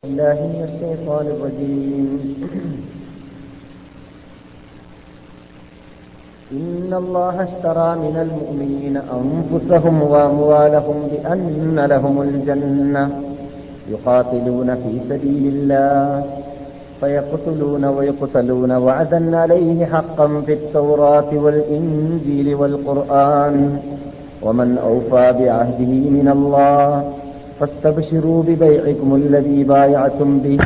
الله من الشيطان الرجيم. إن الله اشترى من المؤمنين أنفسهم وأموالهم بأن لهم الجنة يقاتلون في سبيل الله فيقتلون ويقتلون وعدا عليه حقا في التوراة والإنجيل والقرآن ومن أوفى بعهده من الله فاستبشروا ببيعكم الذي بايعتم به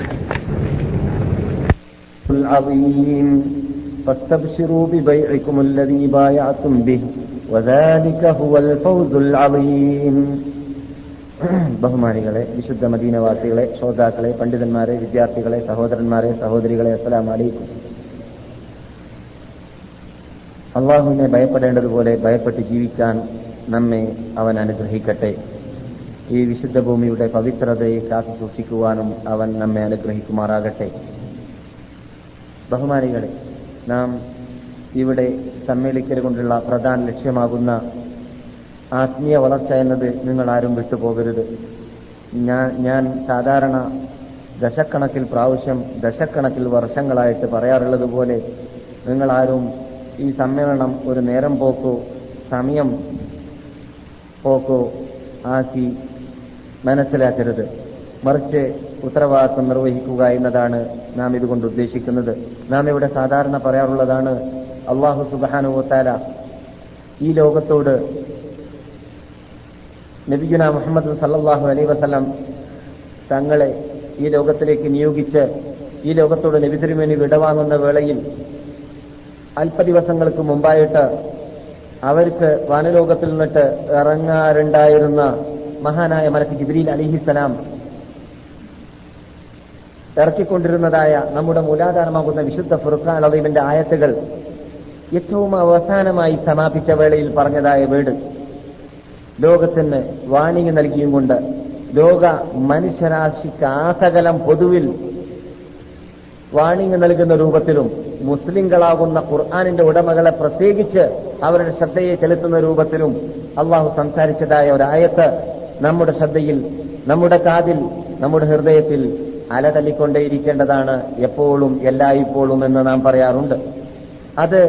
العظيم فاستبشروا ببيعكم الذي بايعتم به وذلك هو الفوز العظيم. ബഹുമാനികളെ, വിശുദ്ധ മദീനവാസികളെ, ശ്രോതാക്കളെ, പണ്ഡിതന്മാരെ, വിദ്യാർത്ഥികളെ, സഹോദരന്മാരെ, സഹോദരികളെ, അസ്സലാമു അലൈക്കും. അള്ളാഹുവിനെ ഭയപ്പെടേണ്ടതുപോലെ ഭയപ്പെട്ട് ജീവിക്കാൻ നമ്മെ അവൻ അനുഗ്രഹിക്കട്ടെ. ഈ വിശുദ്ധ ഭൂമിയുടെ പവിത്രതയെ കാത്തു സൂക്ഷിക്കുവാനും അവൻ നമ്മെ അനുഗ്രഹിക്കുമാറാകട്ടെ. ബഹുമാനികളെ, നാം ഇവിടെ സമ്മേളിക്കൽ കൊണ്ടുള്ള പ്രധാന ലക്ഷ്യമാകുന്ന ആത്മീയ വളർച്ച എന്നത് നിങ്ങൾ ആരും വിട്ടുപോകരുത്. ഞാൻ സാധാരണ ദശക്കണക്കിൽ പ്രാവശ്യം, ദശക്കണക്കിൽ വർഷങ്ങളായിട്ട് പറയാറുള്ളത് പോലെ നിങ്ങളാരും ഈ സമ്മേളനം ഒരു നേരം പോക്കോ സമയം പോക്കോ ആക്കി മനസ്സിലാക്കരുത്. മറിച്ച് ഉത്തരവാദിത്വം നിർവഹിക്കുക എന്നതാണ് നാം ഇതുകൊണ്ട് ഉദ്ദേശിക്കുന്നത്. നാം ഇവിടെ സാധാരണ പറയാറുള്ളതാണ്, അല്ലാഹു സുബ്ഹാനഹു വ തആല ഈ ലോകത്തോട് നബിയുനാ മുഹമ്മദ് സല്ലല്ലാഹു അലൈഹി വസല്ലം തങ്ങളെ ഈ ലോകത്തിലേക്ക് നിയോഗിച്ച് ഈ ലോകത്തോട് നബി തിരുമേനി വിടവാങ്ങുന്ന വേളയിൽ അല്പ ദിവസങ്ങൾക്ക് മുമ്പായിട്ട് അവർക്ക് വാനലോകത്തിൽ നിന്നിട്ട് ഇറങ്ങാറുണ്ടായിരുന്ന മഹാനായ മലക്ക് ജിബ്രീൽ അലൈഹിസ്സലാം ഇറക്കിക്കൊണ്ടിരുന്നതായ നമ്മുടെ മൂലാധാരമാകുന്ന വിശുദ്ധ ഫുർഖാൻ അദീമിന്റെ ആയത്തുകൾ ഏറ്റവും അവസാനമായി സമാപിച്ച വേളയിൽ പറഞ്ഞതായ വേട് ലോകത്തിന് വാണിംഗ് നൽകിയും കൊണ്ട് ലോക മനുഷ്യരാശിക്ക് ആസകലം പൊതുവിൽ വാണിംഗ് നൽകുന്ന രൂപത്തിലും മുസ്ലിങ്ങളാകുന്ന ഖുർആനിന്റെ ഉടമകളെ പ്രത്യേകിച്ച് അവരുടെ ശ്രദ്ധയെ ചെലുത്തുന്ന രൂപത്തിലും അള്ളാഹു സംസാരിച്ചതായ ഒരായത്ത് നമ്മുടെ ശ്രദ്ധയിൽ, നമ്മുടെ കാതിൽ, നമ്മുടെ ഹൃദയത്തിൽ അലതല്ലിക്കൊണ്ടേയിരിക്കേണ്ടതാണ് എപ്പോഴും എല്ലായ്പ്പോഴും എന്ന് നാം പറയാറുണ്ട്. അത്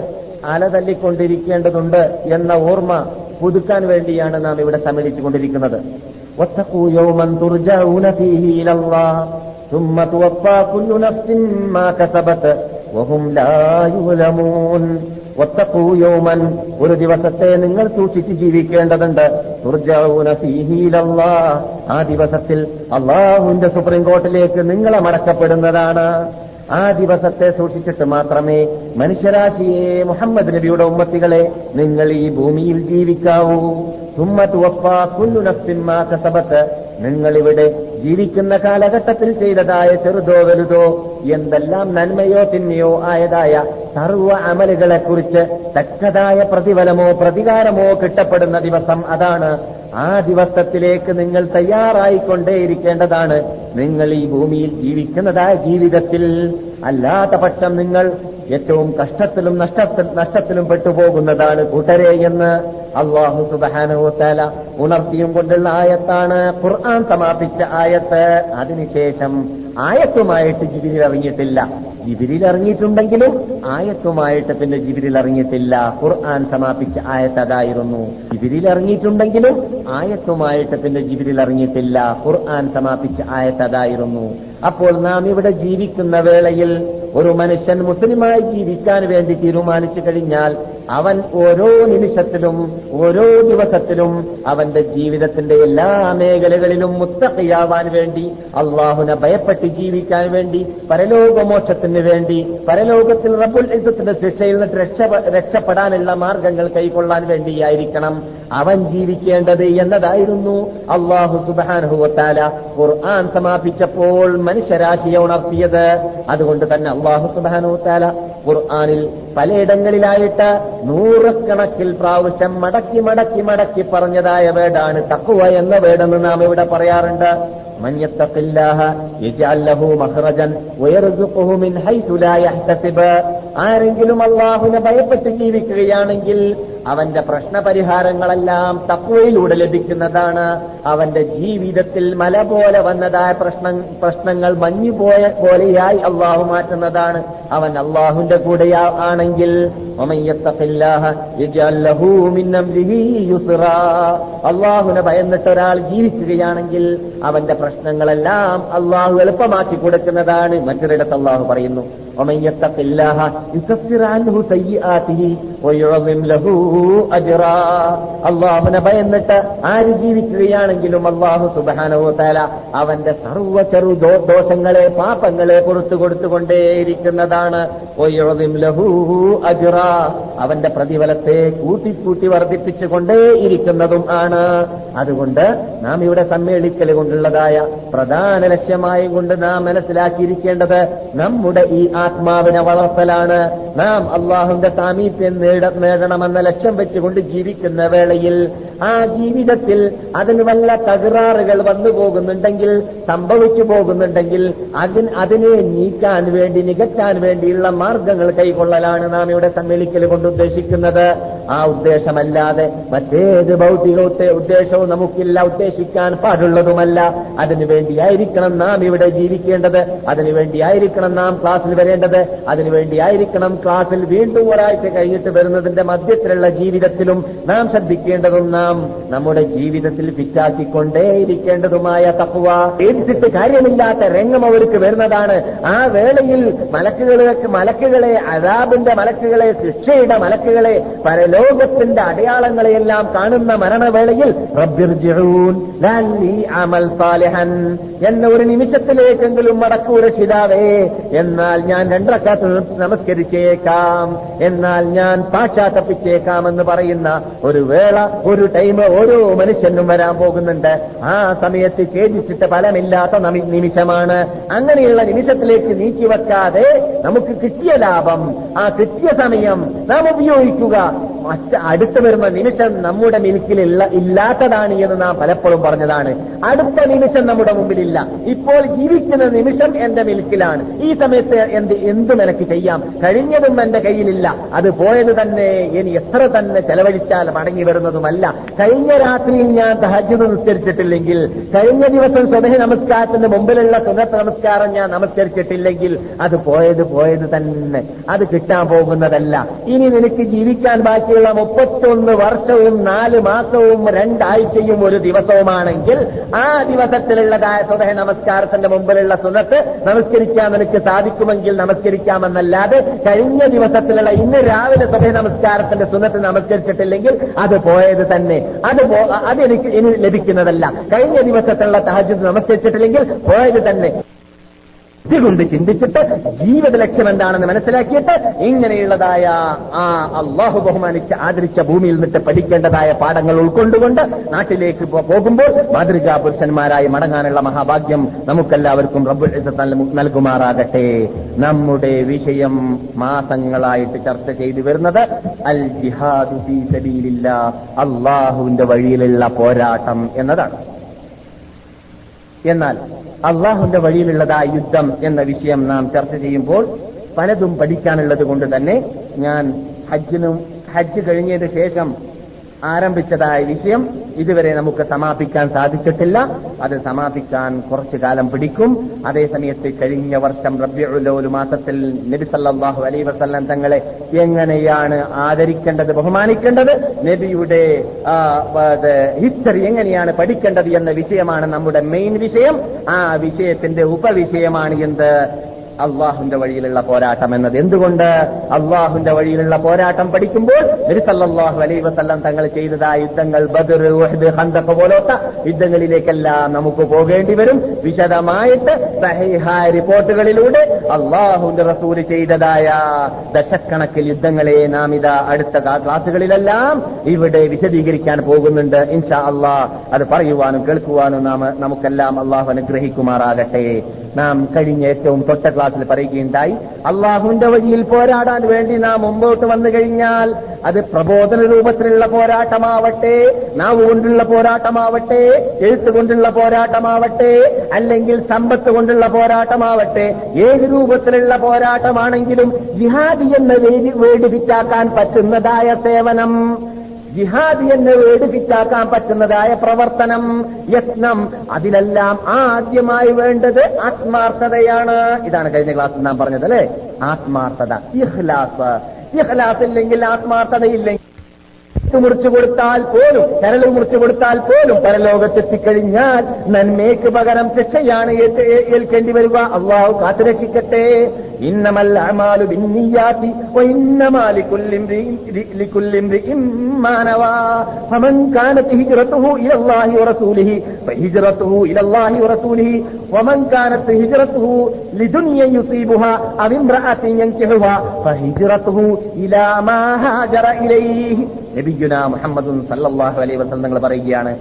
അലതല്ലിക്കൊണ്ടിരിക്കേണ്ടതുണ്ട് എന്ന ഓർമ്മ പുതുക്കാൻ വേണ്ടിയാണ് നാം ഇവിടെ സമ്മേളിച്ചുകൊണ്ടിരിക്കുന്നത്. വത്തഖൂ യൗമൻ തുർജഊന ഫീഹി ഇലല്ലാഹ് ثم توفى كل نفس ما كسبت وهم لا يظلمون. واتقوا يوما, ഒരു ദിവസത്തെ നിങ്ങൾ സൂക്ഷിച്ച് ജീവിക്കേണ്ടതുണ്ട്. തുർജഊന ഫീഹി ഇലല്ലാഹ്, ആ ദിവസത്തിൽ അല്ലാഹുവിന്റെ സുപ്രീം കോർട്ടിലേക്ക് നിങ്ങളെ മടക്കപ്പെടുന്നതാണ്. ആ ദിവസത്തെ സൂക്ഷിച്ചിട്ട് മാത്രമേ മനുഷ്യരാശിയെ, മുഹമ്മദ് നബിയുടെ ഉമ്മത്തികളെ, നിങ്ങൾ ഈ ഭൂമിയിൽ ജീവിക്കാവൂ. ثم توفى كل نفس ما كسبت, നിങ്ങളിവിടെ ജീവിക്കുന്ന കാലഘട്ടത്തിൽ ചെയ്തതായ ചെറുതോ വലുതോ എന്തെല്ലാം നന്മയോ തിന്മയോ ആയതായ സർവ്വ അമലുകളെക്കുറിച്ച് തക്കതായ പ്രതിഫലമോ പ്രതികാരമോ കിട്ടപ്പെടുന്ന ദിവസം അതാണ്. ആ ദിവസത്തിലേക്ക് നിങ്ങൾ തയ്യാറായിക്കൊണ്ടേയിരിക്കേണ്ടതാണ് നിങ്ങൾ ഈ ഭൂമിയിൽ ജീവിക്കുന്നതായ ജീവിതത്തിൽ. അല്ലാത്ത പക്ഷം നിങ്ങൾ ഏറ്റവും കഷ്ടത്തിലും നഷ്ടത്തിലും പെട്ടുപോകുന്നതാണ് കൂട്ടരെ എന്ന് അല്ലാഹു സുബ്ഹാനഹു വ തആല ഉണർത്തിയും കൊണ്ടുള്ള ആയത്താണ് ഖുർആൻ സമാപിച്ച ആയത്ത്. അതിനുശേഷം ആയത്തുമായിട്ട് ജിബ്രീൽ ഇറങ്ങിയിട്ടില്ല. ജിബ്രീൽ ഇറങ്ങിയിട്ടുണ്ടെങ്കിലും ആയത്തുമായിട്ട് പിന്നെ ജിബ്രീൽ ഇറങ്ങിയിട്ടില്ല. ഖുർആൻ സമാപിച്ച ആയത്ത് അതായിരുന്നു. ജിബ്രീൽ ഇറങ്ങിയിട്ടുണ്ടെങ്കിലും ആയത്തുമായിട്ട് പിന്നെ ജിബ്രീൽ ഇറങ്ങിയിട്ടില്ല. ഖുർആൻ സമാപിച്ച ആയത്ത് അതായിരുന്നു. അപ്പോൾ നാം ഇവിടെ ജീവിക്കുന്ന വേളയിൽ ഒരു മനുഷ്യൻ മുസ്ലിമായി ജീവിക്കാൻ വേണ്ടി തീരുമാനിച്ചു കഴിഞ്ഞാൽ അവൻ ഓരോ നിമിഷത്തിലും ഓരോ ദിവസത്തിലും അവന്റെ ജീവിതത്തിന്റെ എല്ലാ മേഖലകളിലും മുത്തഖിയാവാൻ വേണ്ടി, അള്ളാഹുവിനെ ഭയപ്പെട്ട് ജീവിക്കാൻ വേണ്ടി, പരലോകമോക്ഷത്തിന് വേണ്ടി, പരലോകത്തിൽ റബ്ബുൽ ഇസ്സത്തിന്റെ ശിക്ഷയിൽ നിന്ന് രക്ഷപ്പെടാനുള്ള മാർഗങ്ങൾ കൈക്കൊള്ളാൻ വേണ്ടിയായിരിക്കണം അവൻ ജീവിക്കേണ്ടത് എന്നതായിരുന്നു അല്ലാഹു സുബ്ഹാനഹു വ തആല ഖുർആൻ സമാപിച്ചപ്പോൾ മനുഷ്യരാശിയെ ഉണർത്തിയത്. അതുകൊണ്ട് തന്നെ അല്ലാഹു സുബ്ഹാനഹു വ തആല ഖുർആനിൽ പലയിടങ്ങളിലായിട്ട് നൂറുകണക്കിൽ പ്രാവശ്യം മടക്കി മടക്കി മടക്കി പറഞ്ഞതായ വേടാണ് തഖ്വ എന്ന വേടെന്ന് നാം ഇവിടെ പറയാറുണ്ട്. من يتق الله يجعل له مخرجا ويرزقه من حيث لا يحتسب. ആരെങ്കിലും അള്ളാഹുവിനെ ഭയപ്പെട്ട് ജീവിക്കുകയാണെങ്കിൽ അവന്റെ പ്രശ്നപരിഹാരങ്ങളെല്ലാം തഖ്വയിലൂടെ ലഭിക്കുന്നതാണ്. അവന്റെ ജീവിതത്തിൽ മല പോലെ വന്നതായ പ്രശ്നങ്ങൾ മഞ്ഞുപോയ പോലെയായി അള്ളാഹു മാറ്റുന്നതാണ്. അവൻ അള്ളാഹുവിന്റെ കൂടെ ആണെങ്കിൽ അള്ളാഹുവിനെ ഭയന്നിട്ട് ഒരാൾ ജീവിക്കുകയാണെങ്കിൽ അവന്റെ പ്രശ്നങ്ങളെല്ലാം അള്ളാഹു എളുപ്പമാക്കി കൊടുക്കുന്നതാണ്. മറ്റൊരിടത്ത് അള്ളാഹു പറയുന്നു, അള്ളാഹുവിനെ ഭയന്നിട്ട് ആര് ജീവിക്കുകയാണെങ്കിലും അള്ളാഹു സുബ്ഹാനഹു വ തആല അവന്റെ സർവ്വ ചെറു ദോഷങ്ങളെ പാപങ്ങളെ പുറത്തു കൊടുത്തുകൊണ്ടേയിരിക്കുന്നതാണ്. അവന്റെ പ്രതിഫലത്തെ കൂട്ടിക്കൂട്ടി വർദ്ധിപ്പിച്ചുകൊണ്ടേയിരിക്കുന്നതും ആണ്. അതുകൊണ്ട് നാം ഇവിടെ സമ്മേളിക്കൽ കൊണ്ടുള്ളതായ പ്രധാന ലക്ഷ്യമായും കൊണ്ട് നാം മനസ്സിലാക്കിയിരിക്കേണ്ടത് നമ്മുടെ ഈ ആത്മാവിനെ വളർത്തലാണ്. നാം അള്ളാഹുവിന്റെ സാമീപ്യം നേടണമെന്ന ലക്ഷ്യം വെച്ചുകൊണ്ട് ജീവിക്കുന്ന വേളയിൽ ആ ജീവിതത്തിൽ അതിന് വല്ല തകരാറുകൾ വന്നു പോകുന്നുണ്ടെങ്കിൽ, സംഭവിച്ചു പോകുന്നുണ്ടെങ്കിൽ അതിനെ നീക്കാൻ വേണ്ടി, നികറ്റാൻ വേണ്ടിയുള്ള മാർഗങ്ങൾ കൈക്കൊള്ളലാണ് നാം ഇവിടെ സമ്മേളിക്കൽ കൊണ്ട് ഉദ്ദേശിക്കുന്നത്. ആ ഉദ്ദേശമല്ലാതെ മറ്റേത് ഭൗതിക ഉദ്ദേശവും നമുക്കില്ല, ഉദ്ദേശിക്കാൻ പാടുള്ളതുമല്ല. അതിനുവേണ്ടിയായിരിക്കണം നാം ഇവിടെ ജീവിക്കേണ്ടത്, അതിനുവേണ്ടിയായിരിക്കണം നാം ക്ലാസ്സിൽ വരേണ്ടത്, അതിനുവേണ്ടിയായിരിക്കണം ക്ലാസ്സിൽ വീണ്ടും ഒരാഴ്ച കഴിഞ്ഞിട്ട് വരുന്നതിന്റെ മധ്യത്തിലുള്ള ജീവിതത്തിലും നാം ശ്രദ്ധിക്കേണ്ടതും നാം നമ്മുടെ ജീവിതത്തിൽ ഫിറ്റാക്കിക്കൊണ്ടേയിരിക്കേണ്ടതുമായ തഖ്വ. പേടിച്ചിട്ട് കാര്യമില്ലാത്ത രംഗം അവർക്ക് വരുന്നതാണ്. ആ വേളയിൽ മലക്കുകളെ, അദാബിന്റെ മലക്കുകളെ, ശിക്ഷയുടെ മലക്കുകളെ, പരലോകത്തിന്റെ അടയാളങ്ങളെയെല്ലാം കാണുന്ന മരണവേളയിൽ റബ്ബിർജിഊൻ ലഅല്ലി അമൽ സാലിഹൻ എന്ന ഒരു നിമിഷത്തിലേക്കെങ്കിലും മടക്കൂ രക്ഷിതാവേ, എന്നാൽ ഞാൻ 2 റക്അത്ത് നമസ്കരിച്ചേക്കാം, എന്നാൽ ഞാൻ പാശ്ചാത്തപ്പിച്ചേക്കാം എന്ന് പറയുന്ന ഒരു വേള, ഒരു ടൈം ഓരോ മനുഷ്യനും വരാൻ പോകുന്നുണ്ട്. ആ സമയത്ത് ഛേദിച്ചിട്ട് ഫലമില്ലാത്ത നിമിഷമാണ്. അങ്ങനെയുള്ള നിമിഷത്തിലേക്ക് നീക്കിവെക്കാതെ നമുക്ക് കിട്ടിയ ലാഭം, ആ കിട്ടിയ സമയം നാം ഉപയോഗിക്കുക. അടുത്ത് വരുന്ന നിമിഷം നമ്മുടെ മിൽക്കിൽ ഇല്ലാത്തതാണ് എന്ന് നാം പലപ്പോഴും പറഞ്ഞതാണ്. അടുത്ത നിമിഷം നമ്മുടെ മുമ്പിലില്ല. ഇപ്പോൾ ജീവിക്കുന്ന നിമിഷം എന്റെ മിൽക്കിലാണ്. ഈ സമയത്ത് എന്ത് നിനക്ക് ചെയ്യാം? കഴിഞ്ഞതും എന്റെ കയ്യിലില്ല, അത് പോയത് തന്നെ ഇനി എത്ര തന്നെ ചെലവഴിച്ചാൽ മടങ്ങി വരുന്നതുമല്ല. കഴിഞ്ഞ രാത്രിയിൽ ഞാൻ തഹജ്ജുദ് നിസ്കരിച്ചിട്ടില്ലെങ്കിൽ, കഴിഞ്ഞ ദിവസം സുബ്ഹി നമസ്കാരത്തിന് മുമ്പിലുള്ള സുന്നത്ത് നമസ്കാരം ഞാൻ നമസ്കരിച്ചിട്ടില്ലെങ്കിൽ അത് പോയത് തന്നെ, അത് കിട്ടാൻ പോകുന്നതല്ല. ഇനി നിനക്ക് ജീവിക്കാൻ ബാക്കിയുള്ള 31 വർഷവും 4 മാസവും 2 ആഴ്ചയും 1 ദിവസവുമാണെങ്കിൽ ആ ദിവസത്തിലുള്ളതായ സുബ്ഹി നമസ്കാരത്തിന്റെ മുമ്പിലുള്ള സുന്നത്ത് നമസ്കരിക്കാൻ നിനക്ക് സാധിക്കുമെങ്കിൽ നമസ്കരിക്കാമെന്നല്ലാതെ കഴിഞ്ഞ ദിവസത്തിലുള്ള ഇന്ന് രാവിലെ സുബ്ഹി നമസ്കാരത്തിന്റെ സുന്നത്ത് നമസ്കരിച്ചിട്ടില്ലെങ്കിൽ അത് പോയത് തന്നെ, അതെനിക്ക് ഇനി ലഭിക്കുന്നതല്ല. കഴിഞ്ഞ ദിവസത്തിലുള്ള തഹജ്ജുദ് നമസ്കരിച്ചിട്ടില്ലെങ്കിൽ പോയത് തന്നെ. കൊണ്ട് ചിന്തിച്ചിട്ട് ജീവിത ലക്ഷ്യം എന്താണെന്ന് മനസ്സിലാക്കിയിട്ട് ഇങ്ങനെയുള്ളതായ ആ അള്ളാഹു ബഹുമാനിച്ച് ആദരിച്ച ഭൂമിയിൽ നിന്നിട്ട് പഠിക്കേണ്ടതായ പാഠങ്ങൾ ഉൾക്കൊണ്ടുകൊണ്ട് നാട്ടിലേക്ക് പോകുമ്പോൾ മാതൃകാ പുരുഷന്മാരായി മടങ്ങാനുള്ള മഹാഭാഗ്യം നമുക്കെല്ലാവർക്കും റബ്ബുൽ ഇസ്സത്ത് നൽകുമാറാകട്ടെ. നമ്മുടെ വിഷയം മാസങ്ങളായിട്ട് ചർച്ച ചെയ്തു വരുന്നത് അൽ ജിഹാദു ഫീ സബീലില്ലാഹ്, അള്ളാഹുവിന്റെ വഴിയിലുള്ള പോരാട്ടം എന്നതാണ്. എന്നാൽ അള്ളാഹുവിന്റെ വഴിയിലുള്ളതായ യുദ്ധം എന്ന വിഷയം നാം ചർച്ച ചെയ്യുമ്പോൾ പലതും പഠിക്കാനുള്ളത് കൊണ്ട് തന്നെ ഞാൻ ഹജ്ജ് കഴിഞ്ഞതിന് ശേഷം ആരംഭിച്ചതായ വിഷയം ഇതുവരെ നമുക്ക് സമാപിക്കാൻ സാധിച്ചിട്ടില്ല. അത് സമാപിക്കാൻ കുറച്ചു കാലം പിടിക്കും. അതേസമയത്ത് കഴിഞ്ഞ വർഷം റബീഉൽ അവ്വൽ മാസത്തിൽ നബി സല്ലല്ലാഹു അലൈഹി വസല്ലം തങ്ങളെ എങ്ങനെയാണ് ആദരിക്കേണ്ടത്, ബഹുമാനിക്കേണ്ടത്, നബിയുടെ ഹിസ്റ്ററി എങ്ങനെയാണ് പഠിക്കേണ്ടത് എന്ന വിഷയമാണ് നമ്മുടെ മെയിൻ വിഷയം. ആ വിഷയത്തിന്റെ ഉപവിഷയമാണ് എന്ത്? അള്ളാഹുവിന്റെ വഴിയിലുള്ള പോരാട്ടം എന്നത്. എന്തുകൊണ്ട്? അള്ളാഹുവിന്റെ വഴിയിലുള്ള പോരാട്ടം പഠിക്കുമ്പോൾ നബി സല്ലല്ലാഹു അലൈഹി വസല്ലം തങ്ങൾ ചെയ്തതായ യുദ്ധങ്ങൾ, ബദർ, ഉഹദ്, ഖന്തഖ് പോലത്തെ യുദ്ധങ്ങളിലേക്കെല്ലാം നമുക്ക് പോകേണ്ടി വരും. വിശദമായിട്ട് സഹീഹായ റിപ്പോർട്ടുകളിലൂടെ അള്ളാഹുവിന്റെ റസൂൽ ചെയ്തതായ ദശക്കണക്കിൽ യുദ്ധങ്ങളെ നാം ഇതാ അടുത്ത ക്ലാസുകളിലെല്ലാം ഇവിടെ വിശദീകരിക്കാൻ പോകുന്നുണ്ട്. ഇൻഷാ അള്ളാഹ് അത് പറയുവാനും കേൾക്കുവാനും നമുക്കെല്ലാം അള്ളാഹു അനുഗ്രഹിക്കുമാറാകട്ടെ. നാം കഴിഞ്ഞ ഏറ്റവും തൊട്ട ക്ലാസ്സിൽ പറയുകയുണ്ടായി. അള്ളാഹുവിന്റെ വഴിയിൽ പോരാടാൻ വേണ്ടി നാം മുമ്പോട്ട് വന്നു കഴിഞ്ഞാൽ അത് പ്രബോധന രൂപത്തിലുള്ള പോരാട്ടമാവട്ടെ, നാവ് കൊണ്ടുള്ള പോരാട്ടമാവട്ടെ, എഴുത്തുകൊണ്ടുള്ള പോരാട്ടമാവട്ടെ, അല്ലെങ്കിൽ സമ്പത്ത് കൊണ്ടുള്ള പോരാട്ടമാവട്ടെ, ഏത് രൂപത്തിലുള്ള പോരാട്ടമാണെങ്കിലും ജിഹാദി എന്ന് വേടിപ്പിച്ചാക്കാൻ പറ്റുന്നതായ സേവനം, ജിഹാദി എന്ന് വേടിപ്പിച്ചാക്കാൻ പറ്റുന്നതായ പ്രവർത്തനം, യത്നം, അതിലെല്ലാം ആദ്യമായി വേണ്ടത് ആത്മാർത്ഥതയാണ്. ഇതാണ് കഴിഞ്ഞ ക്ലാസ്സിൽ നാം പറഞ്ഞത് അല്ലേ? ആത്മാർത്ഥത, ഇഖ്ലാസ്. ഇഖ്ലാസ് ഇല്ലെങ്കിൽ, ആത്മാർത്ഥതയില്ലെങ്കിൽ മുറിച്ചു കൊടുത്താൽ പോലും, കരൾ മുറിച്ചു കൊടുത്താൽ പോലും പരലോകത്തെത്തിക്കഴിഞ്ഞാൽ നന്മയ്ക്ക് പകരം ശിക്ഷയാണ് ഏൽക്കേണ്ടി വരിക. അള്ളാഹു കാത്തുരക്ഷിക്കട്ടെ. ഇന്നമൽ അഅ്മാലു ബിന്നിയ്യാതി വഇന്നമാ ലികുല്ലി ഇംറിഇൻ മാ നവാ ഫമൻ കാനത് ഹിജ്റതുഹു ഇലല്ലാഹി വറസൂലിഹി ഫഹിജ്റതുഹു ഇലല്ലാഹി വറസൂലിഹി വമൻ കാനത് ഹിജ്റതുഹു ലിദുനിയ യുസീബുഹാ അവ ഇംറഅത്തിൻ യൻകിഹുഹാ ഫഹിജ്റതുഹു ഇലാ മാ ഹാജറ ഇലൈഹി. നബിയുനാ മുഹമ്മദുൻ സല്ലല്ലാഹു അലൈഹി വസല്ലം തങ്ങൾ പറയുകയാണ്,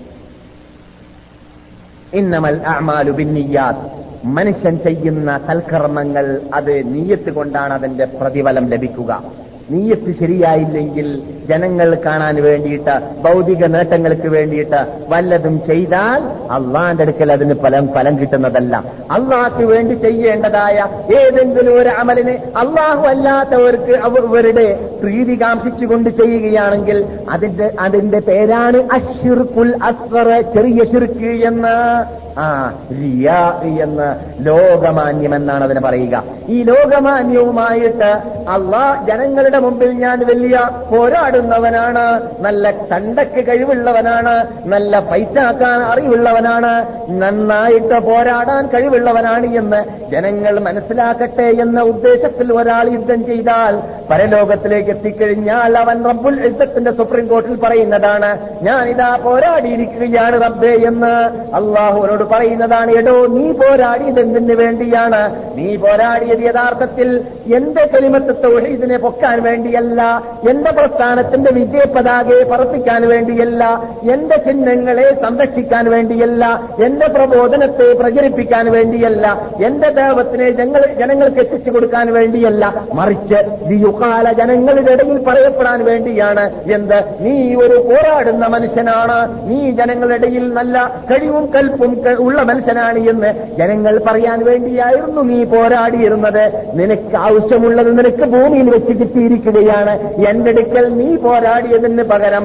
ഇന്നമൽ അഅ്മാലു ബിന്നിയ്യാത്ത്, മനുഷ്യൻ ചെയ്യുന്ന സൽക്കർമ്മങ്ങൾ അത് നിയ്യത്ത് കൊണ്ടാണ് അതിന്റെ പ്രതിഫലം ലഭിക്കുക. നിയ്യത്ത് ശരിയായില്ലെങ്കിൽ ജനങ്ങൾ കാണാൻ വേണ്ടിയിട്ട്, ഭൗതിക നേട്ടങ്ങൾക്ക് വേണ്ടിയിട്ട് വല്ലതും ചെയ്താൽ അള്ളാന്റെ അടുക്കൽ അതിന് ഫലം കിട്ടുന്നതല്ല. അള്ളാഹ്ക്ക് വേണ്ടി ചെയ്യേണ്ടതായ ഏതെങ്കിലും ഒരു അമലിനെ അള്ളാഹു അല്ലാത്തവർക്ക് അവരുടെ പ്രീതി കാംക്ഷിച്ചുകൊണ്ട് ചെയ്യുകയാണെങ്കിൽ അതിന്റെ പേരാണ് അശ്ശിർക്കുൽ അസ്ഗർ, ചെറിയ ശിർക്ക് എന്ന്. റിയാ എന്ന്, ലോകമാന്യം എന്നാണ് അതിന് പറയുക. ഈ ലോകമാന്യവുമായിട്ട് ജനങ്ങളുടെ മുമ്പിൽ ഞാൻ വലിയ പോരാടുന്നവനാണ്, നല്ല തണ്ടക്ക് കഴിവുള്ളവനാണ്, നല്ല പൈറ്റാക്കാൻ അറിവുള്ളവനാണ്, നന്നായിട്ട് പോരാടാൻ കഴിവുള്ളവനാണ് എന്ന് ജനങ്ങൾ മനസ്സിലാക്കട്ടെ എന്ന ഉദ്ദേശത്തിൽ ഒരാൾ യുദ്ധം ചെയ്താൽ പരലോകത്തിലേക്ക് എത്തിക്കഴിഞ്ഞാൽ അവൻ റബ്ബുൽ ഇസ്സത്തിന്റെ സുപ്രീം കോർട്ടിൽ പറയുന്നതാണ്, ഞാനിതാ പോരാടിയിരിക്കുകയാണ് റബ്ബേ എന്ന്. അള്ളാഹുവിനോട് പറയുന്നതാണ്, എടോ നീ പോരാടിയത് എന്തിനു വേണ്ടിയാണ്? നീ പോരാടിയത് യഥാർത്ഥത്തിൽ എന്റെ കലിമത്ത് തൗഹീദിനെ പൊക്കാൻ വേണ്ടിയല്ല, എന്റെ പ്രസ്ഥാനത്തിന്റെ വിജയപതാകയെ പറപ്പിക്കാൻ വേണ്ടിയല്ല, എന്റെ ചിഹ്നങ്ങളെ സംരക്ഷിക്കാൻ വേണ്ടിയല്ല, എന്റെ പ്രബോധനത്തെ പ്രചരിപ്പിക്കാൻ വേണ്ടിയല്ല, എന്റെ ദഅവത്തിനെ ജനങ്ങൾക്ക് എത്തിച്ചു കൊടുക്കാൻ വേണ്ടിയല്ല, മറിച്ച് ലിയുഖാല, ജനങ്ങളുടെ ഇടയിൽ പറയപ്പെടാൻ വേണ്ടിയാണ്. എന്ത്? നീ ഒരു പോരാടുന്ന മനുഷ്യനാണ്, നീ ജനങ്ങളുടെ ഇടയിൽ നല്ല കഴിവും കൽപ്പും ഉള്ള മനുഷ്യനാണ് എന്ന് ജനങ്ങൾ പറയാൻ വേണ്ടിയായിരുന്നു നീ പോരാടിയിരുന്നത്. നിനക്ക് ആവശ്യമുള്ളത് നിനക്ക് ഭൂമിയിൽ വെച്ച് കിട്ടിയിരിക്കുകയാണ്. എന്റെ അടുക്കൽ നീ പോരാടിയതിന് പകരം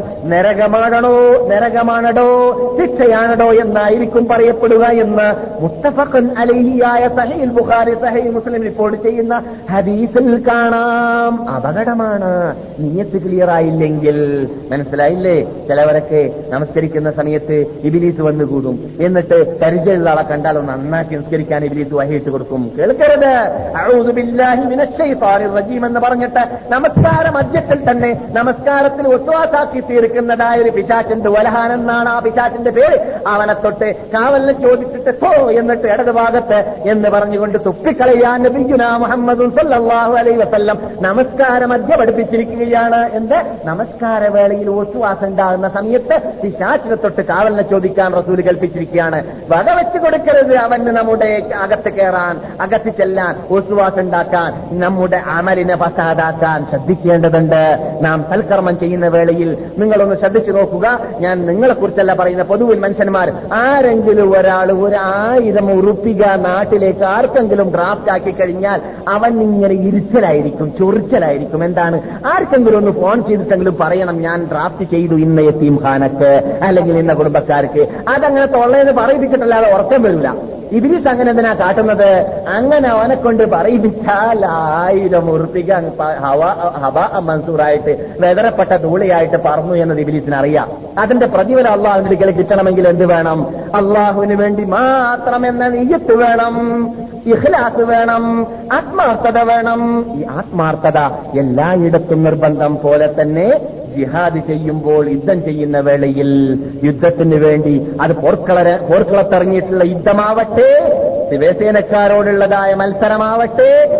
നരകമാണടോ, ശിക്ഷയാണടോ എന്നായിരിക്കും പറയപ്പെടുക എന്ന് മുത്തഫഖുൻ അലൈഹിയായ സഹീഹ് ബുഖാരി സഹീഹ് മുസ്ലിം റിപ്പോർട്ട് ചെയ്യുന്ന ഹദീസിൽ കാണാം. അപകടമാണ് നിയ്യത്ത് ക്ലിയർ ആയില്ലെങ്കിൽ. മനസ്സിലായില്ലേ? ചിലവരൊക്കെ നമസ്കരിക്കുന്ന സമയത്ത് ഇബ്ലീസ് വന്നുകൂടും, എന്നിട്ട് പരിചയമുള്ള ആളെ കണ്ടാൽ ഒന്ന് നന്നാക്കി നിസ്കരിക്കാൻ ഇബ്ലീസ് വഹിയിട്ട് കൊടുക്കും. കേൾക്കരുത്. അഊദു ബില്ലാഹി മിനശ് ശൈത്താനിർ റജീം എന്ന് പറഞ്ഞിട്ട് നമസ്കാര മധ്യത്തിൽ തന്നെ നമസ്കാരത്തിൽ ഒസ്വാസാക്കി തീർക്കുന്നതായ ഒരു പിശാചുണ്ട്. വലഹാൻ എന്നാണ് ആ പിശാചിന്റെ പേര്. അവനെ തൊട്ട് കാവലിനെ ചോദിച്ചിട്ട് സോ എന്നിട്ട് ഇടത് ഭാഗത്ത് എന്ന് പറഞ്ഞുകൊണ്ട് തുപ്പിക്കളയാൻ നബിയുനാ മുഹമ്മദുൻ സല്ലല്ലാഹു അലൈഹി വസല്ലം നമസ്കാര മധ്യ പഠിപ്പിച്ചിരിക്കുകയാണ്. എന്ത്? നമസ്കാര വേളയിൽ ഒസ്വാസം ഉണ്ടാകുന്ന സമയത്ത് പിശാചിനെ തൊട്ട് കാവലിനെ ചോദിക്കാൻ റസൂൽ കൽപ്പിച്ചിരിക്കുകയാണ്. വകവെച്ചു കൊടുക്കരുത് അവന് നമ്മുടെ അകത്ത് കയറാൻ, അകത്ത് ചെല്ലാൻ, ഒസ്വാസം ഉണ്ടാക്കാൻ, നമ്മുടെ അമലിനെ ഫസാദാക്കാൻ ശ്രദ്ധിക്കേണ്ടതുണ്ട്. നാം സൽക്കർമ്മം ചെയ്യുന്ന വേളയിൽ നിങ്ങളൊന്ന് ശ്രദ്ധിച്ചു നോക്കുക. ഞാൻ നിങ്ങളെ കുറിച്ചല്ല പറയുന്ന, പൊതുവിൽ മനുഷ്യന്മാർ ആരെങ്കിലും ഒരാൾ 1000 ഉറുപ്പിക നാട്ടിലേക്ക് ആർക്കെങ്കിലും ഡ്രാഫ്റ്റ് ആക്കി കഴിഞ്ഞാൽ അവൻ ഇങ്ങനെ ഇരിച്ചലായിരിക്കും, ചൊറിച്ചലായിരിക്കും. എന്താണ്? ആർക്കെങ്കിലും ഒന്ന് ഫോൺ ചെയ്തിട്ടെങ്കിലും പറയണം, ഞാൻ ഡ്രാഫ്റ്റ് ചെയ്തു ഇന്ന യതീം ഖാനക്ക് അല്ലെങ്കിൽ ഇന്ന കുടുംബക്കാർക്ക്. അതങ്ങനെ തൊള്ളേന്ന് പറയിപ്പിച്ചിട്ടല്ലാതെ ഉറക്കം വരില്ല. ഇബ്ലീസ് അങ്ങനെ എന്തിനാ കാട്ടുന്നത്? അങ്ങനെ അവനെ കൊണ്ട് പറയിപ്പിച്ചാൽ 1000 ഉറുപ്പിക ഹവ മൻസൂറായിട്ട് വെതറപ്പെട്ട ധൂളിയായിട്ട് പറന്നു എന്നത് ഇബ്ലീസിന് അറിയാം. അതിന്റെ പ്രതിഫലം അള്ളാഹുവിന്റെ അടുക്കൽ കിട്ടണമെങ്കിൽ എന്ത് വേണം? അള്ളാഹുവിന് വേണ്ടി മാത്രമെന്ന നിയ്യത്ത് വേണം, ഇഖ്ലാസ് വേണം, ആത്മാർത്ഥത വേണം. ഈ ആത്മാർത്ഥത എല്ലായിടത്തും നിർബന്ധം പോലെ തന്നെ ജിഹാദ് ചെയ്യുമ്പോൾ, യുദ്ധം ചെയ്യുന്ന വേളയിൽ യുദ്ധത്തിന് വേണ്ടി അത് പോർക്കളത്തിറങ്ങിയിട്ടുള്ള യുദ്ധമാവട്ടെ, ശിവസേനക്കാരോടുള്ളതായ മത്സരമാവട്ടെ,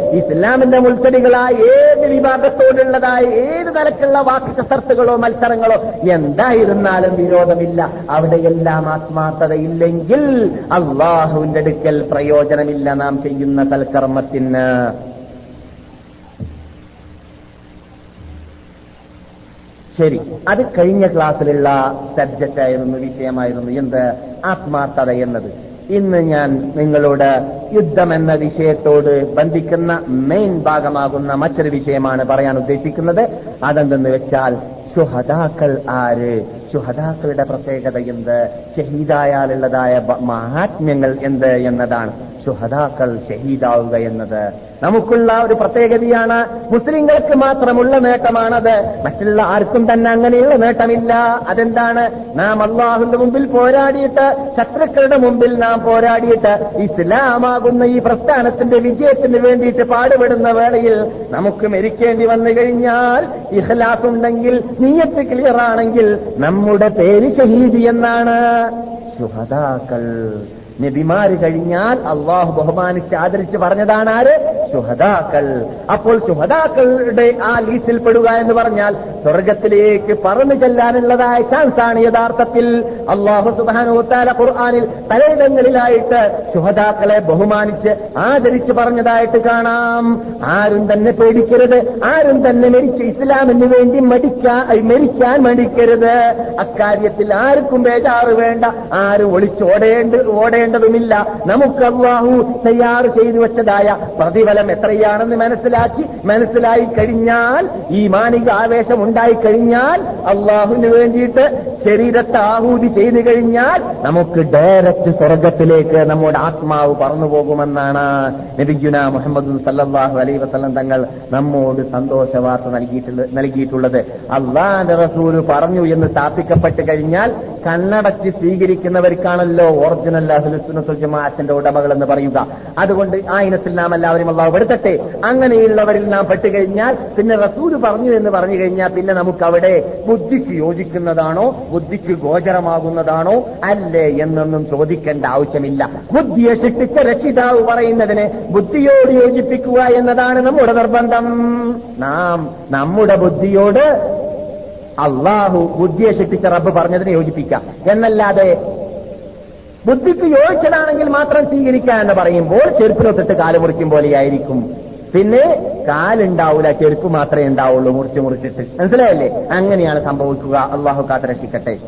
ഇസ്ലാമിന്റെ മുൾച്ചെടികളായ ഏത് വിഭാഗത്തോടുള്ളതായ ഏത് തരത്തിലുള്ള വാക്ക് കസർത്തുകളോ മത്സരങ്ങളോ എന്തായിരുന്നാലും വിരോധമില്ല. അവിടെയെല്ലാം ആത്മാർത്ഥതയില്ലെങ്കിൽ അള്ളാഹുവിന്റെ അടുക്കൽ പ്രയോജനമില്ല നാം ചെയ്യുന്ന തൽക്കർമ്മത്തിന്. ശരി, അത് കഴിഞ്ഞ ക്ലാസ്സിലുള്ള സബ്ജക്റ്റായിരുന്നു, വിഷയമായിരുന്നു. എന്ത്? ആത്മാർത്ഥത എന്നത്. ഇന്ന് ഞാൻ നിങ്ങളോട് യുദ്ധം എന്ന വിഷയത്തോട് ബന്ധിക്കുന്ന മെയിൻ ഭാഗമാകുന്ന മറ്റൊരു വിഷയമാണ് പറയാൻ ഉദ്ദേശിക്കുന്നത്. അതെന്തെന്ന് വെച്ചാൽ ശുഹദാക്കൾ ആര്, ശുഹദാക്കളുടെ പ്രത്യേകത എന്ത്, ഷഹീദായാലുള്ളതായ മഹാത്മ്യങ്ങൾ എന്ത് എന്നതാണ്. ശുഹദാക്കൾ ഷഹീദാവുക എന്നത് നമുക്കുള്ള ഒരു പ്രത്യേകതയാണ്. മുസ്ലിങ്ങൾക്ക് മാത്രമുള്ള നേട്ടമാണത്. മറ്റുള്ള ആർക്കും തന്നെ അങ്ങനെയുള്ള നേട്ടമില്ല. അതെന്താണ്? നാം അള്ളാഹുവിന്റെ മുമ്പിൽ പോരാടിയിട്ട്, ശത്രുക്കളുടെ മുമ്പിൽ നാം പോരാടിയിട്ട് ഇസ്ലാമാകുന്ന ഈ പ്രസ്ഥാനത്തിന്റെ വിജയത്തിന് വേണ്ടിയിട്ട് പാടുപെടുന്ന വേളയിൽ നമുക്ക് മരിക്കേണ്ടി വന്നു കഴിഞ്ഞാൽ, ഇഖ്ലാസ് ഉണ്ടെങ്കിൽ, നിയ്യത്ത് ക്ലിയർ ആണെങ്കിൽ നമ്മുടെ പേര് ഷഹീദ് എന്നാണ്. ശുഹദാക്കൾ നബിമാര് കഴിഞ്ഞാൽ അള്ളാഹു ബഹുമാനിച്ച് ആദരിച്ച് പറഞ്ഞതാണ് ആര്? ശുഹദാക്കൾ. അപ്പോൾ ശുഹദാക്കളുടെ ആ ലീസ്റ്റിൽ പെടുക എന്ന് പറഞ്ഞാൽ സ്വർഗത്തിലേക്ക് പറന്നു ചെല്ലാനുള്ളതായ ചാൻസാണ് യഥാർത്ഥത്തിൽ. അള്ളാഹു സുബ്ഹാനഹു വ തആല ഖുർആനിൽ പലയിടങ്ങളിലായിട്ട് ശുഹദാക്കളെ ബഹുമാനിച്ച് ആദരിച്ച് പറഞ്ഞതായിട്ട് കാണാം. ആരും തന്നെ പേടിക്കരുത്, ആരും തന്നെ ഇസ്ലാമിന് വേണ്ടി മരിക്കാൻ മടിക്കരുത്. അക്കാര്യത്തിൽ ആർക്കും ബേജാറ് വേണ്ട, ആരും ഓടേണ്ടതുമില്ല. നമുക്ക് അല്ലാഹു തയ്യാർ ചെയ്തു വെച്ചതായ പ്രതിഫലം എത്രയാണെന്ന് മനസ്സിലായി കഴിഞ്ഞാൽ, ഈ മാനിക ആവേശം ഉണ്ടായി കഴിഞ്ഞാൽ, അള്ളാഹുവിന് വേണ്ടിയിട്ട് ശരീരത്തെ ആഹൂതി ചെയ്തു കഴിഞ്ഞാൽ നമുക്ക് ഡയറക്റ്റ് സ്വർഗത്തിലേക്ക് നമ്മുടെ ആത്മാവ് പറന്നു പോകുമെന്നാണ് നബിയുനാ മുഹമ്മദ് സല്ലല്ലാഹു അലൈഹി വസല്ലം തങ്ങൾ നമ്മോട് സന്തോഷ വാർത്ത നൽകിയിട്ടുള്ളത്. അള്ളാഹുവിന്റെ റസൂൽ പറഞ്ഞു എന്ന് സ്ഥാപിക്കപ്പെട്ട് കഴിഞ്ഞാൽ കണ്ണടച്ച് സ്വീകരിക്കുന്നവർക്കാണല്ലോ ഒറിജിനൽ അഹ്ലുസുന്നത്തുൽ ജമാഅത്തിന്റെ ഉടമകൾ എന്ന് പറയുക. അതുകൊണ്ട് ആ ഇനത്തിൽ നാം എല്ലാവരും അല്ലാഹു പെടുത്തട്ടെ. അങ്ങനെയുള്ളവരിൽ നാം പെട്ടുകഴിഞ്ഞാൽ പിന്നെ റസൂൽ പറഞ്ഞു എന്ന് പറഞ്ഞു കഴിഞ്ഞാൽ പിന്നെ നമുക്കവിടെ ബുദ്ധിക്ക് യോജിക്കുന്നതാണോ, ബുദ്ധിക്ക് ഗോചരമാകുന്നതാണോ അല്ലേ എന്നൊന്നും ചോദിക്കേണ്ട ആവശ്യമില്ല. ബുദ്ധിയെ സൃഷ്ടിച്ച രക്ഷിതാവ് പറയുന്നതിനെ ബുദ്ധിയോട് യോജിപ്പിക്കുക എന്നതാണ് നമ്മുടെ നിർബന്ധം. നാം നമ്മുടെ ബുദ്ധിയോട് അള്ളാഹു ബുദ്ധിയെ സൃഷ്ടിച്ച റബ്ബ് പറഞ്ഞതിനെ യോജിപ്പിക്കാം എന്നല്ലാതെ ബുദ്ധിക്ക് യോജിച്ചതാണെങ്കിൽ മാത്രം സ്വീകരിക്കുക എന്ന് പറയുമ്പോൾ ചെരുപ്പിനൊത്തിട്ട് കാല് മുറിക്കും പോലെയായിരിക്കും. പിന്നെ കാലുണ്ടാവൂല, ചെരുപ്പ് മാത്രമേ ഉണ്ടാവുള്ളൂ മുറിച്ചിട്ട്. മനസ്സിലായല്ലേ? അങ്ങനെയാണ് സംഭവിക്കുക. അള്ളാഹു കാത്ത് രക്ഷിക്കട്ടെ.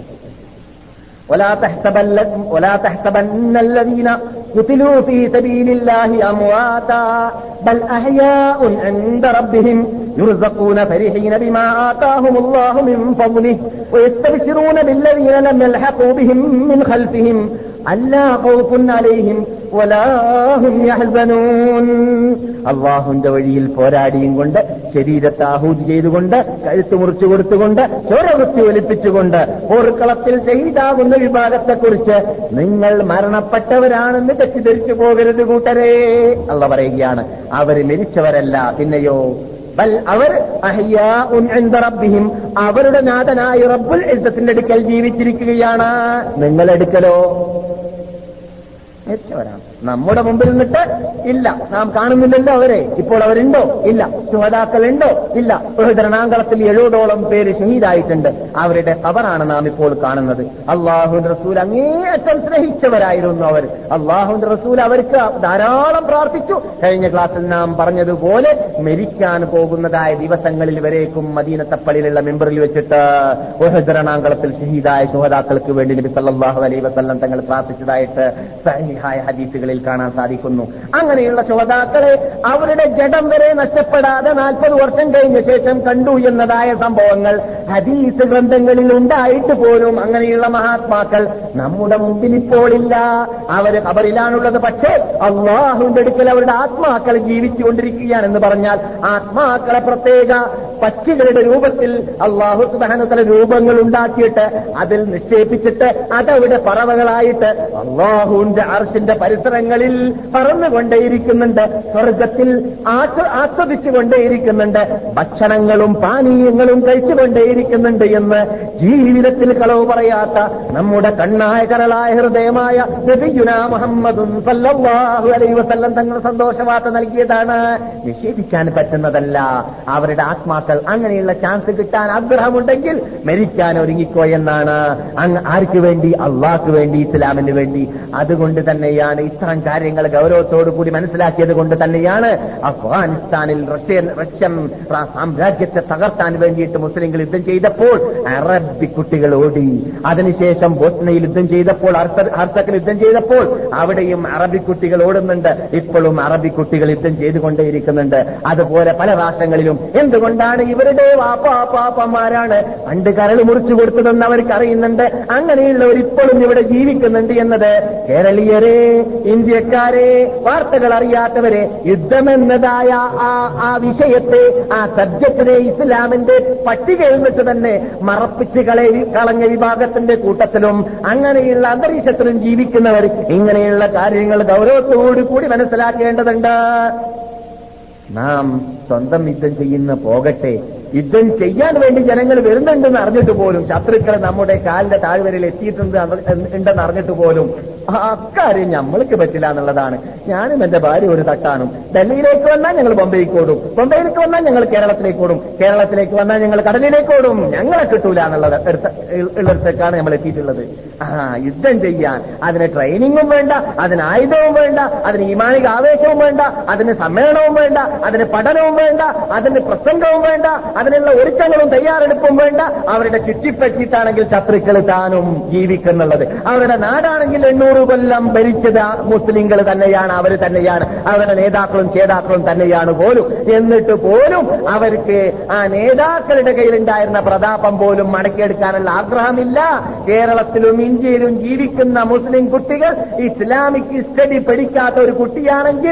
ولا تحسبن الذين قتلوا في سبيل الله أمواتا بل أحياء عند ربهم يرزقون فرحين بما آتاهم الله من فضله ويستبشرون بالذين لم يلحقوا بهم من خلفهم ألا خوف عليهم ولا هم يحزنون. അള്ളാഹുവിന്റെ വഴിയിൽ പോരാടിയും കൊണ്ട്, ശരീരത്തെ ആഹൂതി ചെയ്തുകൊണ്ട്, കഴുത്ത് മുറിച്ചു കൊടുത്തുകൊണ്ട്, ചോരവൃത്തി ഒലിപ്പിച്ചുകൊണ്ട് പോർക്കളത്തിൽ ഷഹീദാകുന്ന വിഭാഗത്തെക്കുറിച്ച് നിങ്ങൾ മരണപ്പെട്ടവരാണെന്ന് തെറ്റിദ്ധരിച്ചു പോകരുത് കൂട്ടരേ. അള്ളാഹ് പറയുകയാണ്, അവര് മരിച്ചവരല്ല. പിന്നെയോ അവർ അഹ്യാഉൻ ഇൻദ റബ്ബിഹിം, അവരുടെ നാഥനായ റബ്ബുൽ ഇസ്സത്തിന്റെ അടുക്കൽ ജീവിച്ചിരിക്കുകയാണ്. നിങ്ങളെടുക്കലോ മരിച്ചവരാണ്. നമ്മുടെ മുമ്പിൽ നിന്നിട്ട് ഇല്ല, നാം കാണുന്നില്ലല്ലോ അവരെ. ഇപ്പോൾ അവരുണ്ടോ? ഇല്ല. ശുഹദാക്കളുണ്ടോ? ഇല്ല. രണാങ്കളത്തിൽ 70ഓളം പേര് ഷഹീദായിട്ടുണ്ട്. അവരുടെ ഖബറാണ് നാം ഇപ്പോൾ കാണുന്നത്. അള്ളാഹുവിന്റെ റസൂൽ അങ്ങേയറ്റം സ്നേഹിച്ചവരായിരുന്നു അവർ. അള്ളാഹുവിന്റെ റസൂൽ അവർക്ക് ധാരാളം പ്രാർത്ഥിച്ചു. കഴിഞ്ഞ ക്ലാസ്സിൽ നാം പറഞ്ഞതുപോലെ മരിക്കാൻ പോകുന്നതായ ദിവസങ്ങളിൽ വരേക്കും മദീനത്തെ പള്ളിയിലുള്ള മെമ്പറിൽ വെച്ചിട്ട് ഉഹദ് രണാങ്കളത്തിൽ ഷഹീദായ ശുഹദാക്കൾക്ക് വേണ്ടി നബി സല്ലല്ലാഹു അലൈഹി വസല്ലം തങ്ങൾ പ്രാർത്ഥിച്ചതായിട്ട് സഹീഹായ ഹദീസുകളിൽ കാണാൻ സാധിക്കുന്നു. അങ്ങനെയുള്ള ശുഹദാക്കളെ അവരുടെ ജഡം വരെ നഷ്ടപ്പെടാതെ 40 വർഷം കഴിഞ്ഞ ശേഷം കണ്ടു എന്നതായ സംഭവങ്ങൾ ഹദീസ് ഗ്രന്ഥങ്ങളിൽ ഉണ്ടായിട്ട് പോലും അങ്ങനെയുള്ള മഹാത്മാക്കൾ നമ്മുടെ മുമ്പിൽ ഇപ്പോഴില്ല. അവര് ഖബറിലാണുള്ളത്. പക്ഷേ അള്ളാഹുവിന്റെ അടുക്കൽ അവരുടെ ആത്മാക്കൾ ജീവിച്ചുകൊണ്ടിരിക്കുകയാണെന്ന് പറഞ്ഞാൽ ആത്മാക്കളെ പ്രത്യേക പക്ഷികളുടെ രൂപത്തിൽ അല്ലാഹു സുബ്ഹാനഹു വ തആല രൂപങ്ങൾ ഉണ്ടാക്കിയിട്ട് അതിൽ നിക്ഷേപിച്ചിട്ട് അതവിടെ പറവകളായിട്ട് അല്ലാഹുവിന്റെ അർശിന്റെ പരിസരങ്ങളിൽ പറന്നുകൊണ്ടേയിരിക്കുന്നുണ്ട്. സ്വർഗത്തിൽ ആസ്വദിച്ചുകൊണ്ടേയിരിക്കുന്നുണ്ട്. ഭക്ഷണങ്ങളും പാനീയങ്ങളും കഴിച്ചുകൊണ്ടേയിരിക്കുന്നുണ്ട് എന്ന് ജീവിതത്തിൽ കളവ് പറയാത്ത നമ്മുടെ കണ്ണായ കരളായ ഹൃദയമായ നബിയുനാ മുഹമ്മദുൻ സല്ലല്ലാഹു അലൈഹി വസല്ലം തങ്ങൾ സന്തോഷവാർത്ത നൽകിയതാണ്. നിഷേധിക്കാൻ പറ്റുന്നതല്ല. അവരുടെ ആത്മാക്കൾ അങ്ങനെയുള്ള ചാൻസ് കിട്ടാൻ ആഗ്രഹമുണ്ടെങ്കിൽ മരിക്കാൻ ഒരുങ്ങിക്കോ എന്നാണ്. ആർക്ക് വേണ്ടി? അള്ളാഹ്ക്ക് വേണ്ടി, ഇസ്ലാമിന് വേണ്ടി. അതുകൊണ്ട് തന്നെയാണ് ഇത്തരം കാര്യങ്ങൾ ഗൗരവത്തോടു കൂടി മനസ്സിലാക്കിയത് കൊണ്ട് തന്നെയാണ് അഫ്ഗാനിസ്ഥാനിൽ റഷ്യൻ സാമ്രാജ്യത്തെ തകർത്താൻ വേണ്ടിയിട്ട് മുസ്ലിങ്ങൾ യുദ്ധം ചെയ്തപ്പോൾ അറബി കുട്ടികൾ ഓടി. അതിനുശേഷം ബോസ്നിയയിൽ യുദ്ധം ചെയ്തപ്പോൾ, ഹർത്തക്കിൽ യുദ്ധം ചെയ്തപ്പോൾ അവിടെയും അറബി കുട്ടികൾ ഓടുന്നുണ്ട്. ഇപ്പോഴും അറബി കുട്ടികൾ യുദ്ധം ചെയ്തുകൊണ്ടേയിരിക്കുന്നുണ്ട്. അതുപോലെ പല രാഷ്ട്രങ്ങളിലും. എന്തുകൊണ്ടാണ്? ഇവരുടെ പാപ്പമാരാണ് പണ്ട് കരൾ മുറിച്ചു കൊടുത്തതെന്ന് അവർക്ക് അറിയുന്നുണ്ട്. അങ്ങനെയുള്ളവർ ഇപ്പോഴും ഇവിടെ ജീവിക്കുന്നുണ്ട് എന്നത് കേരളീയരെ, ഇന്ത്യക്കാരെ, വാർത്തകൾ അറിയാത്തവരെ യുദ്ധമെന്നതായ ആ വിഷയത്തെ, ആ സബ്ജക്റ്റിനെ ഇസ്ലാമിന്റെ പട്ടികയിൽ വെച്ച് തന്നെ മറപ്പിച്ച് കളഞ്ഞ വിഭാഗത്തിന്റെ കൂട്ടത്തിലും അങ്ങനെയുള്ള അന്തരീക്ഷത്തിലും ജീവിക്കുന്നവർ ഇങ്ങനെയുള്ള കാര്യങ്ങൾ ഗൗരവത്തോടു കൂടി മനസ്സിലാക്കേണ്ടതുണ്ട്. നാം സ്വന്തം യുദ്ധം ചെയ്യുന്ന പോകട്ടെ, യുദ്ധം ചെയ്യാൻ വേണ്ടി ജനങ്ങൾ വരുന്നുണ്ടെന്ന് അറിഞ്ഞിട്ട് പോലും, ശത്രുക്കൾ നമ്മുടെ കാലിന്റെ താഴ്വരയിൽ എത്തിയിട്ടുണ്ടെന്ന് അറിഞ്ഞിട്ട് പോലും അക്കാര്യം നമ്മൾക്ക് പറ്റില്ല എന്നുള്ളതാണ്. ഞാനും എന്റെ ഭാര്യ ഒരു തട്ടാനും. ഡൽഹിയിലേക്ക് വന്നാൽ ഞങ്ങൾ ബോംബെയിലേക്ക് ഓടും, ബോംബെയിലേക്ക് വന്നാൽ ഞങ്ങൾ കേരളത്തിലേക്ക് ഓടും, കേരളത്തിലേക്ക് വന്നാൽ ഞങ്ങൾ കടലിലേക്ക് ഓടും. ഞങ്ങളെ കിട്ടൂല എന്നുള്ളത് ഉള്ളിടത്തേക്കാണ് നമ്മൾ എത്തിയിട്ടുള്ളത്. യുദ്ധം ചെയ്യാൻ അതിന് ട്രെയിനിങ്ങും വേണ്ട, അതിന് ആയുധവും വേണ്ട, അതിന് ഈമാനിക ആവേശവും വേണ്ട, അതിന് സമ്മേളനവും വേണ്ട, അതിന് പഠനവും വേണ്ട, അതിന് പ്രസംഗവും വേണ്ട, അതിനുള്ള ഒരുക്കങ്ങളും തയ്യാറെടുപ്പും വേണ്ട. അവരുടെ ചുറ്റിപ്പറ്റിയിട്ടാണെങ്കിൽ ശത്രുക്കൾ താനും ജീവിക്കുന്നുള്ളത്. അവരുടെ നാടാണെങ്കിൽ 800 കൊല്ലം ഭരിച്ചത് മുസ്ലിങ്ങൾ തന്നെയാണ്, അവർ തന്നെയാണ്, അവരുടെ നേതാക്കളും ചേതാക്കളും തന്നെയാണ് പോലും. എന്നിട്ട് പോലും അവർക്ക് ആ നേതാക്കളുടെ കയ്യിലുണ്ടായിരുന്ന പ്രതാപം പോലും മടക്കിയെടുക്കാനുള്ള ആഗ്രഹമില്ല. കേരളത്തിലും ഇന്ത്യയിലും ജീവിക്കുന്ന മുസ്ലിം കുട്ടികൾ ഇസ്ലാമിക് സ്റ്റഡി പഠിക്കാത്ത ഒരു കുട്ടിയാണെങ്കിൽ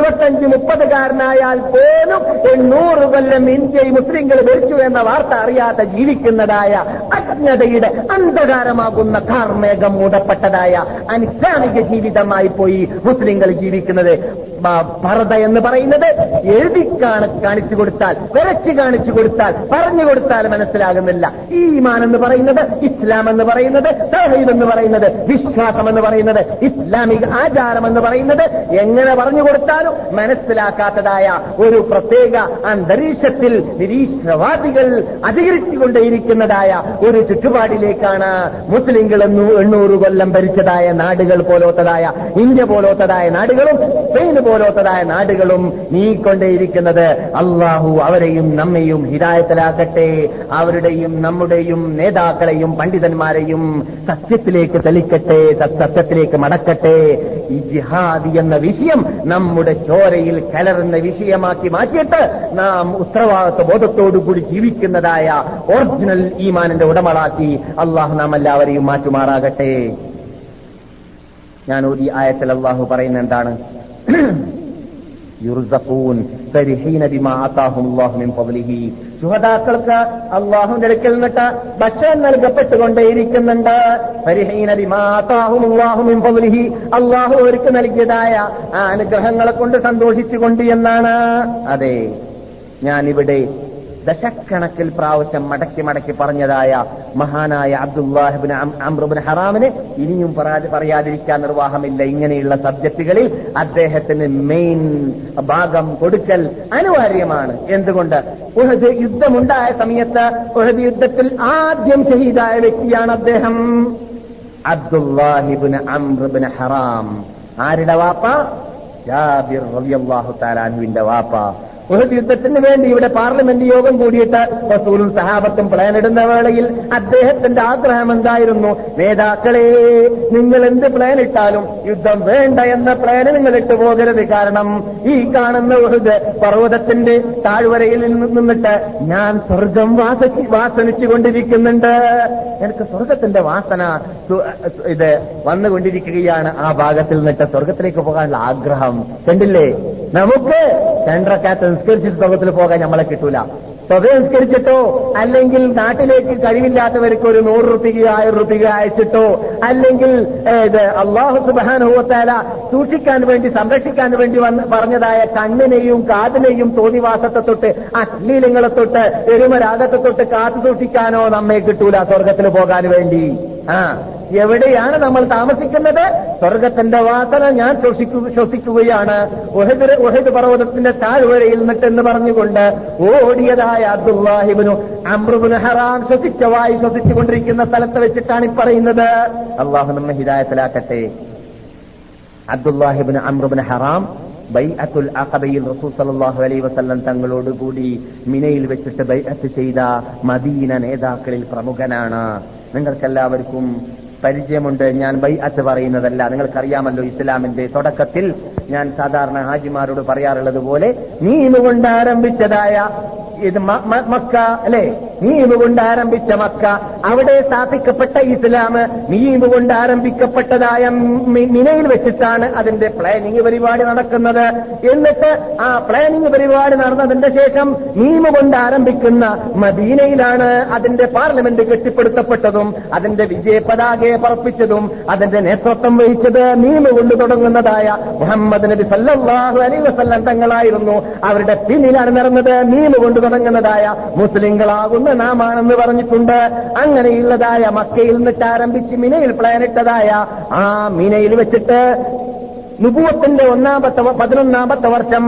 25-30കാരനായാൽ പോലും 800 കൊല്ലം ഇന്ത്യയിൽ മുസ്ലിങ്ങൾ ഭരിച്ചു എന്ന വാർത്ത അറിയാതെ ജീവിക്കുന്നതായ അജ്ഞതയുടെ അന്ധകാരമാകുന്ന കാർമേഘം മൂടപ്പെട്ടതായ ഇസ്ലാമിക ജീവിതമായി പോയി മുസ്ലിങ്ങൾ ജീവിക്കുന്നത്. പർദ എന്ന് പറയുന്നത് എഴുതി കാണിച്ചു കൊടുത്താൽ, വരച്ച് കാണിച്ചു കൊടുത്താൽ, പറഞ്ഞു കൊടുത്താൽ മനസ്സിലാകുന്നില്ല. ഈമാൻ എന്ന് പറയുന്നത്, ഇസ്ലാം എന്ന് പറയുന്നത്, തൗഹീദ് എന്ന് പറയുന്നത്, വിശ്വാസം എന്ന് പറയുന്നത്, ഇസ്ലാമിക ആചാരം എന്ന് പറയുന്നത് എങ്ങനെ പറഞ്ഞു കൊടുത്താലും മനസ്സിലാക്കാത്തതായ ഒരു പ്രത്യേക അന്തരീക്ഷത്തിൽ നിരീശ്വരവാദികൾ അധികരിച്ചുകൊണ്ടേയിരിക്കുന്നതായ ഒരു ചുറ്റുപാടിലേക്കാണ് മുസ്ലിങ്ങൾ 800 കൊല്ലം ഭരിച്ചതായ നാടുകൾ പോലോത്തതായ ഇന്ത്യ പോലോത്തതായ നാടുകളും സ്പെയിൻ പോലോത്തതായ നാടുകളും നീക്കൊണ്ടേയിരിക്കുന്നത്. അള്ളാഹു അവരെയും നമ്മെയും ഹിദായത്തിലാക്കട്ടെ. അവരുടെയും നമ്മുടെയും നേതാക്കളെയും പണ്ഡിതന്മാരെയും സത്യത്തിലേക്ക് തെളിക്കട്ടെ, സത്യത്തിലേക്ക് മടക്കട്ടെ. ഈ ജിഹാദി എന്ന വിഷയം നമ്മുടെ ചോരയിൽ കലർന്ന വിഷയമാക്കി മാറ്റിയിട്ട് നാം ഉത്തരവാദിത്വ ബോധത്തോടുകൂടി ജീവിക്കുന്നതായ ഒറിജിനൽ ഈമാനിന്റെ ഉടമകളാക്കി അള്ളാഹു നാം എല്ലാവരെയും മാറ്റുമാറാകട്ടെ. ഞാൻ ഈ ആയത്തിൽ അള്ളാഹു പറയുന്ന എന്താണ്? യുർസഖൂൻ ഫരിഹീന ബിമാ ആതാഹുല്ലാഹു മിൻ ഫദ്ലിഹി. ശുഹദാക്കൾക്ക് അള്ളാഹുവിന്റെ അടുക്കൽ നിന്നിട്ട് ഭക്ഷണം നൽകപ്പെട്ടുകൊണ്ടേയിരിക്കുന്നുണ്ട്. ഫരിഹീന ബിമാ ആതാഹുല്ലാഹു മിൻ ഫദ്ലിഹി. അള്ളാഹു അവർക്ക് നൽകിയതായ ആ അനുഗ്രഹങ്ങളെ കൊണ്ട് സന്തോഷിച്ചുകൊണ്ട് എന്നാണ്. അതെ, ഞാനിവിടെ ദശക്കണക്കിൽ പ്രാവശ്യം മടക്കി പറഞ്ഞതായ മഹാനായ അബ്ദുല്ലാഹിബ്നു അംർ ഇബ്നു ഹറാമിന് ഇനിയും പറയാതിരിക്കാൻ നിർവാഹമില്ല. ഇങ്ങനെയുള്ള സബ്ജക്റ്റുകളിൽ അദ്ദേഹത്തിന് മെയിൻ ഭാഗം കൊടുക്കൽ അനിവാര്യമാണ്. എന്തുകൊണ്ട്? ഉഹദ് യുദ്ധമുണ്ടായ സമയത്ത്, ഉഹദ് യുദ്ധത്തിൽ ആദ്യം ഷഹീദായ വ്യക്തിയാണ് അദ്ദേഹം, അബ്ദുല്ലാഹിബ്നു അംർ ഇബ്നു ഹറാം. ആരുടെ വാപ്പ? ജാബിർ റളിയല്ലാഹു തആല അൻഹുവിന്റെ വാപ്പ. ഉഹദ് യുദ്ധത്തിന് വേണ്ടി ഇവിടെ പാർലമെന്റ് യോഗം കൂടിയിട്ട് റസൂലും സഹാബത്തും പ്ലാൻ ഇടുന്ന വേളയിൽ അദ്ദേഹത്തിന്റെ ആഗ്രഹം എന്തായിരുന്നു? നേതാക്കളെ, നിങ്ങൾ എന്ത് പ്ലാൻ ഇട്ടാലും യുദ്ധം വേണ്ട എന്ന പ്ലാന് നിങ്ങൾ ഇട്ടു പോകരുത്. കാരണം ഈ കാണുന്ന ഉഹദ് പർവ്വതത്തിന്റെ താഴ്വരയിൽ നിന്നിട്ട് ഞാൻ സ്വർഗം വാസനിച്ചുകൊണ്ടിരിക്കുന്നുണ്ട്. എനിക്ക് സ്വർഗത്തിന്റെ വാസന ഇത് വന്നുകൊണ്ടിരിക്കുകയാണ്. ആ ഭാഗത്തിൽ നിന്നിട്ട് സ്വർഗത്തിലേക്ക് പോകാനുള്ള ആഗ്രഹം കണ്ടില്ലേ? നമുക്ക് 2 റക്അത്ത് നിസ്കരിച്ചിട്ട് സ്വർഗത്തിൽ പോകാൻ നമ്മളെ കിട്ടൂല. സ്വതംസ്കരിച്ചിട്ടോ അല്ലെങ്കിൽ നാട്ടിലേക്ക് കഴിവില്ലാത്തവർക്ക് ഒരു 100 രൂപ 1000 രൂപ അയച്ചിട്ടോ അല്ലെങ്കിൽ അല്ലാഹു സുബ്ഹാനഹു വ തആല സൂക്ഷിക്കാൻ വേണ്ടി സംരക്ഷിക്കാൻ വേണ്ടി പറഞ്ഞതായ കണ്ണിനെയും കാതിനെയും തോന്നിവാസത്തെ തൊട്ട് അശ്ലീലങ്ങളെ തൊട്ട് എരുമരാഗത്തെ തൊട്ട് കാത്തു സൂക്ഷിക്കാനോ നമ്മെ കിട്ടൂല സ്വർഗത്തിൽ പോകാൻ വേണ്ടി. എവിടെയാണ് നമ്മൾ താമസിക്കുന്നത്? സ്വർഗത്തിന്റെ വാസന ഞാൻ ശ്വസിക്കുകയാണ് ഉഹദ് പർവ്വതത്തിന്റെ താഴ്വരയിൽ നിന്നിട്ടെന്ന് പറഞ്ഞുകൊണ്ട് ഓടിയതായ അബ്ദുല്ലാഹി ഇബ്നു അംർ ഇബ്നു ഹറാം ശ്വസിച്ച വായു ശ്വസിച്ചുകൊണ്ടിരിക്കുന്ന സ്ഥലത്ത് വെച്ചിട്ടാണ് ഈ പറയുന്നത്. അള്ളാഹു നമ്മെ ഹിദായത്തിലാക്കട്ടെ. അബ്ദുല്ലാഹി ഇബ്നു അംർ ഇബ്നു ഹറാം ബൈഅത്തുൽ അഖബയിൽ റസൂൽ സല്ലല്ലാഹു അലൈഹി വസല്ലം തങ്ങളോടുകൂടി മിനയിൽ വെച്ചിട്ട് ബൈഅത്ത് ചെയ്ത മദീന നേതാക്കളിൽ പ്രമുഖനാണ്. നിങ്ങൾക്കെല്ലാവർക്കും പരിചയമുണ്ട്. ഞാൻ ബൈഅത്ത് പറയുന്നതല്ല. നിങ്ങൾക്കറിയാമല്ലോ, ഇസ്ലാമിന്റെ തുടക്കത്തിൽ ഞാൻ സാധാരണ ഹാജിമാരോട് പറയാറുള്ളത് പോലെ നീമ് കൊണ്ട് ആരംഭിച്ചതായ ഇത് മക്ക അല്ലെ, നീമ് കൊണ്ട് ആരംഭിച്ച മക്ക, അവിടെ സ്ഥാപിക്കപ്പെട്ട ഇസ്ലാം നീമ് കൊണ്ട് ആരംഭിക്കപ്പെട്ടതായ മിനയിൽ വെച്ചിട്ടാണ് അതിന്റെ പ്ലാനിങ് പരിപാടി നടക്കുന്നത്. എന്നിട്ട് ആ പ്ലാനിങ് പരിപാടി നടന്നതിന്റെ ശേഷം നീമ് കൊണ്ട് ആരംഭിക്കുന്ന മദീനയിലാണ് അതിന്റെ പാർലമെന്റ് കെട്ടിപ്പടുത്തപ്പെട്ടതും അതിന്റെ വിജയ പതാകയെ പറപ്പിച്ചതും അതിന്റെ നേതൃത്വം വഹിച്ചത് നീമ് കൊണ്ട് തുടങ്ങുന്നതായ മുഹമ്മദ് നബി സല്ലല്ലാഹു അലൈഹി വസല്ലം തങ്ങളായിരുന്നു. അവരുടെ പിന്നിലാണ് നടന്നത് നീമ് കൊണ്ട് തുടങ്ങുന്നതായ മുസ്ലിങ്ങളാകുന്ന നാമാണെന്ന് പറഞ്ഞിട്ടുണ്ട്. അങ്ങനെയുള്ളതായ മക്കയിൽ നിന്നിട്ട് ആരംഭിച്ച് മിനയിൽ പ്ലാനിട്ടതായ ആ മിനയിൽ വെച്ചിട്ട് നുബുവത്തിന്റെ 11ാമത്തെ വർഷം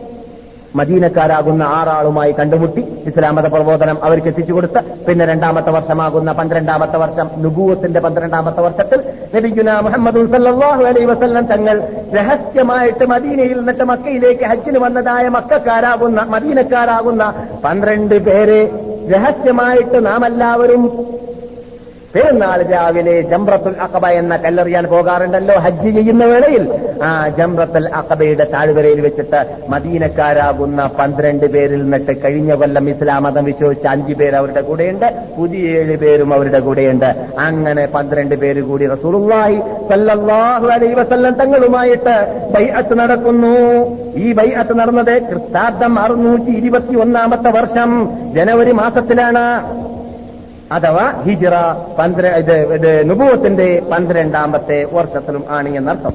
മദീനക്കാരാകുന്ന 6 ആളുമായി കണ്ടുമുട്ടി ഇസ്ലാം മത പ്രബോധനം അവർക്ക് എത്തിച്ചു കൊടുത്ത് പിന്നെ 2ാമത്തെ വർഷമാകുന്ന 12ാമത്തെ വർഷം നുബുവത്തിന്റെ 12ാമത്തെ വർഷത്തിൽ നബിയുനാ മുഹമ്മദ് സല്ലല്ലാഹു അലൈഹി വസല്ലം തങ്ങൾ രഹസ്യമായിട്ട് മദീനയിൽ നിന്നിട്ട് മക്കയിലേക്ക് ഹജ്ജിന് വന്നതായ മദീനക്കാരാകുന്ന 12 പേരെ രഹസ്യമായിട്ട് നാം എല്ലാവരും പെരുന്നാൾ രാവിലെ ജംറത്തുൽ അഖബ എന്ന കല്ലെറിയാൻ പോകാറുണ്ടല്ലോ ഹജ്ജ് ചെയ്യുന്ന വേളയിൽ. ആ ജംറത്തുൽ അഖബയുടെ താഴ്വരയിൽ വെച്ചിട്ട് മദീനക്കാരാകുന്ന 12 പേരിൽ നിന്നിട്ട് കഴിഞ്ഞ കൊല്ലം ഇസ്ലാം മതം വിശ്വസിച്ച 5 പേര് അവരുടെ കൂടെയുണ്ട്, പുതിയ 7 പേരും അവരുടെ കൂടെയുണ്ട്. അങ്ങനെ 12 പേര് കൂടി റസൂലുള്ളാഹി സല്ലല്ലാഹു അലൈഹി വസല്ലം തങ്ങളുമായിട്ട് ബൈഅത്ത് നടക്കുന്നു. ഈ ബൈഅത്ത് നടന്നത് ക്രിസ്താബ്ദം 621ാമത്തെ വർഷം ജനുവരി മാസത്തിലാണ്, അഥവാ ഹിജ്റ നുബുവത്തിന്റെ 12ാമത്തെ വർഷത്തിലും ആണ് എന്നർത്ഥം.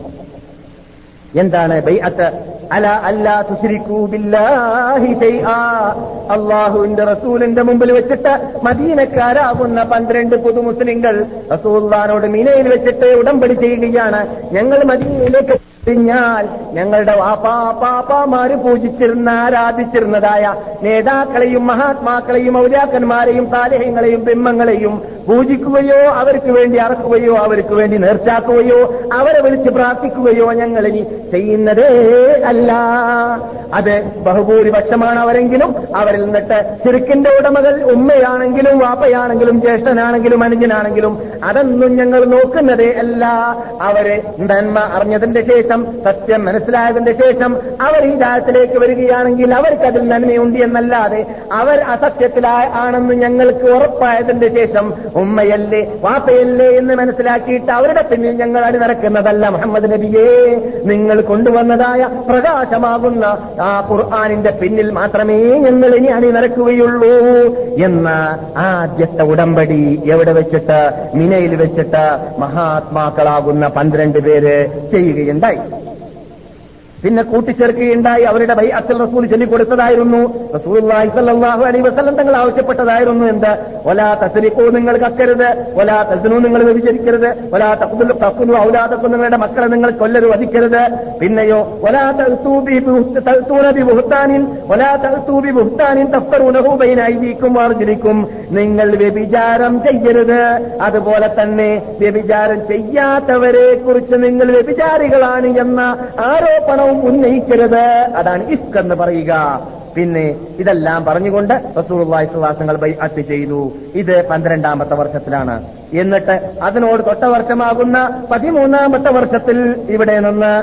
എന്താണ് ബൈഅത്ത്? അലാ അല്ലാ തുശ്രികൂ ബില്ലാഹി ശൈആ. അല്ലാഹുവിന്റെ റസൂലിന്റെ മുമ്പിൽ വെച്ചിട്ട് മദീനക്കാരാകുന്ന 12 പുതു മുസ്ലിങ്ങൾ റസൂലുള്ളാഹിനോട് മിനയിൽ വെച്ചിട്ട് ഉടമ്പടി ചെയ്യുകയാണ്. ഞങ്ങൾ മദീനയിലേക്ക് കഴിഞ്ഞാൽ ഞങ്ങളുടെ പാപ്പാമാര് പൂജിച്ചിരുന്ന ആരാധിച്ചിരുന്നതായ നേതാക്കളെയും മഹാത്മാക്കളെയും ഔലിയാക്കന്മാരെയും സാലിഹ്യങ്ങളെയും ബിംബങ്ങളെയും പൂജിക്കുകയോ അവർക്ക് വേണ്ടി അറക്കുകയോ അവർക്ക് വേണ്ടി നേർച്ചാക്കുകയോ അവരെ വിളിച്ച് പ്രാർത്ഥിക്കുകയോ ഞങ്ങൾ ഇനി ചെയ്യുന്നതേ അല്ല. അത് ബഹുഭൂരിപക്ഷമാണ് അവരെങ്കിലും അവരിൽ നിന്നിട്ട് ശിർക്കിന്റെ ഉടമകൾ ഉമ്മയാണെങ്കിലും വാപ്പയാണെങ്കിലും ജ്യേഷ്ഠനാണെങ്കിലും അനുജനാണെങ്കിലും അതൊന്നും ഞങ്ങൾ നോക്കുന്നതേ അല്ല. അവര് നന്മ അറിഞ്ഞതിന്റെ ശേഷം സത്യം മനസ്സിലായതിന്റെ ശേഷം അവർ ഈ ഹിദായത്തിലേക്ക് വരികയാണെങ്കിൽ അവർക്ക് അതിൽ നന്മയുണ്ട് എന്നല്ലാതെ അവർ അസത്യത്തിലാണെന്ന് ഞങ്ങൾക്ക് ഉറപ്പായതിന്റെ ശേഷം ഉമ്മയല്ലേ വാപ്പയല്ലേ എന്ന് മനസ്സിലാക്കിയിട്ട് അവരുടെ പിന്നിൽ ഞങ്ങൾ അണിനിരക്കുന്നതല്ല. മുഹമ്മദ് നബിയെ, നിങ്ങൾ കൊണ്ടുവന്നതായ പ്രകാശമാകുന്ന ആ ഖുർആനിന്റെ പിന്നിൽ മാത്രമേ ഞങ്ങൾ ഇനി അണിനിരക്കുകയുള്ളൂ എന്ന ആദ്യത്തെ ഉടമ്പടി എവിടെ വെച്ചിട്ട്? മിനയിൽ വെച്ചിട്ട് മഹാത്മാക്കളാകുന്ന 12 പേര് ചെയ്യുകയുണ്ടായി. പിന്നെ കൂട്ടിച്ചേർക്കുകയുണ്ടായി. അവരുടെ ബൈഅത്തുൽ റസൂൽ ചൊല്ലിക്കൊടുത്തതായിരുന്നു. റസൂലുള്ളാഹി സ്വല്ലല്ലാഹു അലൈഹി വസല്ലം തങ്ങൾ ആവശ്യപ്പെട്ടതായിരുന്നു എന്ത്? വലാ തസ്രിഖൂ, നിങ്ങൾ കക്കരുത്. വലാ തസ്നൂ, നിങ്ങൾ വ്യഭിചരിക്കരുത്. വലാ തഖ്തുലൂ ഔലാദക്കും, നിങ്ങളുടെ മക്കളെ നിങ്ങൾ കൊല്ലരുത്, വധിക്കരുത്. പിന്നെയോ വലാ തഅ്തൂ ബി ബുഹ്താനിൻ തഫ്തറൂനഹു ബൈന അയ്ദീകും വഅർജുലികും, നിങ്ങൾ വ്യഭിചാരം ചെയ്യരുത്. അതുപോലെ തന്നെ വ്യഭിചാരം ചെയ്യാത്തവരെ കുറിച്ച് നിങ്ങൾ വ്യഭിചാരികളാണ് എന്ന ആരോപണവും ഉന്നയിക്കരുത്. അതാണ് ഇഫ്ക് എന്ന് പറയുക. പിന്നെ ഇതെല്ലാം പറഞ്ഞുകൊണ്ട് റസൂലുള്ളാഹി സ്വല്ലല്ലാഹു അലൈഹി വസല്ലം ബൈഅത്ത് ചെയ്തു. ഇത് 12ാമത്തെ വർഷത്തിലാണ്. എന്നിട്ട് അതിനോട് തൊട്ട വർഷമാകുന്ന 13ാമത്തെ വർഷത്തിൽ ഇവിടെ നിന്ന്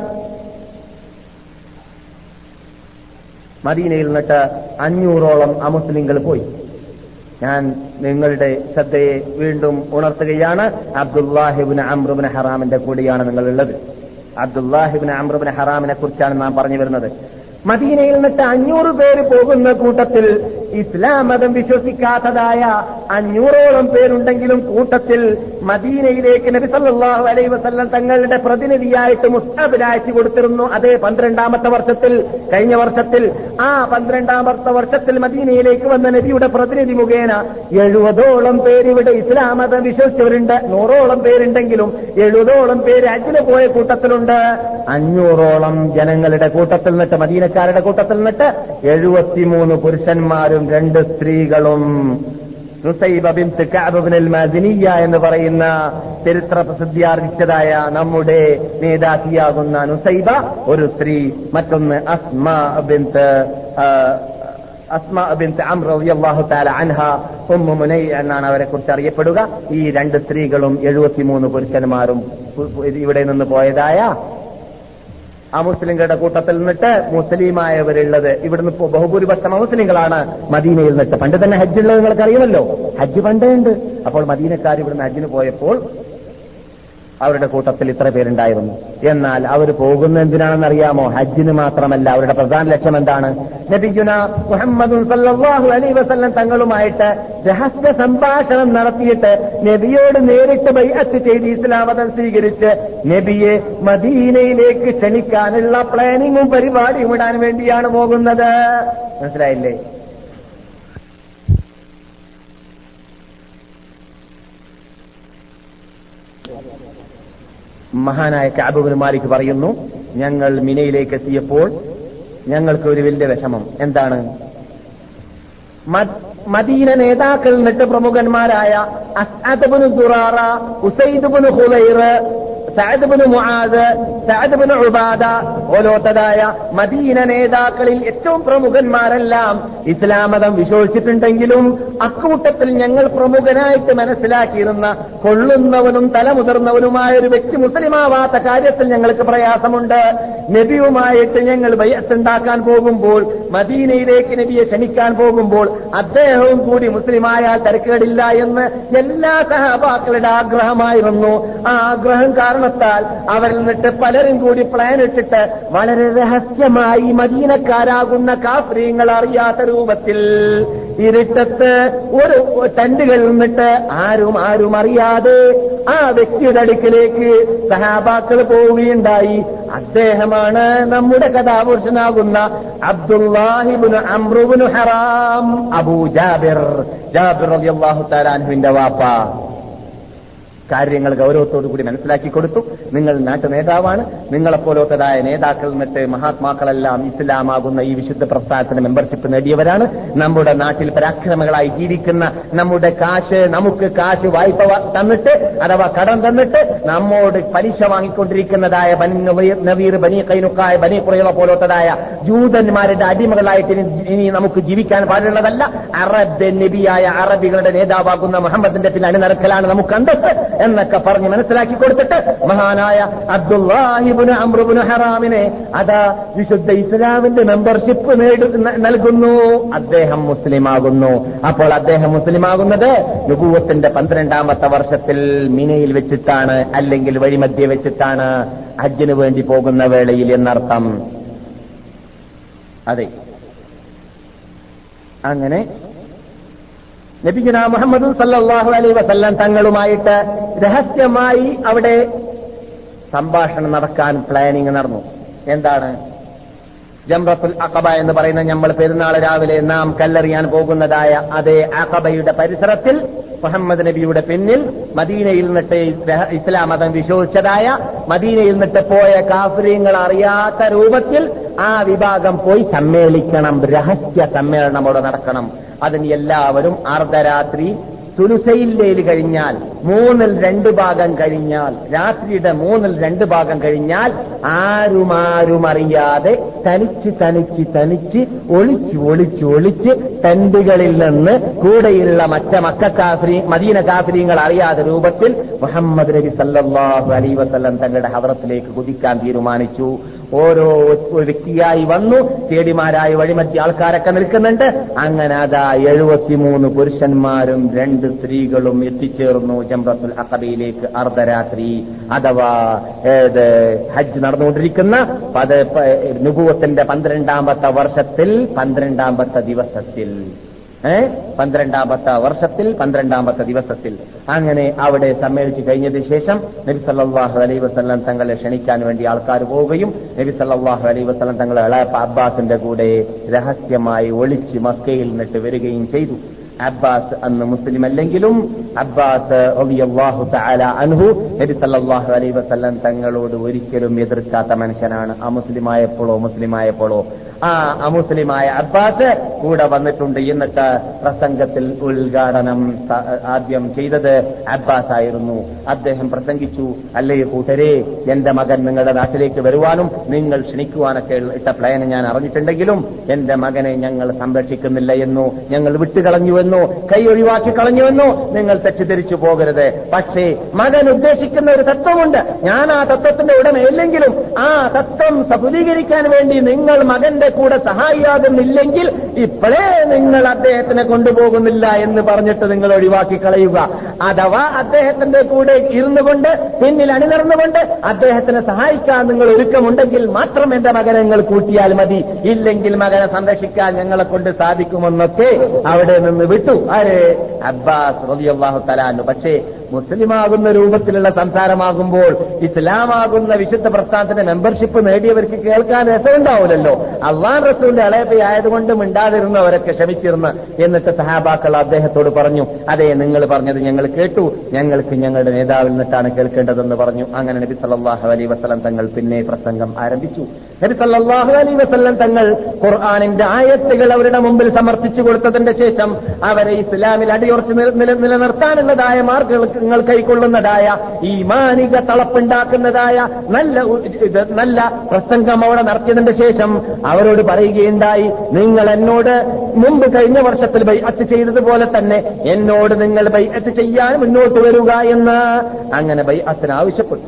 മദീനയിൽ നിന്നിട്ട് 500ഓളം അമുസ്ലിങ്ങൾ പോയി. ഞാൻ നിങ്ങളുടെ ശ്രദ്ധയെ വീണ്ടും ഉണർത്തുകയാണ്. അബ്ദുല്ലാഹി ഇബ്നു അംർ ഇബ്നു ഹറാമിന്റെ കൂടെയാണ് നിങ്ങളുള്ളത്. അബ്ദുല്ലാഹി ഇബ്നു അംർ ഇബ്നു ഹറാമിനെ കുറിച്ചാണ് നാം പറഞ്ഞു വരുന്നത്. മദീനയിൽ നിന്നിട്ട് 500 പേര് പോകുന്ന കൂട്ടത്തിൽ ഇസ്ലാം മതം വിശ്വസിക്കാത്തതായ 500ഓളം പേരുണ്ടെങ്കിലും കൂട്ടത്തിൽ മദീനയിലേക്ക് നബി സല്ലല്ലാഹു അലൈഹി വസല്ലം തങ്ങളുടെ പ്രതിനിധിയായിട്ട് മുസ്അബിനെ അയച്ചു കൊടുത്തിരുന്നു. അതേ 12ാമത്തെ വർഷത്തിൽ, കഴിഞ്ഞ വർഷത്തിൽ, ആ 12ാമത്തെ വർഷത്തിൽ മദീനയിലേക്ക് വന്ന നബിയുടെ പ്രതിനിധി മുഖേന 70ഓളം പേര് ഇവിടെ ഇസ്ലാം മതം വിശ്വസിച്ചവരുണ്ട്. 100ഓളം പേരുണ്ടെങ്കിലും 70ഓളം പേര് ഹജ്ജിന് പോയ കൂട്ടത്തിലുണ്ട്. 500ഓളം ജനങ്ങളുടെ കൂട്ടത്തിൽ നിന്നിട്ട്, മദീനക്കാരുടെ കൂട്ടത്തിൽ നിന്നിട്ട് 73 പുരുഷന്മാരും 2 സ്ത്രീകളും. നുസൈബ ബിൻത് കഅബ് ഇബ്നുൽ മാദിനിയ എന്ന് പറയുന്ന ചരിത്ര പ്രസിദ്ധിയാർജിച്ചതായ നമ്മുടെ നേതാക്കിയാകുന്ന നുസൈബ ഒരു സ്ത്രീ, മറ്റൊന്ന് അസ്മാ ബിൻത് അംർ റളിയല്ലാഹു തആല അൻഹ, ഉമ്മു മുനൈ എന്നാണ് അവരെ കുറിച്ച് അറിയപ്പെടുക. ഈ 2 സ്ത്രീകളും 73 പുരുഷന്മാരും ഇവിടെ നിന്ന് പോയതായ അമുസ്ലിങ്ങളുടെ കൂട്ടത്തിൽ നിന്നിട്ട് മുസ്ലിമായവരുള്ളത്. ഇവിടുന്ന് ബഹുഭൂരിപക്ഷം മുസ്ലിങ്ങളാണ് മദീനയിൽ നിന്നിട്ട്. പണ്ട് തന്നെ ഹജ്ജുള്ളത് നിങ്ങൾക്ക് അറിയുമല്ലോ, ഹജ്ജ് പണ്ടേ ഉണ്ട്. അപ്പോൾ മദീനക്കാർ ഇവിടുന്ന് ഹജ്ജിന് പോയപ്പോൾ അവരുടെ കൂട്ടത്തിൽ ഇത്ര പേരുണ്ടായിരുന്നു. എന്നാൽ അവർ പോകുന്ന എന്തിനാണെന്ന് അറിയാമോ? ഹജ്ജിന് മാത്രമല്ല. അവരുടെ പ്രധാന ലക്ഷ്യം എന്താണ്? നബിയുനാ മുഹമ്മദ് സല്ലല്ലാഹു അലൈഹി വസല്ലം തങ്ങളുമായിട്ട് രഹസ്യ സംഭാഷണം നടത്തിയിട്ട് നബിയോട് നേരിട്ട് ബൈഅത്ത് ചെയ്ത് ഇസ്ലാം മതം സ്വീകരിച്ച് നബിയെ മദീനയിലേക്ക് ക്ഷണിക്കാനുള്ള പ്ലാനിങ്ങും പരിപാടിയും ഇടാൻ വേണ്ടിയാണ് പോകുന്നത്. മനസ്സിലായില്ലേ? മഹാനായ കഅബ് ഇബ്നു മാലിക് പറയുന്നു, ഞങ്ങൾ മിനയിലേക്ക് എത്തിയപ്പോൾ ഞങ്ങൾക്ക് ഒരു വലിയ വിഷമം. എന്താണ്? മദീന നേതാക്കൾ എന്നിട്ട് പ്രമുഖന്മാരായ Asad ibn Zurara, Usaid ibn Khulair, Saad ibn Muadh, Saad ibn Ubada പോലോത്തതായ മദീന നേതാക്കളിൽ ഏറ്റവും പ്രമുഖന്മാരെല്ലാം ഇസ്ലാം മതം വിശ്വസിച്ചിട്ടുണ്ടെങ്കിലും അക്കൂട്ടത്തിൽ ഞങ്ങൾ പ്രമുഖനായിട്ട് മനസ്സിലാക്കിയിരുന്ന കൊള്ളുന്നവനും തലമുതിർന്നവനുമായ ഒരു വ്യക്തി മുസ്ലിമാവാത്ത കാര്യത്തിൽ ഞങ്ങൾക്ക് പ്രയാസമുണ്ട്. നബിയുമായിട്ട് ഞങ്ങൾ ബൈഅത്ത് ഉണ്ടാക്കാൻ പോകുമ്പോൾ, മദീനയിലേക്ക് നബിയെ ക്ഷണിക്കാൻ പോകുമ്പോൾ അദ്ദേഹവും കൂടി മുസ്ലിമായാൽ തരക്കേടില്ല എന്ന് എല്ലാ സഹാബാക്കളുടെ ആഗ്രഹമായിരുന്നു. ആ ആഗ്രഹം കാരണത്താൽ അവരിൽ നിന്നിട്ട് പലരും കൂടി പ്ലാൻ ഇട്ടിട്ട് വളരെ രഹസ്യമായി മദീനക്കാരാകുന്ന കാഫിരീങ്ങൾ അറിയാത്ത രൂപത്തിൽ ഇരുട്ടത്ത് ഒരു ടെന്റുകളിൽ നിന്നിട്ട് ആരും അറിയാതെ ആ വ്യക്തിയുടെ അടുക്കിലേക്ക് സഹാബാക്കൾ പോവുകയുണ്ടായി. അദ്ദേഹമാണ് നമ്മുടെ കഥാപുരുഷനാകുന്ന അബ്ദുല്ലാഹി ഇബ്നു അംർ ഇബ്നു ഹറാം, അബൂ ജാബിർ റളിയല്ലാഹു തആല അൻഹുവിന്റെ വാപ്പ. കാര്യങ്ങൾ ഗൗരവത്തോടുകൂടി മനസ്സിലാക്കി കൊടുത്തു. നിങ്ങൾ നാട്ടു നേതാവാണ്, നിങ്ങളെപ്പോലത്തതായ നേതാക്കൾ നിന്നിട്ട് മഹാത്മാക്കളെല്ലാം ഇസ്ലാമാകുന്ന ഈ വിശുദ്ധ പ്രസ്ഥാനത്തിന് മെമ്പർഷിപ്പ് നേടിയവരാണ്. നമ്മുടെ നാട്ടിൽ പരാക്രമങ്ങളായി ജീവിക്കുന്ന നമുക്ക് കാശ് വായ്പ തന്നിട്ട് അഥവാ കടം തന്നിട്ട് നമ്മോട് പലിശ വാങ്ങിക്കൊണ്ടിരിക്കുന്നതായ നവീർ, ബനി ഖൈനുഖായ, ബനി ഖുറൈള പോലത്തതായ ജൂതന്മാരുടെ അടിമകളായിട്ട് ഇനി നമുക്ക് ജീവിക്കാൻ പാടുള്ളതല്ല. നബിയായ അറബികളുടെ നേതാവാകുന്ന മുഹമ്മദിന്റെ പിന്നെ അണിനിരക്കലാണ് നമുക്ക് അന്തസ്സ് എന്നൊക്കെ പറഞ്ഞ് മനസ്സിലാക്കി കൊടുത്തിട്ട് മഹാനായ അബ്ദുല്ലാഹി ഇബ്നു അംർ ഇബ്നു ഹറാമിനെ അതാ വിശുദ്ധ ഇസ്ലാമിന്റെ മെമ്പർഷിപ്പ് നൽകുന്നു. അദ്ദേഹം മുസ്ലിമാകുന്നു. അപ്പോൾ അദ്ദേഹം മുസ്ലിമാകുന്നത് നുബുവത്തിന്റെ 12ാമത്തെ വർഷത്തിൽ മിനയിൽ വെച്ചിട്ടാണ്, അല്ലെങ്കിൽ വഴിമധ്യേ വെച്ചിട്ടാണ്, ഹജ്ജിന് വേണ്ടി പോകുന്ന വേളയിൽ എന്നർത്ഥം. അതെ, അങ്ങനെ നബിയുനാ മുഹമ്മദ് സല്ലല്ലാഹു അലൈഹി വസല്ലം തങ്ങളുമായിട്ട് രഹസ്യമായി അവിടെ സംഭാഷണം നടക്കാൻ പ്ലാനിങ് നടന്നു. എന്താണ്? ജംറത്തുൽ അഖബ എന്ന് പറയുന്ന നമ്മൾ പെരുന്നാൾ രാവിലെ നാം കല്ലെറിയാൻ പോകുന്നതായ അതേ അഖബയുടെ പരിസരത്തിൽ മുഹമ്മദ് നബിയുടെ പിന്നിൽ മദീനയിൽ നിന്നിട്ട് ഇസ്ലാം മതം വിശ്വസിച്ചതായ മദീനയിൽ നിന്നിട്ട് പോയ കാഫിരീങ്ങൾ അറിയാത്ത രൂപത്തിൽ ആ വിഭാഗം പോയി സമ്മേളിക്കണം. രഹസ്യ സമ്മേളനം അവിടെ നടക്കണം. അതിന് എല്ലാവരും അർദ്ധരാത്രി സുലുസൈൽ കഴിഞ്ഞാൽ 2/3 ഭാഗം കഴിഞ്ഞാൽ, രാത്രിയുടെ 2/3 കഴിഞ്ഞാൽ ആരും അറിയാതെ തനിച്ച് ഒളിച്ച് ടെന്റുകളിൽ നിന്ന് കൂടെയുള്ള മദീന കാഫിരീങ്ങൾ അറിയാതെ രൂപത്തിൽ മുഹമ്മദ് നബി സല്ലല്ലാഹു അലൈഹി വസല്ലം തങ്ങളുടെ ഹദ്റത്തിലേക്ക് കുതിക്കാൻ തീരുമാനിച്ചു. ഓരോ വ്യക്തിയായി വന്നു, ചേടിമാരായി വഴിമധ്യ ആൾക്കാരൊക്കെ നിൽക്കുന്നുണ്ട്. അങ്ങനെ അതാ 73 പുരുഷന്മാരും 2 സ്ത്രീകളും എത്തിച്ചേർന്നു ജംറത്തുൽ അഖബയിലേക്ക് അർദ്ധരാത്രി, അഥവാ ഹജ്ജ് നടന്നുകൊണ്ടിരിക്കുന്ന നുബുവത്തിന്റെ 12ാമത്തെ വർഷത്തിൽ 12ാമത്തെ ദിവസത്തിൽ. 12ാമത്തെ വർഷത്തിൽ 12ാമത്തെ ദിവസത്തിൽ. അങ്ങനെ അവിടെ സമ്മേളിച്ചു കഴിഞ്ഞതിന് ശേഷം നബി സല്ലല്ലാഹു അലൈഹി വസല്ലം തങ്ങളെ ക്ഷണിക്കാൻ വേണ്ടി ആൾക്കാർ പോവുകയും നബി സല്ലല്ലാഹു അലൈഹി വസല്ലം തങ്ങളെ ഇളയപ്പ അബ്ബാസിന്റെ കൂടെ രഹസ്യമായി ഒളിച്ച് മക്കയിൽ നിന്നിട്ട് വരികയും ചെയ്തു. അബ്ബാസ് അന്ന് മുസ്ലിം അല്ലെങ്കിലും അബ്ബാസ് റളിയല്ലാഹു തആല അൻഹു നബി സല്ലല്ലാഹു അലൈഹി വസല്ലം തങ്ങളോട് ഒരിക്കലും എതിർക്കാത്ത മനുഷ്യനാണ്. മുസ്ലിമായപ്പോഴോ അമുസ്ലിമായ അബ്ബാസ് കൂടെ വന്നിട്ടുണ്ട്. എന്നിട്ട് പ്രസംഗത്തിൽ ഉദ്ഘാടനം ആദ്യം ചെയ്തത് അബ്ബാസ് ആയിരുന്നു. അദ്ദേഹം പ്രസംഗിച്ചു, അല്ലേ കൂട്ടരെ, എന്റെ മകൻ നിങ്ങളുടെ നാട്ടിലേക്ക് വരുവാനും നിങ്ങൾ ക്ഷണിക്കുവാനൊക്കെ ഇട്ട പ്ലാൻ ഞാൻ അറിഞ്ഞിട്ടുണ്ടെങ്കിലും എന്റെ മകനെ ഞങ്ങൾ സംരക്ഷിക്കുന്നില്ല എന്നോ, ഞങ്ങൾ വിട്ടുകളഞ്ഞുവെന്നോ, കൈ ഒഴിവാക്കി കളഞ്ഞുവെന്നോ നിങ്ങൾ തെറ്റിദ്ധരിച്ചു പോകരുത്. പക്ഷേ മകൻ ഉദ്ദേശിക്കുന്ന ഒരു തത്വമുണ്ട്. ഞാൻ ആ തത്വത്തിന്റെ ഉടമയില്ലെങ്കിലും ആ തത്വം സഫലീകരിക്കാൻ വേണ്ടി നിങ്ങൾ മകന്റെ കൂടെ സഹായിയാകുന്നില്ലെങ്കിൽ ഇപ്പോഴേ നിങ്ങൾ അദ്ദേഹത്തിനെ കൊണ്ടുപോകുന്നില്ല എന്ന് പറഞ്ഞിട്ട് നിങ്ങൾ ഒഴിവാക്കി കളയുക. അഥവാ അദ്ദേഹത്തിന്റെ കൂടെ ഇരുന്നു കൊണ്ട് പിന്നിൽ അണിനിർന്നുകൊണ്ട് അദ്ദേഹത്തിനെ സഹായിക്കാൻ നിങ്ങൾ ഒരുക്കമുണ്ടെങ്കിൽ മാത്രം എന്റെ മകനെ നിങ്ങൾ കൂട്ടിയാൽ മതി, ഇല്ലെങ്കിൽ മകനെ സംരക്ഷിക്കാൻ ഞങ്ങളെ കൊണ്ട് സാധിക്കുമെന്നൊക്കെ അവിടെ നിന്ന് വിട്ടു. അബ്ബാസ് റളിയല്ലാഹു തആല അൻഹു. പക്ഷേ മുസ്ലിമാകുന്ന രൂപത്തിലുള്ള സംസാരമാകുമ്പോൾ ഇസ്ലാമാകുന്ന വിശുദ്ധ പ്രസ്ഥാനത്തിന്റെ മെമ്പർഷിപ്പ് നേടിയവർക്ക് കേൾക്കാൻ രസമുണ്ടാവില്ലല്ലോ. അള്ളാഹ് റസൂലിന്റെ ഇളയപ്പയായതുകൊണ്ട് മിണ്ടാതിരുന്നവരൊക്കെ ക്ഷമിച്ചിരുന്നു. എന്നിട്ട് സഹാബാക്കൾ അദ്ദേഹത്തോട് പറഞ്ഞു, അതെ, നിങ്ങൾ പറഞ്ഞത് ഞങ്ങൾ കേട്ടു, ഞങ്ങൾക്ക് ഞങ്ങളുടെ നേതാവിൽ നിന്നിട്ടാണ് കേൾക്കേണ്ടതെന്ന് പറഞ്ഞു. അങ്ങനെ നബി സല്ലല്ലാഹു അലൈഹി വസല്ലം തങ്ങൾ പിന്നെ പ്രസംഗം ആരംഭിച്ചു. നബി സല്ലല്ലാഹു അലൈഹി വസല്ലം തങ്ങൾ ഖുർആനിന്റെ ആയത്തുകൾ അവരുടെ മുമ്പിൽ സമർപ്പിച്ചു കൊടുത്തതിന്റെ ശേഷം അവരെ ഇസ്ലാമിൽ അടിയുറച്ച് നിലനിർത്താനുള്ളതായ മാർഗങ്ങൾ കൈക്കൊള്ളുന്നതായ ഈമാനിക തളപ്പുണ്ടാക്കുന്നതായ നല്ല പ്രസംഗം അവിടെ നടത്തിയതിന്റെ ശേഷം അവരോട് പറയുകയുണ്ടായി, നിങ്ങൾ എന്നോട് മുമ്പ് കഴിഞ്ഞ വർഷത്തിൽ ബൈഅത്ത് ചെയ്തതുപോലെ തന്നെ എന്നോട് നിങ്ങൾ ബൈഅത്ത് ചെയ്യാൻ മുന്നോട്ട് വരിക എന്ന്. അങ്ങനെ ബൈഅത്തിന് ആവശ്യപ്പെട്ടു.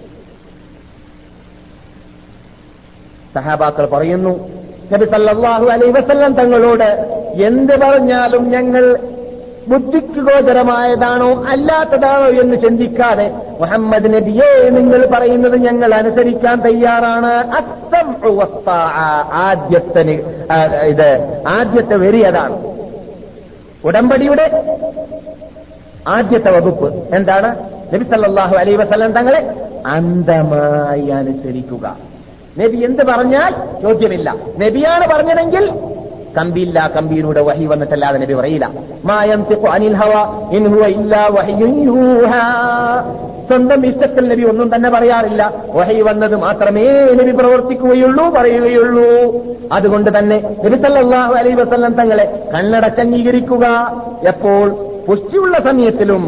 സഹാബാക്കൾ പറയുന്നു, നബി സല്ലല്ലാഹു അലൈഹി വസല്ലം തങ്ങളോട് എന്ത് പറഞ്ഞാലും ഞങ്ങൾ ബുദ്ധിക്ക് ഗോചരമായതാണോ അല്ലാത്തതാണോ എന്ന് ചിന്തിക്കാതെ മുഹമ്മദ് നബിയെ നിങ്ങൾ പറയുന്നത് ഞങ്ങൾ അനുസരിക്കാൻ തയ്യാറാണ്. ആദ്യത്തെ വരി അതാണ്. ഉടമ്പടിയുടെ ആദ്യത്തെ വകുപ്പ് എന്താണ്? നബി സല്ലല്ലാഹു അലൈഹി വസല്ലം തങ്ങളെ അന്ധമായി അനുസരിക്കുക. നബി എന്ത് പറഞ്ഞാൽ ചോദ്യമില്ല. നബിയാണ് പറഞ്ഞതെങ്കിൽ കമ്പിയില്ല, കമ്പിയിലൂടെ വഹി വന്നിട്ടല്ലാതെ നബി പറയില്ല. സ്വന്തം ഇഷ്ടത്തിൽ നബി ഒന്നും തന്നെ പറയാറില്ല. വഹി വന്നത് മാത്രമേ നബി പ്രവർത്തിക്കുകയുള്ളൂ, പറയുകയുള്ളൂ. അതുകൊണ്ട് തന്നെ നബി സല്ലല്ലാഹു അലൈഹി വസല്ലം തങ്ങളെ കണ്ണടച്ചംഗീകരിക്കുക. എപ്പോൾ? പുഷ്ടിയുള്ള സമയത്തിലും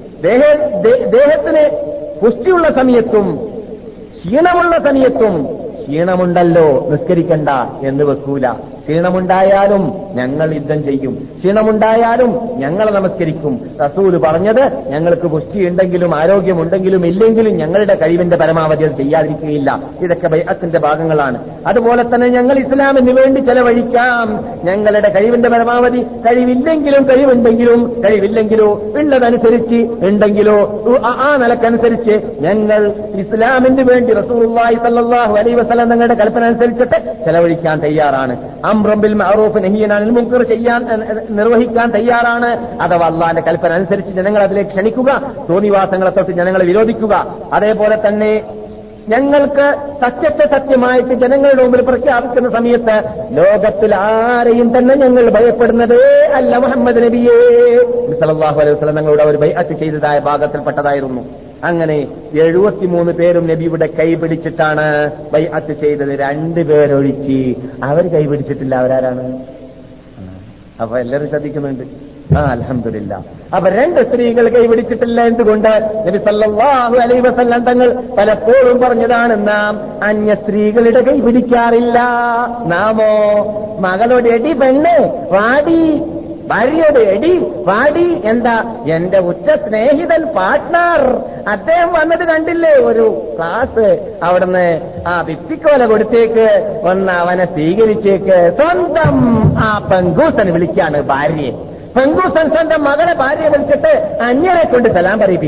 ദേഹത്തിന് പുഷ്ടിയുള്ള സമയത്തും ക്ഷീണമുള്ള സമയത്തും. ക്ഷീണമുണ്ടല്ലോ നിസ്കരിക്കണ്ട എന്ന് വെക്കൂല. ക്ഷീണമുണ്ടായാലും ഞങ്ങൾ യുദ്ധം ചെയ്യും, ക്ഷീണമുണ്ടായാലും ഞങ്ങൾ നമസ്കരിക്കും. റസൂൽ പറഞ്ഞത് ഞങ്ങൾക്ക് പുഷ്ടിയുണ്ടെങ്കിലും ആരോഗ്യമുണ്ടെങ്കിലും ഇല്ലെങ്കിലും ഞങ്ങളുടെ കഴിവിന്റെ പരമാവധി അത് ചെയ്യാതിരിക്കുകയില്ല. ഇതൊക്കെ ബൈഅത്തിന്റെ ഭാഗങ്ങളാണ്. അതുപോലെ തന്നെ ഞങ്ങൾ ഇസ്ലാമിന് വേണ്ടി ചെലവഴിക്കാം. ഞങ്ങളുടെ കഴിവിന്റെ പരമാവധി, കഴിവില്ലെങ്കിലും കഴിവില്ലെങ്കിലോ ഉള്ളതനുസരിച്ച് ഉണ്ടെങ്കിലോ ആ നിലക്കനുസരിച്ച് ഞങ്ങൾ ഇസ്ലാമിന് വേണ്ടി റസൂലുള്ളാഹി സ്വല്ലല്ലാഹു അലൈഹി വസല്ലം തങ്ങളുടെ കൽപ്പന അനുസരിച്ചിട്ട് ചെലവഴിക്കാൻ തയ്യാറാണ്. അംറും ബിൽ മഅറൂഫ് നഹിയൻ അനിൽ മുൻകർ നിർവഹിക്കാൻ തയ്യാറാണ്. അഥവാ അല്ലാഹുവിന്റെ കൽപ്പന അനുസരിച്ച് ജനങ്ങൾ അതിലേക്ക് ക്ഷണിക്കുക, തോന്നിവാസങ്ങളെ തൊട്ട് ജനങ്ങളെ വിരോധിക്കുക. അതേപോലെ തന്നെ ഞങ്ങൾക്ക് സത്യത്തെ സത്യമായിട്ട് ജനങ്ങളുടെ മുമ്പിൽ പ്രഖ്യാപിക്കുന്ന സമയത്ത് ലോകത്തിൽ ആരെയും തന്നെ ഞങ്ങൾ ഭയപ്പെടുന്നതേ അല്ല മുഹമ്മദ് നബിയെ. സല്ലല്ലാഹു അലൈഹി വസല്ലം തങ്ങളുടെ ഒരു ബൈഅത്ത് ചെയ്തതായ ഭാഗത്തിൽപ്പെട്ടതായിരുന്നു. അങ്ങനെ 73 പേരും നബിയുടെ കൈപിടിച്ചിട്ടാണ് ബൈഅത്ത് ചെയ്തത്. 2 പേരൊഴിച്ച് അവർ കൈപിടിച്ചിട്ടില്ല. അവരാരാണ്? അപ്പൊ എല്ലാവരും ശ്രദ്ധിക്കുന്നുണ്ട്. അൽഹംദുലില്ലാഹ്. അപ്പൊ 2 സ്ത്രീകൾ കൈപിടിച്ചിട്ടില്ല. എന്തുകൊണ്ട്? നബി സല്ലല്ലാഹു അലൈഹി വസല്ലം തങ്ങൾ പലപ്പോഴും പറഞ്ഞതാണ്, നാം അന്യ സ്ത്രീകളുടെ കൈപിടിക്കാറില്ല. നാമോ മകളോട് എടി പെണ്ണ് വാടി, ഭാര്യയോട് എടി വാടി. എന്താ? എന്റെ ഉറ്റ സ്നേഹിതൻ, പാർട്ട്ണർ, അദ്ദേഹം വന്നത് കണ്ടില്ലേ, ഒരു ക്ലാസ് അവിടുന്ന് ഭിത്തിക്കോല കൊടുത്തേക്ക്, ഒന്ന് അവനെ സ്വീകരിച്ചേക്ക്. സ്വന്തം പെങ്കൂസൻ വിളിക്കാണ് ഭാര്യയെ. പെങ്കൂസൻ സ്വന്തം മകളെ ഭാര്യയെ വിളിച്ചിട്ട് അന്യനെ കൊണ്ട് സലാം പറയിപ്പിക്കാം.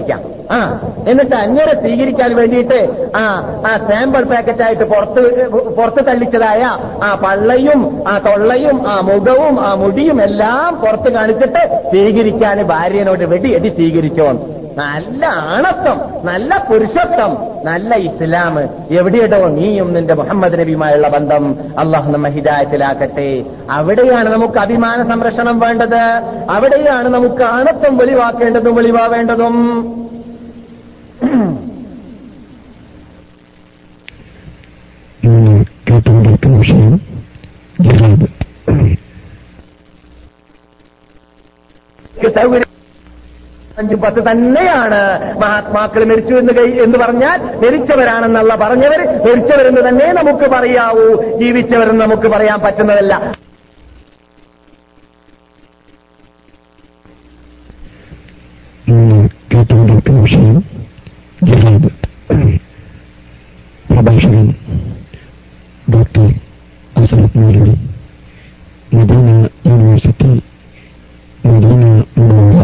എന്നിട്ട് അന്യരെ സ്വീകരിക്കാൻ വേണ്ടിയിട്ട് ആ സാമ്പിൾ പാക്കറ്റായിട്ട് പുറത്ത് തള്ളിച്ചതായ ആ പള്ളയും ആ തൊള്ളയും ആ മുഖവും ആ മുടിയും എല്ലാം പുറത്ത് കാണിച്ചിട്ട് സ്വീകരിക്കാൻ ഭാര്യനോട് വെടിയടി സ്വീകരിച്ചോ. നല്ല ആണത്വം, നല്ല പുരുഷത്വം, നല്ല ഇസ്ലാം. എവിടെയിടോ നീയും നിന്റെ മുഹമ്മദ് നബിയുമായുള്ള ബന്ധം. അള്ളാഹു നമ്മെ ഹിദായത്തിലാക്കട്ടെ. അവിടെയാണ് നമുക്ക് അഭിമാന സംരക്ഷണം വേണ്ടത്. അവിടെയാണ് നമുക്ക് ആണത്വം വെളിവാക്കേണ്ടതും വെളിവാവേണ്ടതും. കേട്ടുകൊണ്ടിരിക്കുന്ന വിഷയം ജിഹാദ്. അഞ്ചും 10 തന്നെയാണ് മഹാത്മാക്കൾ മരിച്ചു എന്ന് പറഞ്ഞാൽ മരിച്ചവരാണെന്നല്ല പറഞ്ഞവർ. മരിച്ചവരെന്ന് തന്നെ നമുക്ക് പറയാവൂ, ജീവിച്ചവരെന്ന് നമുക്ക് പറയാൻ പറ്റുന്നതല്ല. കേട്ടുകൊണ്ടിരിക്കുന്ന വിഷയം ജിഹാദ്. പ്രഭാഷകൻ doctor Asalath Maulavi, Medina university, Medina Munawwara.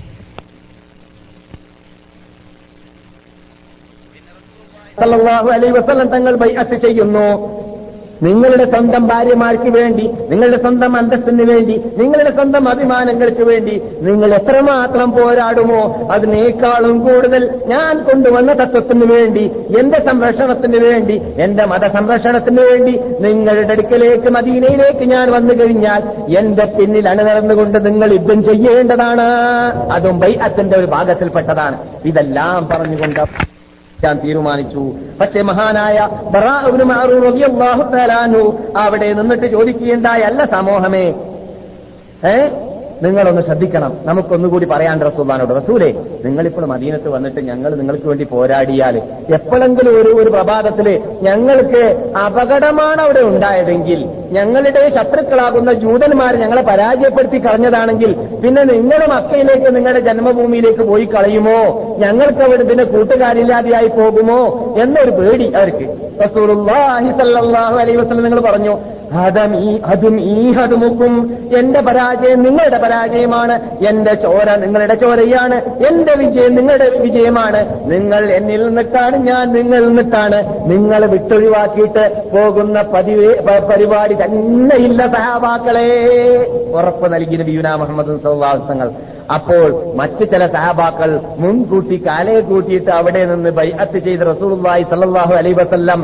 സല്ലല്ലാഹു അലൈഹി വസല്ലം തങ്ങൾ ബൈഅത്ത് ചെയ്യുന്നു. നിങ്ങളുടെ സ്വന്തം ഭാര്യമാർക്ക് വേണ്ടി, നിങ്ങളുടെ സ്വന്തം അന്തസ്സിന് വേണ്ടി, നിങ്ങളുടെ സ്വന്തം അഭിമാനങ്ങൾക്ക് വേണ്ടി നിങ്ങൾ എത്രമാത്രം പോരാടുമോ അതിനേക്കാളും കൂടുതൽ ഞാൻ കൊണ്ടുവന്ന തത്വത്തിന് വേണ്ടി, എന്റെ സംരക്ഷണത്തിന് വേണ്ടി, എന്റെ മതസംരക്ഷണത്തിന് വേണ്ടി നിങ്ങളുടെ അടുക്കലേക്ക് മദീനയിലേക്ക് ഞാൻ വന്നു കഴിഞ്ഞാൽ എന്റെ പിന്നിൽ അണിനിരന്നുകൊണ്ട് നിങ്ങൾ യുദ്ധം ചെയ്യേണ്ടതാണ്. അതും ബൈഅത്തിന്റെ ഒരു ഭാഗത്തിൽപ്പെട്ടതാണ്. ഇതെല്ലാം പറഞ്ഞുകൊണ്ട് ഞാൻ തീരുമാനിച്ചു. പക്ഷേ മഹാനായ ബറാ ഇബ്നു മഅറൂർ റളിയല്ലാഹു തആല അൻഹു അവിടെ നിന്നിട്ട് ചോദിക്കുകയുണ്ടായി, അല്ല സമൂഹമേ, നിങ്ങളൊന്ന് ശ്രദ്ധിക്കണം. നമുക്കൊന്നുകൂടി പറയാൻ റസൂലുള്ളാഹിനോട്, റസൂലേ, നിങ്ങളിപ്പോൾ മദീനത്ത് വന്നിട്ട് ഞങ്ങൾ നിങ്ങൾക്ക് വേണ്ടി പോരാടിയാൽ എപ്പോഴെങ്കിലും ഒരു പ്രഭാതത്തില് ഞങ്ങൾക്ക് അപകടമാണ് അവിടെ ഉണ്ടായതെങ്കിൽ, ഞങ്ങളുടെ ശത്രുക്കളാകുന്ന ജൂതന്മാർ ഞങ്ങളെ പരാജയപ്പെടുത്തി കളഞ്ഞതാണെങ്കിൽ പിന്നെ നിങ്ങൾ മക്കയിലേക്ക്, നിങ്ങളുടെ ജന്മഭൂമിയിലേക്ക് പോയി കളയുമോ? ഞങ്ങൾക്ക് അവിടെ പിന്നെ കൂട്ടുകാരില്ലാതെയായി പോകുമോ എന്നൊരു പേടി അവർക്ക്. റസൂലുള്ളാഹി സ്വല്ലല്ലാഹു അലൈഹി വസല്ലം നിങ്ങൾ പറഞ്ഞു, ഹദുമുക്കും, എന്റെ പരാജയം നിങ്ങളുടെ പരാജയമാണ്, എന്റെ ചോര നിങ്ങളുടെ ചോരയാണ്, എന്റെ വിജയം നിങ്ങളുടെ വിജയമാണ്. നിങ്ങൾ എന്നിൽ നിന്നിട്ടാണ്, ഞാൻ നിങ്ങളിൽ നിന്നിട്ടാണ്. നിങ്ങൾ വിട്ടൊഴിവാക്കിയിട്ട് പോകുന്ന പരിപാടി തന്നെയില്ല സഹാബാക്കളെ, ഉറപ്പ് നൽകി നബിയുനാ മുഹമ്മദ് സല്ലല്ലാഹു അലൈഹി വസല്ലം. അപ്പോൾ മറ്റു ചില സഹാബാക്കൾ മുൻകൂട്ടി കാലയെ കൂട്ടിയിട്ട് അവിടെ നിന്ന് ബൈഅത്ത് ചെയ്ത് റസൂലുള്ളാഹി സ്വല്ലല്ലാഹു അലൈഹി വസല്ലം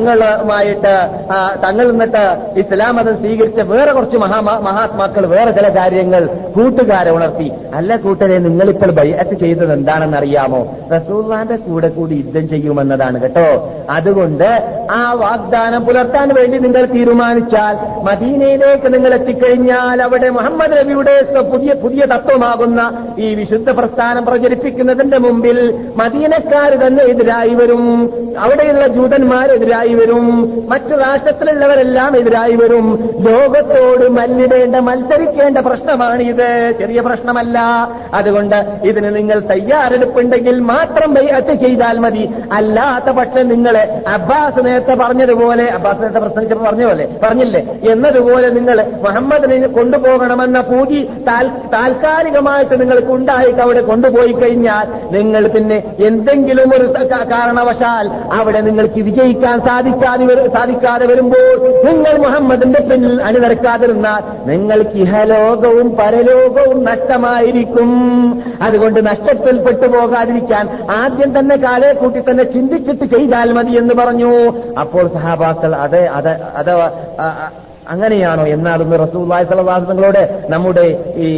തങ്ങൾ നിന്നിട്ട് ഇസ്ലാം മതം സ്വീകരിച്ച വേറെ കുറച്ച് മഹാത്മാക്കൾ വേറെ ചില കാര്യങ്ങൾ കൂട്ടുകാരെ ഉണർത്തി. അല്ല കൂട്ടരെ, നിങ്ങളിപ്പോൾ ബൈഅത്ത് ചെയ്തത് എന്താണെന്ന് അറിയാമോ? റസൂലുള്ളാഹിന്റെ കൂടെ കൂടി യുദ്ധം ചെയ്യുമെന്നതാണ് കേട്ടോ. അതുകൊണ്ട് ആ വാഗ്ദാനം പുലർത്താൻ വേണ്ടി നിങ്ങൾ തീരുമാനിച്ചാൽ, മദീനയിലേക്ക് നിങ്ങൾ എത്തിക്കഴിഞ്ഞാൽ അവിടെ മുഹമ്മദ് നബിയുടെ പുതിയ തത്വമാകുന്ന ഈ വിശുദ്ധ പ്രസ്ഥാനം പ്രചരിപ്പിക്കുന്നതിന്റെ മുമ്പിൽ മദീനക്കാർ തന്നെ എതിരായി വരും, അവിടെയുള്ള ജൂതന്മാരെതിരായി വരും, മറ്റു രാഷ്ട്രത്തിലുള്ളവരെല്ലാം എതിരായി വരും. ലോകത്തോട് മത്സരിക്കേണ്ട പ്രശ്നമാണിത്, ചെറിയ പ്രശ്നമല്ല. അതുകൊണ്ട് ഇതിന് നിങ്ങൾ തയ്യാറെടുപ്പുണ്ടെങ്കിൽ മാത്രം ബൈഅത്ത് ചെയ്താൽ മതി. അല്ലാത്ത പക്ഷം നിങ്ങൾ അബ്ബാസ് നേരത്തെ പറഞ്ഞതുപോലെ, അബ്ബാസ് നേരത്തെ പ്രസംഗിച്ചപ്പോൾ പറഞ്ഞില്ലേ എന്നതുപോലെ നിങ്ങൾ മുഹമ്മദിനെ കൊണ്ടുപോകണമെന്ന പൂതി താൽക്കാലികമായിട്ട് നിങ്ങൾക്ക് ഉണ്ടായിട്ട് അവിടെ കൊണ്ടുപോയി കഴിഞ്ഞാൽ നിങ്ങൾ പിന്നെ എന്തെങ്കിലും ഒരു കാരണവശാൽ അവിടെ നിങ്ങൾക്ക് വിജയിക്കാൻ സാധിക്കാതെ വരുമ്പോൾ നിങ്ങൾ മുഹമ്മദിന്റെ പിന്നിൽ അണിനിരക്കാതിരുന്നാൽ നിങ്ങൾക്ക് ഇഹലോകവും പരലോകവും നഷ്ടമായിരിക്കും. അതുകൊണ്ട് നഷ്ടത്തിൽപ്പെട്ടു പോകാതിരിക്കാൻ ആദ്യം തന്നെ കാലേ കൂട്ടി തന്നെ ചിന്തിച്ചിട്ട് ചെയ്താൽ മതി എന്ന് പറഞ്ഞു. അപ്പോൾ സഹാബാക്കൾ അതെ അങ്ങനെയാണോ എന്നാണെന്ന് റസൂലുള്ളാഹി സ്വല്ലല്ലാഹു അലൈഹി വസല്ലമയോട് നമ്മുടെ ഈ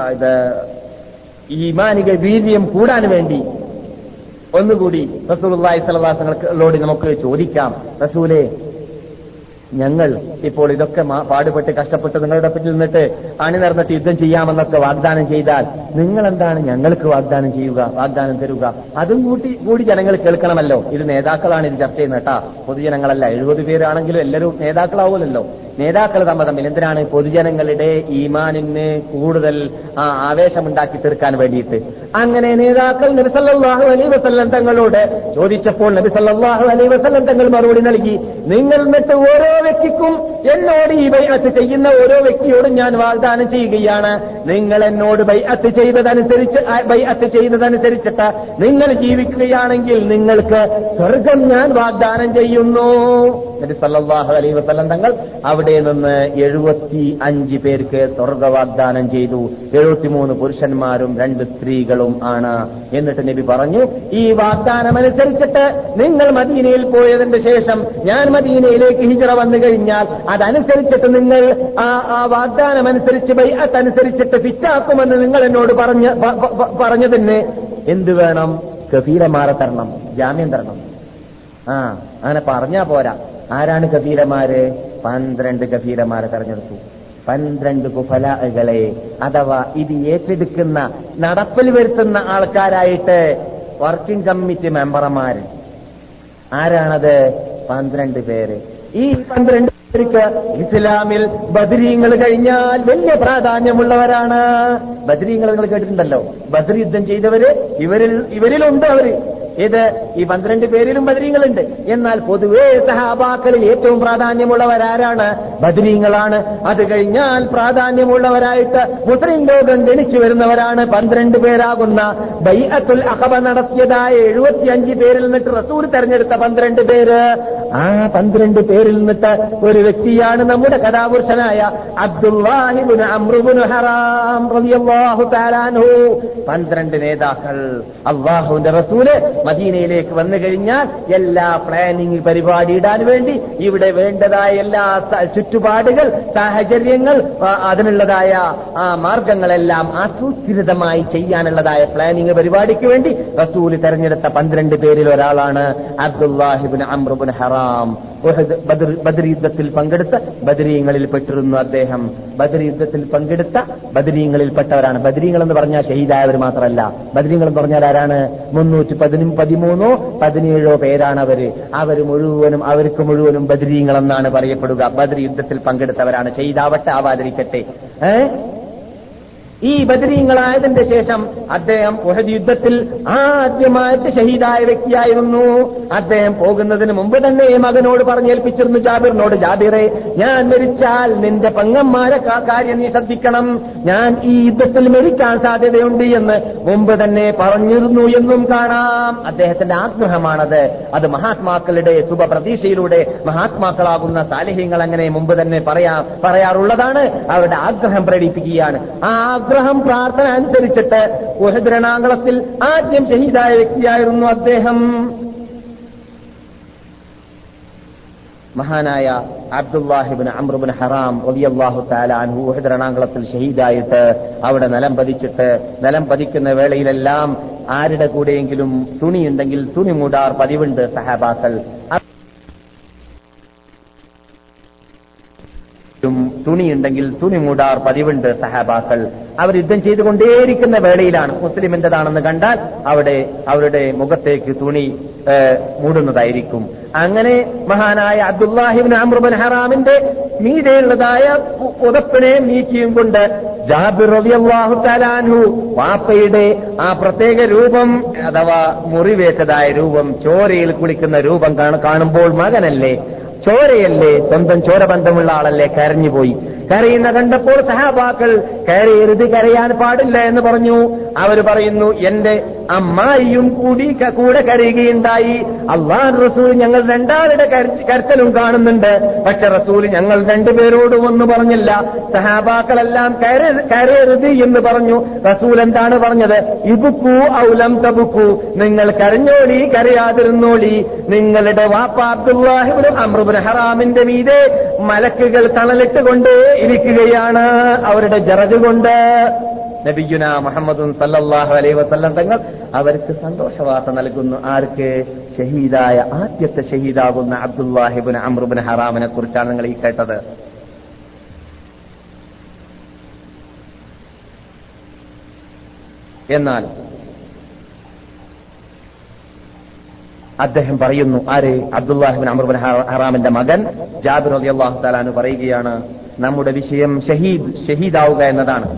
ഈമാനിക വീര്യം കൂടാൻ വേണ്ടി ഒന്നുകൂടി റസൂലുള്ളാഹി സ്വല്ലല്ലാഹു അലൈഹി വസല്ലമയോട് നമുക്ക് ചോദിക്കാം, റസൂലേ, ഞങ്ങൾ ഇപ്പോൾ ഇതൊക്കെ പാടുപെട്ട് കഷ്ടപ്പെട്ട് നിങ്ങളുടെ പിന്നിൽ നിന്നിട്ട് അണിനിരന്നിട്ട് യുദ്ധം ചെയ്യാമെന്നൊക്കെ വാഗ്ദാനം ചെയ്താൽ നിങ്ങൾ എന്താണ് ഞങ്ങൾക്ക് വാഗ്ദാനം തരുക? അതും കൂടി ജനങ്ങൾ കേൾക്കണമല്ലോ. ഇത് നേതാക്കളാണ് ഇത് ചർച്ച ചെയ്യുന്നത് കേട്ടാ, പൊതുജനങ്ങളല്ല. 70 പേരാണെങ്കിലും എല്ലാവരും നേതാക്കളാവുമല്ലോ. നേതാക്കൾ തമ്മിൽ എന്തിനാണ്? പൊതുജനങ്ങളുടെ ഈമാനിന് കൂടുതൽ ആവേശമുണ്ടാക്കി തീർക്കാൻ വേണ്ടിയിട്ട്. അങ്ങനെ നേതാക്കൾ നബി സല്ലല്ലാഹു അലൈഹി വസല്ലം തങ്ങളോട് ചോദിച്ചപ്പോൾ നബി സല്ലല്ലാഹു അലൈഹി വസല്ലം തങ്ങൾ മറുപടി നൽകി, നിങ്ങൾ എന്നിട്ട് ഓരോ വ്യക്തിക്കും എന്നോട് ഈ ബൈഅത്ത് ചെയ്യുന്ന ഓരോ വ്യക്തിയോടും ഞാൻ വാഗ്ദാനം ചെയ്യുകയാണ്, നിങ്ങൾ എന്നോട് ബൈഅത്ത് ചെയ്തതനുസരിച്ചിട്ട് നിങ്ങൾ ജീവിക്കുകയാണെങ്കിൽ നിങ്ങൾക്ക് സ്വർഗം ഞാൻ വാഗ്ദാനം ചെയ്യുന്നു. നബി സല്ലല്ലാഹു അലൈഹി വസല്ലം തങ്ങൾ അവിടെ നിന്ന് 75 പേർക്ക് സ്വർഗ വാഗ്ദാനം ചെയ്തു. 73 പുരുഷന്മാരും 2 സ്ത്രീകളും ആണ്. എന്നിട്ട് നബി പറഞ്ഞു, ഈ വാഗ്ദാനം അനുസരിച്ചിട്ട് നിങ്ങൾ മദീനയിൽ പോയതിന്റെ ശേഷം ഞാൻ മദീനയിലേക്ക് ഹിജ്റ വന്നു കഴിഞ്ഞാൽ അതനുസരിച്ചിട്ട് നിങ്ങൾ ആ വാഗ്ദാനം അനുസരിച്ച് ബൈഅത്ത് അനുസരിച്ചിട്ട് ഫിറ്റാക്കുമെന്ന് നിങ്ങൾ എന്നോട് പറഞ്ഞതിന് എന്ത് വേണം? കഫീലമാരെ തരണം, ജാമ്യം തരണം. അങ്ങനെ പറഞ്ഞാ പോരാ. ആരാണ് കഫീലമാര്? 12 കഫീലമാരെ തെരഞ്ഞെടുത്തു. 12 കുഫലാകളെ, അഥവാ ഇത് ഏറ്റെടുക്കുന്ന നടപ്പിൽ വരുത്തുന്ന ആൾക്കാരായിട്ട് വർക്കിംഗ് കമ്മിറ്റി മെമ്പർമാര്. ആരാണത്? 12 പേര്. ഈ 12 പേർക്ക് ഇസ്ലാമിൽ ബദരീങ്ങൾ കഴിഞ്ഞാൽ വലിയ പ്രാധാന്യമുള്ളവരാണ്. ബദരീങ്ങൾ നിങ്ങൾ കേട്ടിട്ടുണ്ടല്ലോ, ബദർ യുദ്ധം ചെയ്തവര് ഇവരിലുണ്ട്. അവര് ഇത് ഈ 12 പേരിലും ബദരീങ്ങളുണ്ട്. എന്നാൽ പൊതുവേ സഹാബാക്കളിൽ ഏറ്റവും പ്രാധാന്യമുള്ളവരാരാണ്? ബദരീങ്ങളാണ്. അത് കഴിഞ്ഞാൽ പ്രാധാന്യമുള്ളവരായിട്ട് മുസ്ലിം ലോകം ഗണിച്ചു വരുന്നവരാണ് 12 പേരാകുന്ന ബൈഅത്തുൽ അഖബ നടത്തിയതായ 75 പേരിൽ നിന്നിട്ട് റസൂൽ തെരഞ്ഞെടുത്ത 12 പേര്. ആ 12 പേരിൽ നിന്നിട്ട് ഒരു വ്യക്തിയാണ് നമ്മുടെ കഥാപുരുഷനായ അബ്ദുല്ലാഹി ഇബ്നു അംർ ഇബ്നു ഹറാം റളിയല്ലാഹു തആല അൻഹു. 12 നേതാക്കൾ. അല്ലാഹുവിന്റെ റസൂല് മദീനയിലേക്ക് വന്നു കഴിഞ്ഞാൽ എല്ലാ പ്ലാനിംഗ് പരിപാടി ഇടാൻ വേണ്ടി ഇവിടെ വേണ്ടതായ എല്ലാ ചുറ്റുപാടുകൾ, സാഹചര്യങ്ങൾ, അതിനുള്ളതായ മാർഗങ്ങളെല്ലാം ആസൂത്രിതമായി ചെയ്യാനുള്ളതായ പ്ലാനിംഗ് പരിപാടിക്ക് വേണ്ടി റസൂല് തെരഞ്ഞെടുത്ത 12 പേരിൽ ഒരാളാണ് അബ്ദുല്ലാഹി ഇബ്നു അംർ ഇബ്നു ഹറാം. ബദർ യുദ്ധത്തിൽ പങ്കെടുത്ത ബദരീങ്ങളിൽ പെട്ടിരുന്നു അദ്ദേഹം. ബദർ യുദ്ധത്തിൽ പങ്കെടുത്ത ബദരീങ്ങളിൽപ്പെട്ടവരാണ്. ബദരീങ്ങൾ എന്ന് പറഞ്ഞാൽ ഷഹീദായവർ മാത്രമല്ല. ബദരീങ്ങൾ എന്ന് പറഞ്ഞാൽ ആരാണ്? 313 17 പേരാണ് അവര്. അവർക്ക് മുഴുവനും ബദരീങ്ങളെന്നാണ് പറയപ്പെടുക. ബദർ യുദ്ധത്തിൽ പങ്കെടുത്തവരാണ്. ഷഹീദാവട്ടെ ആവാതിരിക്കട്ടെ. ഈ ബദരീങ്ങളായതിന്റെ ശേഷം അദ്ദേഹം ഉഹദ് യുദ്ധത്തിൽ ആദ്യമായിട്ട് ഷഹീദായ വ്യക്തിയായിരുന്നു. അദ്ദേഹം പോകുന്നതിന് മുമ്പ് തന്നെ മകനോട് പറഞ്ഞേൽപ്പിച്ചിരുന്നു, ജാബിറിനോട്, ജാബിറെ, ഞാൻ മരിച്ചാൽ നിന്റെ പെങ്ങന്മാരെ കാര്യം നീ ശ്രദ്ധിക്കണം, ഞാൻ ഈ യുദ്ധത്തിൽ മരിക്കാൻ സാധ്യതയുണ്ട് എന്ന് മുമ്പ് തന്നെ പറഞ്ഞിരുന്നു എന്നും കാണാം. അദ്ദേഹത്തിന്റെ ആഗ്രഹമാണത്. അത് മഹാത്മാക്കളുടെ ശുഭപ്രതീക്ഷയിലൂടെ മഹാത്മാക്കളാകുന്ന സാലിഹ്യങ്ങൾ അങ്ങനെ മുമ്പ് തന്നെ പറയാറുള്ളതാണ്. അവരുടെ ആഗ്രഹം പ്രകടിപ്പിക്കുകയാണ്. ആ ആഗ്രഹം, പ്രാർത്ഥന അനുസരിച്ചിട്ട് ഉഹദ് രണാങ്കളത്തിൽ ആദ്യം ഷഹീദായ വ്യക്തിയായിരുന്നു അദ്ദേഹം. മഹാനായ അബ്ദുല്ലാഹി ഇബ്നു അംർ ഇബ്നു ഹറാം റളിയല്ലാഹു തആല അൻഹു ഉഹദ് രണാങ്കളത്തിൽ ഷഹീദായിട്ട് അവിടെ നിലം പതിക്കുന്ന വേളയിലെല്ലാം ആരുടെ കൂടെയെങ്കിലും തുണിയുണ്ടെങ്കിൽ തുണി മൂടാർ പതിവുണ്ട് സഹാബാക്കൾ. തുണിയുണ്ടെങ്കിൽ തുണി മൂടാർ പതിവുണ്ട് സഹാബാക്കൾ. അവർ യുദ്ധം ചെയ്തുകൊണ്ടേയിരിക്കുന്ന വേളയിലാണ് മുസ്ലിമിന്റേതാണെന്ന് കണ്ടാൽ അവരുടെ മുഖത്തേക്ക് തുണി മൂടുന്നതായിരിക്കും. അങ്ങനെ മഹാനായ അബ്ദുല്ലാഹി ഇബ്നു അംർ ഇബ്നു ഹറാമിന്റെ മീതെയുള്ളതായ പുതപ്പിനെ നീക്കിയും കൊണ്ട് ജാബിർ റളിയല്ലാഹു തആല അൻഹു വാപ്പയുടെ ആ പ്രത്യേക രൂപം, അഥവാ മുറിവേറ്റതായ രൂപം, ചോരയിൽ കുളിക്കുന്ന രൂപം കാണുമ്പോൾ മകനല്ലേ, ചോരയല്ലേ, സ്വന്തം ചോരബന്ധമുള്ള ആളല്ലേ, കരഞ്ഞുപോയി. കരയുന്ന കണ്ടപ്പോൾ സഹാബാക്കൾ കരയരുത്, കരയാൻ പാടില്ല എന്ന് പറഞ്ഞു. അവർ പറയുന്നു, എന്റെ അമ്മായിയും കൂടെ കരയുകയുണ്ടായി. അല്ലാഹുവിന്റെ റസൂൽ ഞങ്ങൾ രണ്ടാളുടെ കരച്ചിലും കാണുന്നുണ്ട്. പക്ഷെ റസൂൽ ഞങ്ങൾ 2 പേരോടും ഒന്നും പറഞ്ഞില്ല. സഹാബാക്കളെല്ലാം കരയരുത് എന്ന് പറഞ്ഞു. റസൂൽ എന്താണ് പറഞ്ഞത്? ഇബ്കൂ ഔ ലം തബ്കൂ, നിങ്ങൾ കരഞ്ഞോളി, കരയാതിരുന്നോളി. നിങ്ങളുടെ വാപ്പ അബ്ദുല്ലാഹി ഇബ്നു അംർ ഇബ്നു ഹറാമിന്റെ മീതെ മലക്കുകൾ തണലിട്ടുകൊണ്ട് ഇരിക്കുകയാണ്, അവരുടെ ജറജ് കൊണ്ട്. നബിയുന മുഹമ്മദുൻ സല്ലല്ലാഹു അലൈഹി വസല്ലം തങ്ങൾ അവർക്ക് സന്തോഷവാർത്ത നൽകുന്നു. ആർക്ക്? ആദ്യത്തെ ഷഹീദാകുന്ന അബ്ദുല്ലാഹി ഇബ്നു അംർ ഇബ്നു ഹറാമിനെ കുറിച്ചാണ് നിങ്ങൾ ഈ കേട്ടത്. എന്നാൽ അദ്ദേഹം പറയുന്നു, ആര്? അബ്ദുല്ലാഹി ഇബ്നു അംർ ഇബ്നു ഹറാമിന്റെ മകൻ ജാബിർ റളിയല്ലാഹു തആല അൻഹു പറയുകയാണ്, നമ്മുടെ വിഷയം ഷഹീദാവുക എന്നതാണ്.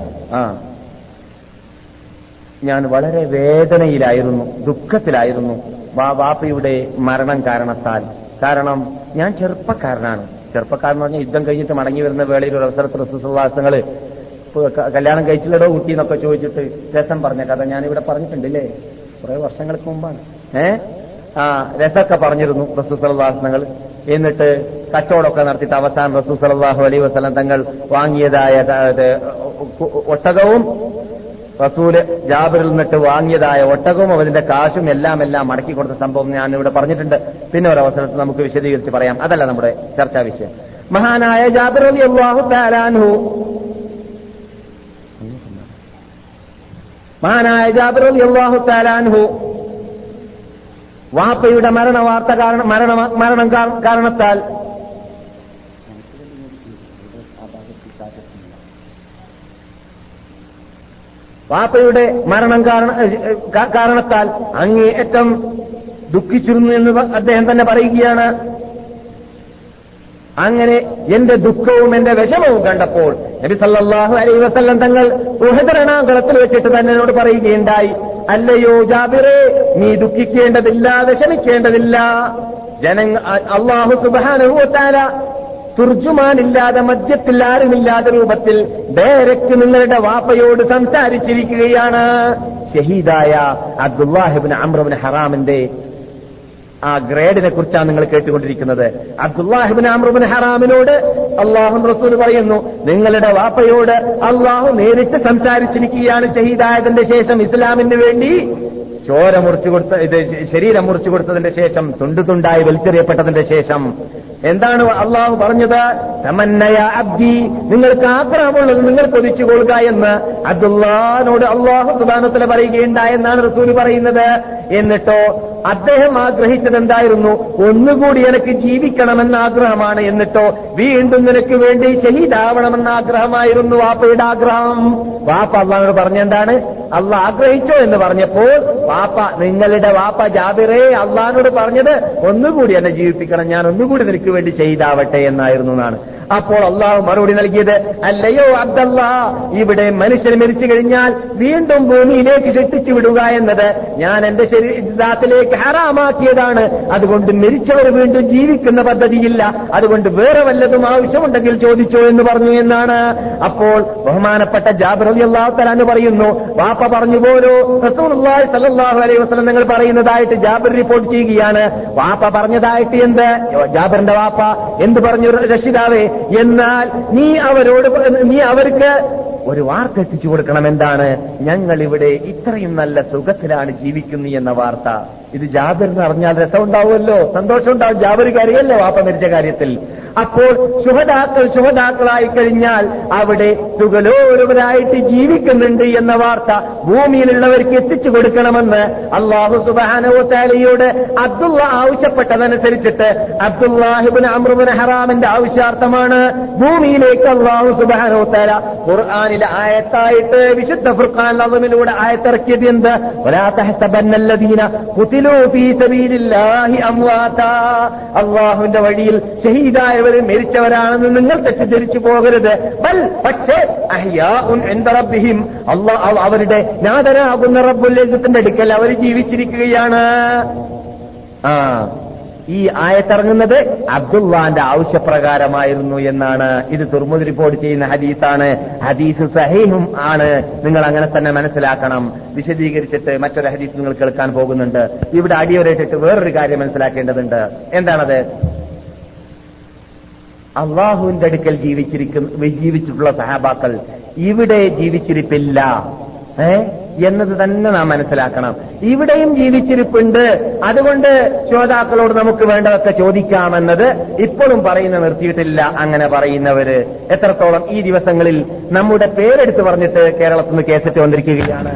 ഞാൻ വളരെ വേദനയിലായിരുന്നു, ദുഃഖത്തിലായിരുന്നു വാപ്പയുടെ മരണം കാരണത്താൽ. കാരണം ഞാൻ ചെറുപ്പക്കാരനാണ്. ചെറുപ്പക്കാരൻ പറഞ്ഞാൽ യുദ്ധം കഴിഞ്ഞിട്ട് മടങ്ങി വരുന്ന വേളയിൽ ഒരു അവസരത്തിൽ റസൂൽ സല്ലല്ലാഹു അലൈഹി വസല്ലം കല്യാണം കഴിച്ചില്ലടോ കുട്ടി എന്നൊക്കെ ചോദിച്ചിട്ട് രസം പറഞ്ഞ കഥ ഞാനിവിടെ പറഞ്ഞിട്ടുണ്ടല്ലേ, കുറെ വർഷങ്ങൾക്ക് മുമ്പാണ്. രസമൊക്കെ പറഞ്ഞിരുന്നു റസൂൽ സല്ലല്ലാഹു അലൈഹി വസല്ലം. എന്നിട്ട് കച്ചവടമൊക്കെ നടത്തിയിട്ട് അവസാനം റസൂൽ സല്ലല്ലാഹു അലൈഹി വസല്ലം തങ്ങൾ വാങ്ങിയതായ ഒട്ടകവും റസൂല് ജാബിറിൽ നിന്നിട്ട് വാങ്ങിയതായ ഒട്ടകവും അതിന്റെ കാശും എല്ലാം മടക്കി കൊടുത്ത സംഭവം ഞാൻ ഇവിടെ പറഞ്ഞിട്ടുണ്ട്. പിന്നെ ഒരു അവസരത്തിൽ നമുക്ക് വിശദീകരിച്ച് പറയാം, അതല്ല നമ്മുടെ ചർച്ചാ വിഷയം. മഹാനായ ജാബിർ റളിയല്ലാഹു തആല അൻഹു വാപ്പയുടെ മരണം കാരണത്താൽ വാപ്പയുടെ മരണം കാരണത്താൽ അങ്ങേയറ്റം ദുഃഖിച്ചിരുന്നു എന്ന് അദ്ദേഹം തന്നെ പറയുകയാണ്. അങ്ങനെ എന്റെ ദുഃഖവും എന്റെ വിഷമവും കണ്ടപ്പോൾ നബി സല്ലല്ലാഹു അലൈഹി വസല്ലം തങ്ങൾ ഉഹദ് രണാങ്കളത്തിൽ വെച്ചിട്ട് തന്നെ എന്നോട് പറയുകയുണ്ടായി, അല്ലയോ ജാബിറേ, നീ ദുഃഖിക്കേണ്ടതില്ല, വിഷമിക്കേണ്ടതില്ല. അല്ലാഹു സുബ്ഹാനഹു വ തആല തുർജുമാനില്ലാതെ മധ്യത്തിൽ ആരുമില്ലാത്ത രൂപത്തിൽ ഡയറക്റ്റ് നിങ്ങളുടെ വാപ്പയോട് സംസാരിച്ചിരിക്കുകയാണ്. ഷഹീദായ അബ്ദുല്ലാഹി ഇബ്നു അംർ ഇബ്നു ഹറാമിന്റെ ആ ഗ്രേഡിനെ കുറിച്ചാണ് നിങ്ങൾ കേട്ടുകൊണ്ടിരിക്കുന്നത്. അബ്ദുല്ലാഹി ഇബ്നു അംർ ഇബ്നു ഹറാമിനോട് അല്ലാഹു റസൂൽ പറയുന്നു, നിങ്ങളുടെ വാപ്പയോട് അല്ലാഹു നേരിട്ട് സംസാരിച്ചിരിക്കുകയാണ്. ഷഹീദായതിന്റെ ശേഷം ഇസ്ലാമിന് വേണ്ടി ചോര മുറിച്ചു കൊടുത്ത ശരീരം മുറിച്ചു കൊടുത്തതിന്റെ ശേഷം തുണ്ടുതുണ്ടായി വലിച്ചെറിയപ്പെട്ടതിന്റെ ശേഷം എന്താണ് അള്ളാഹു പറഞ്ഞത്? തമന്നയ അബ്ദി, നിങ്ങൾക്ക് ആഗ്രഹമുള്ളത് നിങ്ങൾ കൊതിച്ചുകൊള്ളുക എന്ന് അബ്ദുല്ലാഹിനോട് അള്ളാഹു സുബ്ഹാനഹു വ തആല പറയുകയുണ്ടായെന്നാണ് റസൂൽ പറയുന്നത്. എന്നിട്ടോ അദ്ദേഹം ആഗ്രഹിച്ചത് എന്തായിരുന്നു? ഒന്നുകൂടി എനിക്ക് ജീവിക്കണമെന്ന ആഗ്രഹമാണ്. എന്നിട്ടോ വീണ്ടും നിനക്ക് വേണ്ടി ഷഹീദാവണമെന്ന ആഗ്രഹമായിരുന്നു വാപ്പയുടെ ആഗ്രഹം. വാപ്പ അള്ളാഹിനോട് പറഞ്ഞെന്താണ്? അള്ളാഹ് ആഗ്രഹിച്ചോ എന്ന് പറഞ്ഞപ്പോൾ നിങ്ങളുടെ വാപ്പ ജാബിറേ അള്ളാഹിനോട് പറഞ്ഞത് ഒന്നുകൂടി എന്നെ ജീവിപ്പിക്കണം, ഞാൻ ഒന്നുകൂടി നിനക്ക് വേണ്ടി ഷഹീദാവട്ടെ എന്നായിരുന്നു എന്നാണ്. അപ്പോൾ അള്ളാഹു മറുപടി നൽകിയത്, അല്ലയോ അബ്ദല്ലാ, ഇവിടെ മനുഷ്യൻ മരിച്ചു കഴിഞ്ഞാൽ വീണ്ടും ഭൂമിയിലേക്ക് ശിക്ഷിച്ചു വിടുക എന്നത് ഞാൻ എന്റെ ശരീരത്തിലേക്ക് ഹറാമാക്കിയതാണ്. അതുകൊണ്ട് മരിച്ചവർ വീണ്ടും ജീവിക്കുന്ന പദ്ധതിയില്ല. അതുകൊണ്ട് വേറെ വല്ലതും ആവശ്യമുണ്ടെങ്കിൽ ചോദിച്ചോ എന്ന് പറഞ്ഞു എന്നാണ്. അപ്പോൾ ബഹുമാനപ്പെട്ട ജാബിർ റളിയല്ലാഹു തആല അൻഹു പറയുന്നു, വാപ്പ പറഞ്ഞു പോലോ റസൂലുള്ളാഹി സ്വല്ലല്ലാഹു അലൈഹി വസല്ലം നിങ്ങൾ പറയുന്നതായിട്ട് ജാബിർ റിപ്പോർട്ട് ചെയ്യുകയാണ്. വാപ്പ പറഞ്ഞതായിട്ട് എന്ത്? ജാബിറിന്റെ വാപ്പ എന്ത് പറഞ്ഞു? രക്ഷിതാവേ, എന്നാൽ നീ അവർക്ക് ഒരു വാർത്ത എത്തിച്ചു കൊടുക്കണം. എന്താണ്? ഞങ്ങൾ ഇവിടെ ഇത്രയും നല്ല സുഖത്തിലാണ് ജീവിക്കുന്നു എന്ന വാർത്ത. ഇത് ജാബിറിന് അറിഞ്ഞാൽ രസമുണ്ടാവുമല്ലോ, സന്തോഷം ഉണ്ടാവും. ജാബിർക്ക് അറിയല്ലോ വാപ്പ മരിച്ച കാര്യത്തിൽ. അപ്പോൾ ശുഹദാക്കളായി കഴിഞ്ഞാൽ അവിടെ സുഖലോലുപരായിട്ട് ജീവിക്കുന്നുണ്ട് എന്ന വാർത്ത ഭൂമിയിലുള്ളവർക്ക് എത്തിച്ചു കൊടുക്കണമെന്ന് അല്ലാഹു സുബ്ഹാനഹു വ തആലയോട് Abdulla ആവശ്യപ്പെട്ടതനുസരിച്ചിട്ട് Abdullahi ibn Amr ibn ഹറാമിന്റെ ആവശ്യാർത്ഥമാണ് ഭൂമിയിലേക്ക് അല്ലാഹു സുബ്ഹാനഹു വ തആല ഖുർആനിലെ ആയത്തായിട്ട് വിശുദ്ധ ഫുർഖാൻ അളവിലൂടെ ആയത്തിറക്കിയത് എന്ത്? വലാ തഹ്സബന്നല്ലദീന ഖുതിലൂ ഫീ സബീലില്ലാഹി അംവാതാ, അല്ലാഹുവിന്റെ വഴിയിൽ ഷഹീദായ മരിച്ചവരാണെന്ന് നിങ്ങൾ തെറ്റിദ്ധരിച്ചു പോകരുത്. പക്ഷേ അഹ്യാഉൻ ഇൻദ റബ്ബിഹിം, അവരുടെ നാഥനാകുന്ന റബ്ബുൽ ഇസ്സത്തിന്റെ അടുക്കൽ അവർ ജീവിച്ചിരിക്കുകയാണ്. ഈ ആയത്തിറങ്ങുന്നത് അബ്ദുല്ലാന്റെ ആവശ്യപ്രകാരമായിരുന്നു എന്നാണ്. ഇത് തുർമുദി റിപ്പോർട്ട് ചെയ്യുന്ന ഹദീസാണ്. ഹദീസ് സഹീഹും ആണ്. നിങ്ങൾ അങ്ങനെ തന്നെ മനസ്സിലാക്കണം. വിശദീകരിച്ചിട്ട് മറ്റൊരു ഹദീസ് നിങ്ങൾ കേൾക്കാൻ പോകുന്നുണ്ട്. ഇവിടെ അടിയൊരയിട്ടിട്ട് വേറൊരു കാര്യം മനസ്സിലാക്കേണ്ടതുണ്ട്. എന്താണത്? അള്ളാഹുവിന്റെ അടുക്കൽ ജീവിച്ചിട്ടുള്ള സഹാബാക്കൾ ഇവിടെ ജീവിച്ചിരിപ്പില്ല എന്നത് തന്നെ നാം മനസ്സിലാക്കണം. ഇവിടെയും ജീവിച്ചിരിപ്പുണ്ട്. അതുകൊണ്ട് ശ്രോതാക്കളോട് നമുക്ക് വേണ്ടതൊക്കെ ചോദിക്കാമെന്നത് ഇപ്പോഴും പറയുന്ന നിർത്തിയിട്ടില്ല. അങ്ങനെ പറയുന്നവര് എത്രത്തോളം ഈ ദിവസങ്ങളിൽ നമ്മുടെ പേരെടുത്ത് പറഞ്ഞിട്ട് കേരളത്തിൽ നിന്ന് കേസറ്റ് വന്നിരിക്കുകയാണ്.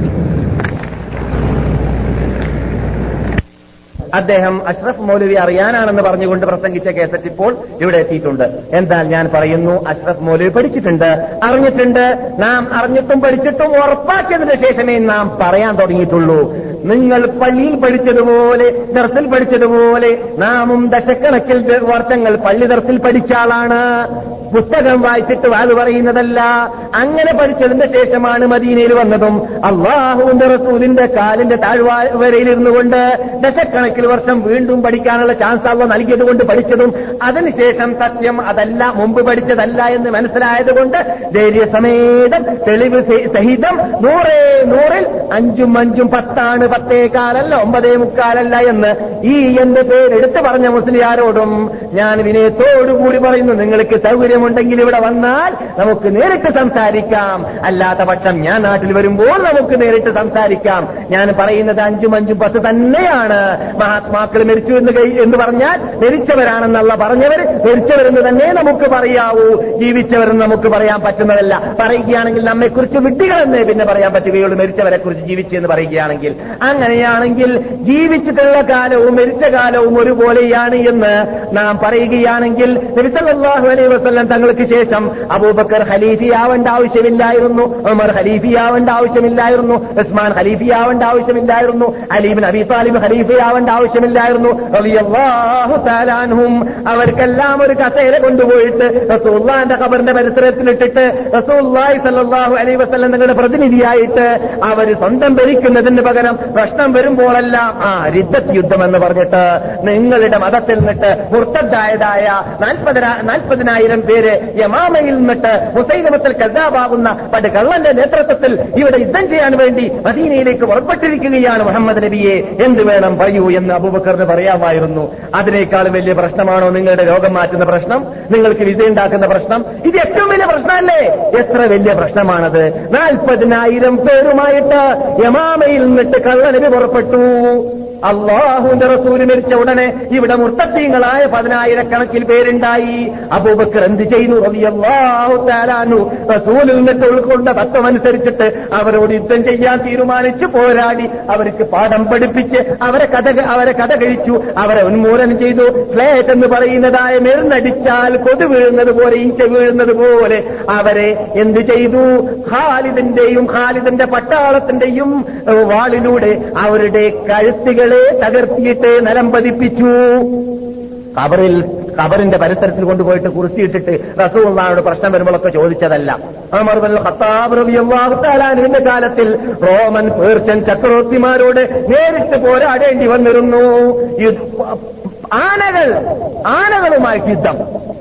അദ്ദേഹം അഷ്റഫ് മൗലവി അറിയാനാണെന്ന് പറഞ്ഞുകൊണ്ട് പ്രസംഗിച്ച കേസറ്റ് ഇപ്പോൾ ഇവിടെ എത്തിയിട്ടുണ്ട്. എന്നാൽ ഞാൻ പറയുന്നു, അഷ്റഫ് മൗലവി പഠിച്ചിട്ടുണ്ട്, അറിഞ്ഞിട്ടുണ്ട്. നാം അറിഞ്ഞിട്ടും പഠിച്ചിട്ടും ഉറപ്പാക്കിയതിന് ശേഷമേ നാം പറയാൻ തുടങ്ങിയിട്ടുള്ളൂ. നിങ്ങൾ പള്ളിയിൽ പഠിച്ചതുപോലെ ദർസിൽ പഠിച്ചതുപോലെ നാമും ദശക്കണക്കിൽ വർഷങ്ങൾ പള്ളി ദർസിൽ പഠിച്ച ആളാണ്. പുസ്തകം വായിച്ചിട്ട് വാത് പറയുന്നതല്ല. അങ്ങനെ പഠിച്ചതിന്റെ ശേഷമാണ് മദീനയിൽ വന്നതും അള്ളാഹുവിന്റെ റസൂലിന്റെ കാലിന്റെ താഴ്വരയിലിരുന്നു കൊണ്ട് ദശക്കണക്കിൽ വർഷം വീണ്ടും പഠിക്കാനുള്ള ചാൻസ് അള്ളാഹ് നൽകിയത് കൊണ്ട് പഠിച്ചതും അതിനുശേഷം സത്യം അതല്ല, മുമ്പ് പഠിച്ചതല്ല എന്ന് മനസ്സിലായതുകൊണ്ട് ധൈര്യസമേതം തെളിവ് സഹിതം 100-ൽ 5-5 10 10-കാലല്ല 9-മുക്കാലല്ല എന്ന് ഈ എന്റെ പേരെടുത്ത് പറഞ്ഞ മുസ്ലിയാരോടും ഞാൻ വിനയത്തോടുകൂടി പറയുന്നു, നിങ്ങൾക്ക് സൗകര്യമുണ്ടെങ്കിൽ ഇവിടെ വന്നാൽ നമുക്ക് നേരിട്ട് സംസാരിക്കാം. അല്ലാത്ത പക്ഷം ഞാൻ നാട്ടിൽ വരുമ്പോൾ നമുക്ക് നേരിട്ട് സംസാരിക്കാം. ഞാൻ പറയുന്നത് 5-5 10 തന്നെയാണ്. മഹാത്മാക്കൾ മരിച്ചു എന്ന് പറഞ്ഞാൽ മരിച്ചവരാണെന്നല്ല പറഞ്ഞവർ, മരിച്ചവരെന്ന് തന്നെ നമുക്ക് പറയാവൂ. ജീവിച്ചവരെന്ന് നമുക്ക് പറയാൻ പറ്റുന്നതല്ല. പറയുകയാണെങ്കിൽ നമ്മെക്കുറിച്ച് വിഡ്ഢികളെന്നേ പിന്നെ പറയാൻ പറ്റുകയുള്ളൂ, മരിച്ചവരെ കുറിച്ച് ജീവിച്ചെന്ന് പറയുകയാണെങ്കിൽ. അങ്ങനെയാണെങ്കിൽ ജീവിച്ചിട്ടുള്ള കാലവും മരിച്ച കാലവും ഒരുപോലെയാണ് എന്ന് നാം പറയുകയാണെങ്കിൽ നബി സല്ലല്ലാഹു അലൈഹി വസല്ലം തങ്ങൾക്ക് ശേഷം അബൂബക്കർ ഖലീഫയാവേണ്ട ആവശ്യമില്ലായിരുന്നു, ഉമർ ഖലീഫയാവേണ്ട ആവശ്യമില്ലായിരുന്നു, ഉസ്മാൻ ഖലീഫയാവേണ്ട ആവശ്യമില്ലായിരുന്നു, അലി ഇബ്നു അബീ താലിബ് ഖലീഫയാവേണ്ട ആവശ്യമില്ലായിരുന്നു റളിയല്ലാഹു തആല അൻഹും. അവർക്കെല്ലാം ഒരു കസേര കൊണ്ടുപോയിട്ട് റസൂലുള്ളാഹിന്റെ ഖബറിന്റെ പരിസരത്തിലിട്ടിട്ട് റസൂലുള്ളാഹി സ്വല്ലല്ലാഹു അലൈഹി വസല്ലം തങ്ങളുടെ പ്രതിനിധിയായിട്ട് അവർ സ്വന്തം ഭരിക്കുന്നതിന് പകരം പ്രശ്നം വരുമ്പോഴെല്ലാം റിദ്ദത്ത് യുദ്ധം എന്ന് പറഞ്ഞിട്ട് നിങ്ങളുടെ മതത്തിൽ നിന്നിട്ട് മുർത്തദ്ദായതായ 40,000 പേര് യമാമയിൽ നിന്നിട്ട് മുസൈലമത്തുൽ കസ്സാബാകുന്ന പടുകള്ളന്റെ നേതൃത്വത്തിൽ ഇവിടെ യുദ്ധം ചെയ്യാൻ വേണ്ടി മദീനയിലേക്ക് പുറപ്പെട്ടിരിക്കുകയാണ് മുഹമ്മദ് നബിയെ, എന്ത് വേണം പറയൂ എന്ന് അബൂബക്കറിന് പറയാമായിരുന്നു. അതിനേക്കാളും വലിയ പ്രശ്നമാണോ നിങ്ങളുടെ രോഗം മാറ്റുന്ന പ്രശ്നം, നിങ്ങൾക്ക് വിസ ഉണ്ടാക്കുന്ന പ്രശ്നം? ഇത് ഏറ്റവും വലിയ പ്രശ്നമല്ലേ? എത്ര വലിയ പ്രശ്നമാണത്? 40,000 പേരുമായിട്ട് യമാമയിൽ നിന്നിട്ട് കള്ളനബി പുറപ്പെട്ടു. അള്ളാഹുവിന്റെ റസൂല് മരിച്ച ഉടനെ ഇവിടെ മുർത്തഖീങ്ങളായ 10,000-കണക്കിൽ പേരുണ്ടായി. അബൂബക്കർ എന്ത് ചെയ്തു റളിയല്ലാഹു തആല അൻഹു? റസൂലിൽ നിന്നിട്ട് ഉൾക്കൊണ്ട തത്വമനുസരിച്ചിട്ട് അവരോട് യുദ്ധം ചെയ്യാൻ തീരുമാനിച്ചു, പോരാടി, അവർക്ക് പാഠം പഠിപ്പിച്ച് അവരെ കഥ കഴിച്ചു, അവരെ ഉന്മൂലനം ചെയ്തു. ഫ്ലേറ്റ് എന്ന് പറയുന്നതായ മരുന്നടിച്ചാൽ കൊതു വീഴുന്നത് പോലെ, ഈച്ച വീഴുന്നത് പോലെ അവരെ എന്ത് ചെയ്തു? ഖാലിദിന്റെ പട്ടാളത്തിന്റെയും വാളിലൂടെ അവരുടെ കഴുത്തുകളെ തകർത്തിയിട്ട് നിലം പതിപ്പിച്ചു. ഖബറിന്റെ പരിസരത്തിൽ കൊണ്ടുപോയിട്ട് കുറിച്ചിട്ടിട്ട് റസൂലുള്ളാഹിയോട് പ്രശ്നം വരുമ്പോഴൊക്കെ ചോദിച്ചതല്ല. ഉമർ ഇബ്നുൽ ഖത്താബ് റളിയല്ലാഹു തആല അൻഹുവിന്റെ കാലത്തിൽ റോമൻ പേർഷ്യൻ ചക്രവർത്തിമാരോട് നേരിട്ട് പോരാടേണ്ടി വന്നിരുന്നു. ആനകളുമായിട്ട് യുദ്ധം,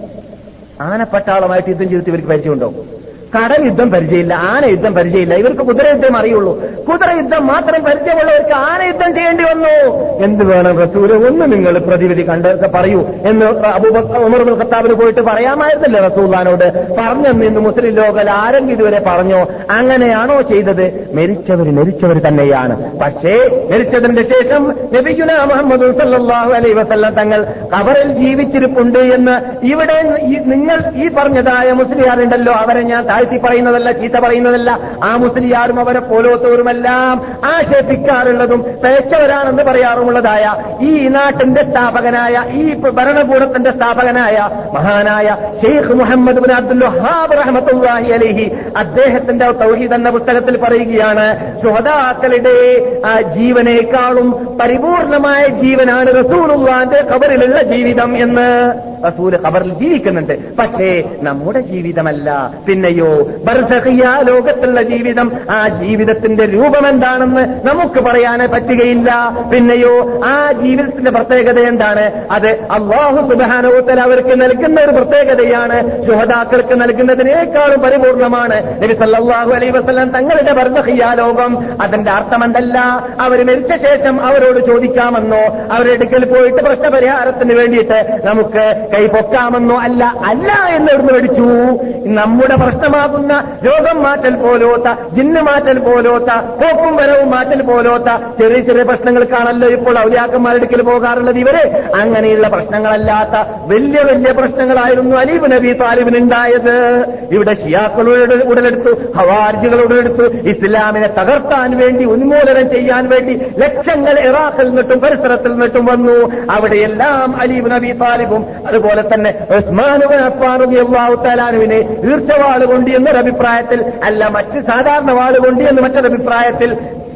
ആനപ്പട്ടാളമായിട്ട് യുദ്ധം ചെയ്തിട്ട് ഇവർക്ക് പരിചയമുണ്ടോ? കടൽ യുദ്ധം പരിചയമില്ല, ആന യുദ്ധം പരിചയമില്ല. ഇവർക്ക് കുതിര യുദ്ധം അറിയുള്ളൂ. കുതിര യുദ്ധം മാത്രം പരിചയമുള്ളവർക്ക് ആന യുദ്ധം ചെയ്യേണ്ടി വന്നു. എന്ത് വേണം റസൂല്, ഒന്ന് നിങ്ങൾ പ്രതിവിധി കണ്ടൊക്കെ പറയൂ എന്ന് ഉമർ ഇബ്നുൽ ഖത്താബിന് പോയിട്ട് പറയാമായിരുന്നില്ല റസൂലുള്ളാഹിനോട്? പറഞ്ഞെന്ന് മുസ്ലിം ലോകൽ ആരെങ്കിലും ഇതുവരെ പറഞ്ഞോ? അങ്ങനെയാണോ ചെയ്തത്? മരിച്ചവർ തന്നെയാണ്. പക്ഷേ മരിച്ചതിന്റെ ശേഷം നബിയുനാ മുഹമ്മദ് സല്ലല്ലാഹു അലൈഹി വസല്ലം തങ്ങൾ ഖബറിൽ ജീവിച്ചിരിപ്പുണ്ട് എന്ന് ഇവിടെ നിങ്ങൾ ഈ പറഞ്ഞതായ മുസ്ലിയാറുണ്ടല്ലോ, അവരെ ഞാൻ പറയുന്നതല്ല, ചീത്ത പറയുന്നതല്ല. ആ മുസ്ലിയാരും അവരെ പോലോത്തവരുമെല്ലാം ആക്ഷേപിക്കാറുള്ളതും പേച്ചവരാണെന്ന് പറയാറുമുള്ളതായ ഈ നാട്ടിന്റെ സ്ഥാപകനായ, ഈ ഭരണകൂടത്തിന്റെ സ്ഥാപകനായ മഹാനായ ഷെയ്ഖ് മുഹമ്മദ് ഇബ്നു അബ്ദുൽ വഹാബ് റഹ്മത്തുള്ളാഹി അലൈഹി അദ്ദേഹത്തിന്റെ തൗഹീദ് എന്ന പുസ്തകത്തിൽ പറയുകയാണ്, ശുഹദാക്കളുടെ ജീവനേക്കാളും പരിപൂർണമായ ജീവനാണ് റസൂലുള്ളാഹിന്റെ ഖബറിലുള്ള ജീവിതം എന്ന്. റസൂൽ ഖബറിൽ ജീവിക്കുന്നുണ്ട്, പക്ഷേ നമ്മുടെ ജീവിതമല്ല. പിന്നെയോ ബർസഖിയ ലോകത്തുള്ള ജീവിതം, ആ ജീവിതത്തിന്റെ രൂപം എന്താണെന്ന് നമുക്ക് പറയാനേ പറ്റുകയില്ല. പിന്നെയോ ആ ജീവിതത്തിന്റെ പ്രത്യേകത എന്താണ്? അത് അല്ലാഹു സുബ്ഹാനഹു വ തആല അവർക്ക് നൽകുന്ന ഒരു പ്രത്യേകതയാണ്. ശുഹദാക്കൾക്ക് നൽകുന്നതിനേക്കാളും പരിപൂർണമാണ് നബി സല്ലല്ലാഹു അലൈഹി വസല്ലം തങ്ങളുടെ ബർസഖിയ ലോകം. അതിന്റെ അർത്ഥം എന്തല്ല, അവർ മരിച്ച ശേഷം അവരോട് ചോദിക്കാമെന്നോ അവരുടെ അടുക്കൽ പോയിട്ട് പ്രശ്നപരിഹാരത്തിന് വേണ്ടിയിട്ട് നമുക്ക് കൈപൊക്കാമെന്നോ അല്ല. അല്ല എന്ന് പഠിച്ചു. നമ്മുടെ പ്രശ്നമാകുന്ന രോഗം മാറ്റൽ പോലോത്ത, ജിന്ന് മാറ്റൽ പോലോത്ത, പോക്കും വരവും മാറ്റൽ പോലോത്ത ചെറിയ ചെറിയ പ്രശ്നങ്ങൾക്കാണല്ലോ ഇപ്പോൾ ഔലിയാക്കന്മാരുടെ അടുക്കൽ പോകാറുള്ളത്. ഇവര് അങ്ങനെയുള്ള പ്രശ്നങ്ങളല്ലാത്ത വലിയ വലിയ പ്രശ്നങ്ങളായിരുന്നു അലി ഇബ്നു അബീ താലിബിന് ഉണ്ടായത്. ഇവിടെ ഷിയാക്കളുടെ ഉടലെടുത്തു, ഖവാരിജികൾ ഉടലെടുത്തു. ഇസ്ലാമിനെ തകർത്താൻ വേണ്ടി, ഉന്മൂലനം ചെയ്യാൻ വേണ്ടി ലക്ഷങ്ങൾ ഇറാഖിൽ നിന്നിട്ടും പരിസരത്തിൽ നിന്നിട്ടും വന്നു. അവിടെയെല്ലാം അലി ഇബ്നു അബീ താലിബും അതുപോലെ തന്നെ ഉസ്മാൻ ഇബ്നു അഫ്ഫാൻ റളിയല്ലാഹു തആല അൻഹുവിനെ ഈർച്ചവാളുകൊണ്ട് എന്നൊരഭിപ്രായത്തിൽ, അല്ല മറ്റ് സാധാരണ വാളുകൊണ്ട് എന്ന് മറ്റൊരഭിപ്രായത്തിൽ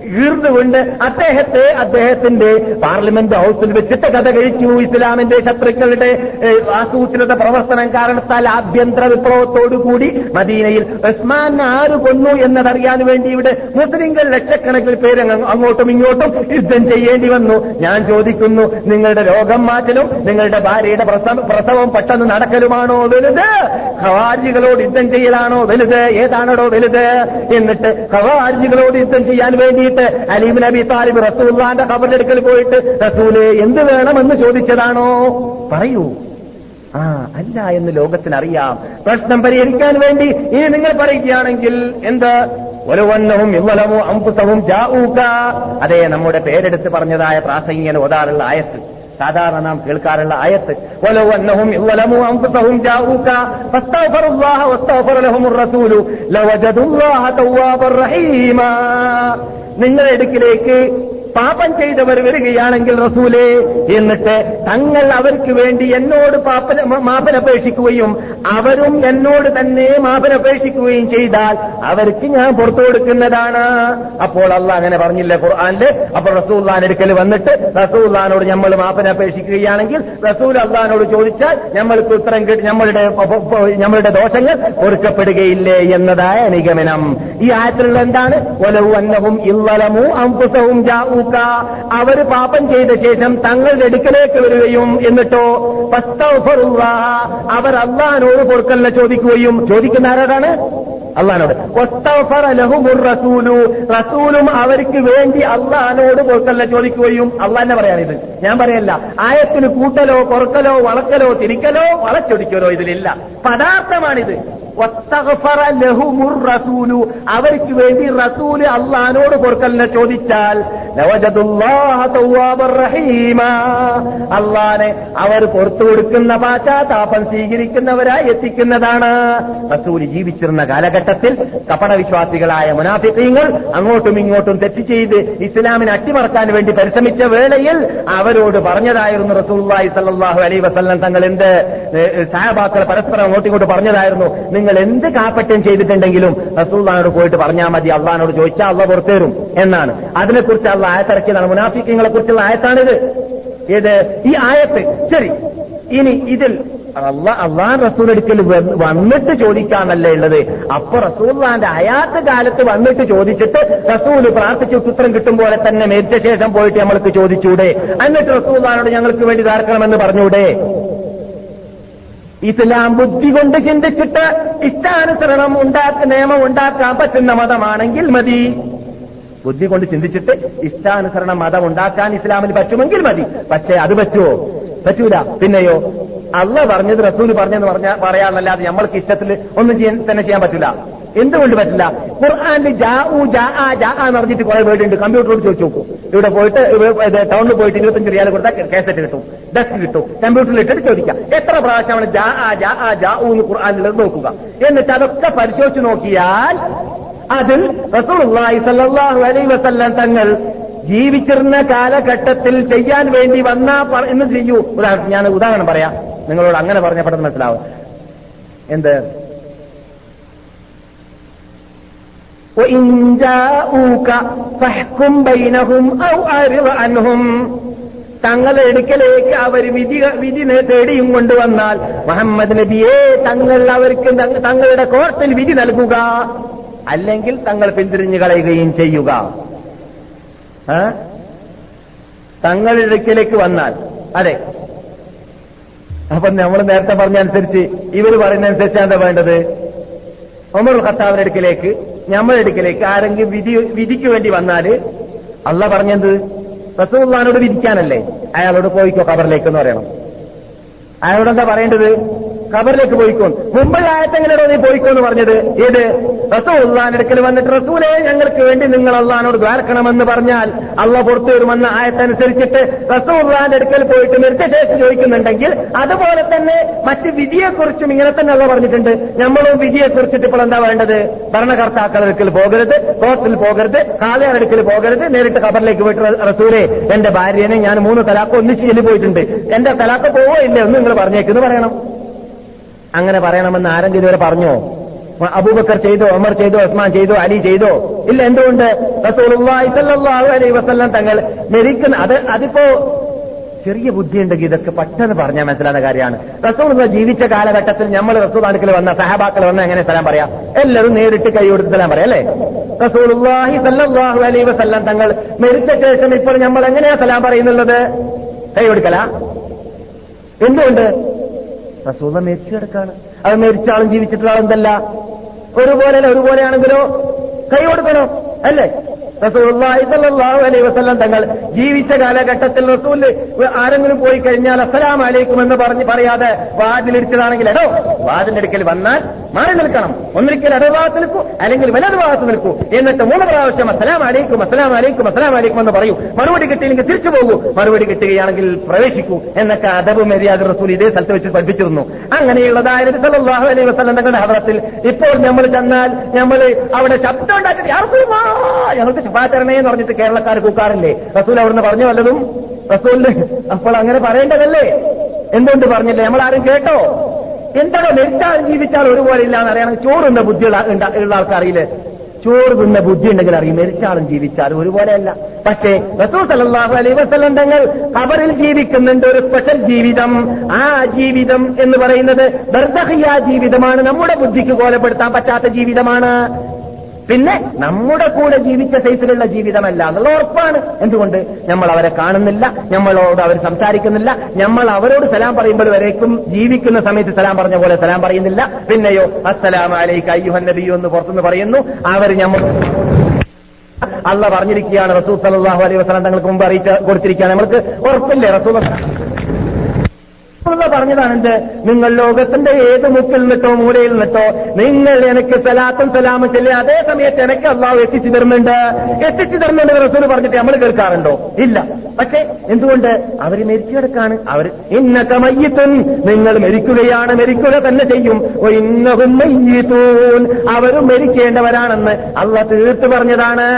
ഈർന്നുകൊണ്ട് അദ്ദേഹത്തിന്റെ പാർലമെന്റ് ഹൌസിൽ വെച്ചിട്ട് കഥ കഴിച്ചു. ഇസ്ലാമിന്റെ ശത്രുക്കളുടെ ആസൂത്രിത പ്രവർത്തനം കാരണത്താൽ ആഭ്യന്തര വിപ്ലവത്തോടുകൂടി മദീനയിൽ ഉസ്മാനെ ആര് കൊന്നു എന്നതറിയാൻ വേണ്ടി ഇവിടെ മുസ്ലിങ്ങൾ ലക്ഷക്കണക്കിന് പേര് അങ്ങോട്ടും ഇങ്ങോട്ടും യുദ്ധം ചെയ്യേണ്ടി വന്നു. ഞാൻ ചോദിക്കുന്നു, നിങ്ങളുടെ രോഗം മാറ്റലും നിങ്ങളുടെ ഭാര്യയുടെ പ്രസവം പെട്ടെന്ന് നടക്കലുമാണോ വലുത്? ഖവാരിജികളോട് യുദ്ധം ചെയ്യലാണോ വലുത്? ഏതാണോ വലുത്? എന്നിട്ട് ഖവാരിജികളോട് യുദ്ധം ചെയ്യാൻ വേണ്ടിയിട്ട് അലി ഇബ്നു അബീ താലിബ് റസൂലുള്ളാഹിന്റെ ഖബറിലെടുക്കൽ പോയിട്ട് റസൂലേ എന്ത് വേണമെന്ന് ചോദിച്ചതാണോ? പറയൂ. അല്ല എന്ന് ലോകത്തിനറിയാം. പ്രശ്നം പരിഹരിക്കാൻ വേണ്ടി ഇനി നിങ്ങൾ പറയുകയാണെങ്കിൽ എന്ത്? വലവന്നഹും യളമു അൻഫുസഹും ജാഊക. അതേ, നമ്മുടെ പേരെടുത്ത് പറഞ്ഞതായ പ്രാസംഗികൻ ഓതാറുള്ള ആയത്ത്, സാധാരണ നാം കേൾക്കാറുള്ള ആയത്ത്. വലവന്നഹും യളമു അൻഫുസഹും ജാഊക ഫസ്തഗ്ഫിറുല്ലാഹ വസ്തഗ്ഫറ ലഹുമുർ റസൂലു ലവജദുല്ലാഹ തവ്വാബർ റഹീമാ. നിങ്ങളുടെ അടുക്കിലേക്ക് പാപം ചെയ്തവർ വരികയാണെങ്കിൽ റസൂലേ, എന്നിട്ട് തങ്ങൾ അവർക്ക് വേണ്ടി എന്നോട് മാപ്പനപേക്ഷിക്കുകയും അവരും എന്നോട് തന്നെ മാപ്പനപേക്ഷിക്കുകയും ചെയ്താൽ അവർക്ക് ഞാൻ പുറത്തു കൊടുക്കുന്നതാണ്. അപ്പോൾ അള്ളാഹ് അങ്ങനെ പറഞ്ഞില്ല ഖുർആനില്? അപ്പോൾ റസൂലുള്ളാഹിന്റെ അടുക്കൽ വന്നിട്ട് റസൂലുള്ളാഹിനോട് നമ്മൾ മാപ്പനപേക്ഷിക്കുകയാണെങ്കിൽ റസൂൽ അള്ളാഹിനോട് ചോദിച്ചാൽ നമ്മൾക്ക് ഉത്തരം കിട്ടി, നമ്മളുടെ ദോഷങ്ങൾ പൊറുക്കപ്പെടുകയില്ലേ എന്നതായ നിഗമനം. ഈ ആയത്തിലുള്ള എന്താണ്? വലൗ അന്നഹും ഇളമു അൻഫുസഹും ജാഊ, അവർ പാപം ചെയ്ത ശേഷം തങ്ങളുടെ അടുക്കലേക്ക് വരികയും എന്നിട്ടോ ഫസ്തഗ്ഫിറുല്ലാഹ, അവർ അല്ലാഹുവോട് പൊറുക്കലിനെ ചോദിക്കുകയും, ചോദിക്കുന്ന ആരാണ്? അല്ലാഹുവോട്. വസ്തഗ്ഫറ ലഹുമുർ റസൂലു, റസൂലും അവർക്ക് വേണ്ടി അല്ലാഹുവോട് പൊറുക്കലിനെ ചോദിക്കുകയും. അല്ലാഹ് തന്നെ പറയാനിത്, ഞാൻ പറയല്ല. ആയത്തിന് കൂട്ടലോ കുറക്കലോ വളക്കലോ തിരിക്കലോ വളച്ചൊടിക്കലോ ഇതിലില്ല, പദാർത്ഥമാണിത്. വസ്തഗ്ഫറ ലഹുമുർ റസൂലു, അവർക്ക് വേണ്ടി റസൂല് അല്ലാഹുവോട് പൊറുക്കലിനെ ചോദിച്ചാൽ ലവജദുല്ലാഹ തവ്വാബർ റഹീമാ, അല്ലാഹനെ അവർ പുറത്തു കൊടുക്കുന്ന പാശ്ചാത്താപം സ്വീകരിക്കുന്നവരായി എത്തിക്കുന്നതാണ്. റസൂൽ ജീവിച്ചിരുന്ന കാലഘട്ടത്തിൽ കപടവിശ്വാസികളായ മുനാഫിഖീങ്ങൾ അങ്ങോട്ടും ഇങ്ങോട്ടും തെറ്റ് ചെയ്ത് ഇസ്ലാമിനെ അട്ടിമറക്കാൻ വേണ്ടി പരിശ്രമിച്ച വേളയിൽ അവരോട് പറഞ്ഞതായിരുന്നു റസൂലുള്ളാഹി സ്വല്ലല്ലാഹു അലൈഹി വസല്ലം തങ്ങൾ. എന്ത്? സഹാബാക്കൾ പരസ്പരം അങ്ങോട്ടും ഇങ്ങോട്ട് പറഞ്ഞതായിരുന്നു, നിങ്ങൾ എന്ത് കാപ്പറ്റം ചെയ്തിട്ടുണ്ടെങ്കിലും റസൂലുള്ളാഹിനോട് പോയിട്ട് പറഞ്ഞാൽ മതി, അള്ളാഹിനോട് ചോദിച്ചാൽ അള്ളാഹ് പുറത്തേരും എന്നാണ്. അതിനെക്കുറിച്ച് അള്ളാഹ് ആയത്തിറക്കിയതാണ്. മുനാഫിഖീങ്ങളെ കുറിച്ചുള്ള ആയത്താണിത്. ഏത്? ഈ ആയത്ത്. ശരി, ഇനി ഇതിൽ അള്ളാഹ് റസൂൽ അടുക്കൽ വന്നിട്ട് ചോദിക്കാന്നല്ലേ ഉള്ളത്? അപ്പൊ റസൂലുള്ളാഹിന്റെ ഹയാത്ത് കാലത്ത് വന്നിട്ട് ചോദിച്ചിട്ട് റസൂല് പ്രാർത്ഥിച്ചിട്ട് ഉത്തരം കിട്ടും പോലെ തന്നെ മരിച്ച ശേഷം പോയിട്ട് നമ്മൾക്ക് ചോദിച്ചൂടെ? എന്നിട്ട് റസൂലുള്ളാഹിനോട് ഞങ്ങൾക്ക് വേണ്ടി ധാർക്കണമെന്ന് പറഞ്ഞൂടെ? ഇസ്ലാം ബുദ്ധി കൊണ്ട് ചിന്തിച്ചിട്ട് ഇഷ്ടാനുസരണം നിയമം ഉണ്ടാക്കാൻ പറ്റുന്ന മതമാണെങ്കിൽ മതി. ബുദ്ധി കൊണ്ട് ചിന്തിച്ചിട്ട് ഇഷ്ടാനുസരണം മതം ഉണ്ടാക്കാൻ ഇസ്ലാമിന് പറ്റുമെങ്കിൽ മതി. പക്ഷേ അത് പറ്റുമോ? പറ്റൂല. പിന്നെയോ അള്ളാഹ് പറഞ്ഞത് റസൂൽ പറഞ്ഞെന്ന് പറയാനല്ലാതെ നമ്മൾക്ക് ഇഷ്ടത്തിൽ ഒന്നും തന്നെ ചെയ്യാൻ പറ്റില്ല. എന്തുകൊണ്ട് പറ്റില്ല? ഖുർആനിൽ ജാഊ ജാആ ജാആ എന്ന് പറഞ്ഞിട്ട് കുറെ വേർഡ് ഉണ്ട്. കമ്പ്യൂട്ടറോട് ചോദിച്ചു നോക്കൂ. ഇവിടെ പോയിട്ട് ടൗണിൽ പോയിട്ട് 25 റിയാൽ കൊടുത്താൽ കാസറ്റ് കിട്ടും, ഡെസ്ക് കിട്ടും. കമ്പ്യൂട്ടറിൽ ഇട്ടിട്ട് ചോദിക്കാം എത്ര പ്രാവശ്യമാണ് ജാആ ജാആ ജാഊ എന്ന് ഖുർആനിലുള്ളത് നോക്കുക. എന്നിട്ട് അതൊക്കെ പരിശോധിച്ച് നോക്കിയാൽ അതിൽ റസൂലുള്ളാഹി സ്വല്ലല്ലാഹു അലൈഹി വസല്ലം തങ്ങൾ ജീവിച്ചിരുന്ന കാലഘട്ടത്തിൽ ചെയ്യാൻ വേണ്ടി വന്ന എന്ന് ചെയ്യൂ. ഞാൻ ഉദാഹരണം പറയാം, നിങ്ങളോട് അങ്ങനെ പറഞ്ഞ പെട്ടെന്ന് മനസ്സിലാവും. എന്ത്? തങ്ങളുടെ അടുക്കലേക്ക് അവർ വിധി തേടിയും കൊണ്ടുവന്നാൽ മുഹമ്മദ് നബിയെ തങ്ങൾ അവർക്ക് തങ്ങളുടെ കോർട്ടിൽ വിധി നൽകുക, അല്ലെങ്കിൽ തങ്ങൾ പിന്തിരിഞ്ഞു കളയുകയും ചെയ്യുക. തങ്ങളുടെ അടുക്കലേക്ക് വന്നാൽ, അതെ, അപ്പൊ നമ്മൾ നേരത്തെ പറഞ്ഞനുസരിച്ച് ഇവർ പറയുന്നതനുസരിച്ച് എന്താ വേണ്ടത്? ഉമർ ഖത്താബിന്റെ അടുക്കലേക്ക്, നമ്മുടെ അടുക്കലേക്ക് ആരെങ്കിലും വിധിക്ക് വേണ്ടി വന്നാല് അള്ളാഹ് പറഞ്ഞത് റസൂലുള്ളാഹിനോട് വിധിക്കാനല്ലേ? അയാളോട് പോയിക്കോ ഖബറിലേക്ക് എന്ന് പറയണം. അയാളോട് എന്താ പറയേണ്ടത്? ഖബറിലേക്ക് പോയിക്കോ. മുമ്പ് ആയത്തെങ്ങനെയാണോ നീ പോയിക്കോ എന്ന് പറഞ്ഞത്? ഏത്? റസൂലുള്ളാഹിന്റെ അടുക്കൽ വന്നിട്ട് റസൂലേ ഞങ്ങൾക്ക് വേണ്ടി നിങ്ങൾ അള്ളാഹിനോട് ദ്വാരക്കണമെന്ന് പറഞ്ഞാൽ അള്ളാഹ് പുറത്തു വരുമെന്ന ആയത്തനുസരിച്ചിട്ട് റസൂലുള്ളാഹിന്റെ അടുക്കൽ പോയിട്ട് മരിച്ച ശേഷം ചോദിക്കുന്നുണ്ടെങ്കിൽ അതുപോലെ തന്നെ മറ്റ് വിധിയെക്കുറിച്ചും ഇങ്ങനെ തന്നെ അള്ളാഹ് പറഞ്ഞിട്ടുണ്ട്. നമ്മളും വിധിയെക്കുറിച്ചിട്ട് ഇപ്പോൾ എന്താ വേണ്ടത്? ഭരണകർത്താക്കളുടെ അടുക്കൽ പോകരുത്, കോർട്ടിൽ പോകരുത്, കാളിയാരുടെ അടുക്കൽ പോകരുത്, നേരിട്ട് ഖബറിലേക്ക് പോയിട്ട് റസൂലേ എന്റെ ഭാര്യനെ ഞാൻ 3 തലാഖ് ഒന്നിച്ച് ചെല്ലി പോയിട്ടുണ്ട്, എന്റെ തലാഖ് പോവോ ഇല്ലേ ഒന്ന് നിങ്ങൾ പറഞ്ഞേക്കെന്ന് പറയണം. അങ്ങനെ പറയണമെന്ന് ആരെങ്കിലും ഇതുവരെ പറഞ്ഞോ? അബൂബക്കർ ചെയ്തോ, ഉമർ ചെയ്തോ, ഉസ്മാൻ ചെയ്തോ, അലി ചെയ്തോ? ഇല്ല. എന്തുകൊണ്ട്? റസൂലുള്ളാഹി സ്വല്ലല്ലാഹു അലൈഹി വസല്ലം തങ്ങൾ മരിക്കുന്ന അതിപ്പോ ചെറിയ ബുദ്ധിയുണ്ടെങ്കിൽ ഇതൊക്കെ പെട്ടെന്ന് പറഞ്ഞാൽ മനസ്സിലാകുന്ന കാര്യമാണ്. റസൂൽ ജീവിച്ച കാലഘട്ടത്തിൽ നമ്മൾ റസൂൽ അടുക്കൽ വന്ന സഹാബാക്കൾ വന്ന എങ്ങനെ സലാം പറയാം? എല്ലാവരും നേരിട്ട് കൈ കൊടുത്ത് സലാം പറയാം അല്ലേ? റസൂലുള്ളാഹി സ്വല്ലല്ലാഹു അലൈഹി വസല്ലം തങ്ങൾ മരിച്ച ശേഷം ഇപ്പോൾ നമ്മൾ എങ്ങനെയാ സലാം പറയുന്നുള്ളത്? കൈ കൊടുക്കല. എന്തുകൊണ്ട്? റസൂൽ മരിച്ചു കിടക്കാണ്. അത് മരിച്ച ആളും ജീവിച്ചിട്ടുള്ള ആളെന്തല്ല ഒരുപോലെയാണെങ്കിലോ കൈ കൊടുക്കണോ അല്ലേ? റസൂലുള്ളാഹി സ്വല്ലല്ലാഹു അലൈഹി വസല്ലം തങ്ങൾ ജീവിച്ച കാലഘട്ടത്തിൽ റസൂൽ ആരെങ്കിലും പോയി കഴിഞ്ഞാൽ അസ്സലാമു അലൈക്കും എന്ന് പറയാതെ വാതിലിടിച്ചതാണെങ്കിൽ എടോ വാതിലിടുക്കൽ വന്നാൽ മാറി നിൽക്കണം. ഒന്നിരിക്കൽ ഇടതുഭാഗത്ത് നിൽക്കൂ, അല്ലെങ്കിൽ വലതുഭാഗത്ത് നിൽക്കൂ. എന്നിട്ട് 3 പ്രാവശ്യം അസ്സലാമു അലൈക്കും അസ്സലാമു അലൈക്കും അസ്സലാമു അലൈക്കും എന്ന് പറയൂ. മറുപടി കിട്ടിയില്ലെങ്കിൽ തിരിച്ചു പോകൂ, മറുപടി കിട്ടുകയാണെങ്കിൽ പ്രവേശിക്കൂ എന്നൊക്കെ അദബ് മര്യാദ റസൂൽ ഇതേ സ്ഥലത്ത് വെച്ച് പഠിപ്പിച്ചിരുന്നു. അങ്ങനെയുള്ളതായ നബി സല്ലല്ലാഹു അലൈഹി വസല്ലം തങ്ങളുടെ ഹദ്റത്തിൽ ഇപ്പോൾ നമ്മൾ ചെന്നാൽ നമ്മൾ അവിടെ ശബ്ദം ഉണ്ടാക്കി ഞങ്ങൾക്ക് ശുഭാചരണേ എന്ന് പറഞ്ഞിട്ട് കേരളക്കാർ കൂക്കാറില്ലേ? റസൂൽ അവിടുന്ന് പറഞ്ഞു വല്ലതും? റസൂലിന് അപ്പോൾ അങ്ങനെ പറയേണ്ടതല്ലേ? എന്തുകൊണ്ട് പറഞ്ഞില്ലേ? നമ്മളാരും കേട്ടോ? എന്താണോ മരിച്ചാൽ ജീവിച്ചാൽ ഒരുപോലെ ഇല്ല എന്ന് അറിയണം. ചോറുന്ന ബുദ്ധിയുള്ള ആൾക്കറിയില്ലേ? ചോറ് തിന്ന ബുദ്ധി ഉണ്ടെങ്കിൽ അറിയും മരിച്ചാലും ജീവിച്ചാലും ഒരുപോലെയല്ല. പക്ഷേ റസൂൽ സല്ലല്ലാഹു അലൈഹി വസല്ലം തങ്ങൾ ഖബറിൽ ജീവിക്കുന്നുണ്ട് ഒരു സ്പെഷ്യൽ ജീവിതം. ആ ജീവിതം എന്ന് പറയുന്നത് ബർസഖിയ ജീവിതമാണ്. നമ്മുടെ ബുദ്ധിക്ക് കോലപ്പെടുത്താൻ പറ്റാത്ത ജീവിതമാണ്. പിന്നെ നമ്മുടെ കൂടെ ജീവിച്ച സൈസിലുള്ള ജീവിതമല്ല എന്നുള്ള ഉറപ്പാണ്. എന്തുകൊണ്ട്? നമ്മൾ അവരെ കാണുന്നില്ല, നമ്മളോട് അവർ സംസാരിക്കുന്നില്ല, നമ്മൾ അവരോട് സലാം പറയുമ്പോൾ വരേക്കും ജീവിക്കുന്ന സമയത്ത് സലാം പറഞ്ഞ പോലെ സലാം പറയുന്നില്ല. പിന്നെയോ അസ്സലാമു അലൈക അയ്യുഹൻ നബിയ്യു എന്ന് പുറത്തുനിന്ന് പറയുന്നു. അവർ നമ്മൾ അല്ലാഹ് പറഞ്ഞിരിക്കുകയാണ്, റസൂൽ സല്ലല്ലാഹു അലൈഹി വസല്ലം തങ്ങൾക്ക് മുമ്പ് അറിയിച്ച് കൊടുത്തിരിക്കുകയാണ്. നമ്മൾക്ക് ഉറപ്പില്ലേ? റസൂൽ പറഞ്ഞതാണെന്ത്? നിങ്ങൾ ലോകത്തിന്റെ ഏത് മുക്കിൽ നിന്നിട്ടോ മൂലയിൽ നിന്നിട്ടോ നിങ്ങൾ എനിക്ക് സലാത്തും സലാമും ചെല്ലുക, അതേ സമയത്ത് എനിക്ക് അള്ളാഹു എത്തിച്ചു തരുന്നുണ്ട് റസൂൽ പറഞ്ഞിട്ട് നമ്മൾ കേൾക്കാറുണ്ടോ? ഇല്ല. പക്ഷേ എന്തുകൊണ്ട്? അവർ മരിച്ചു കിടക്കാണ്. അവർ ഇന്നക മയ്യിത്തുൻ, നിങ്ങൾ മരിക്കുക തന്നെ ചെയ്യും. ഇന്നഹും മയ്യിത്തൂൻ, അവരും മരിക്കേണ്ടവരാണെന്ന് അള്ളാഹ് തീർത്ത് പറഞ്ഞതാണ്.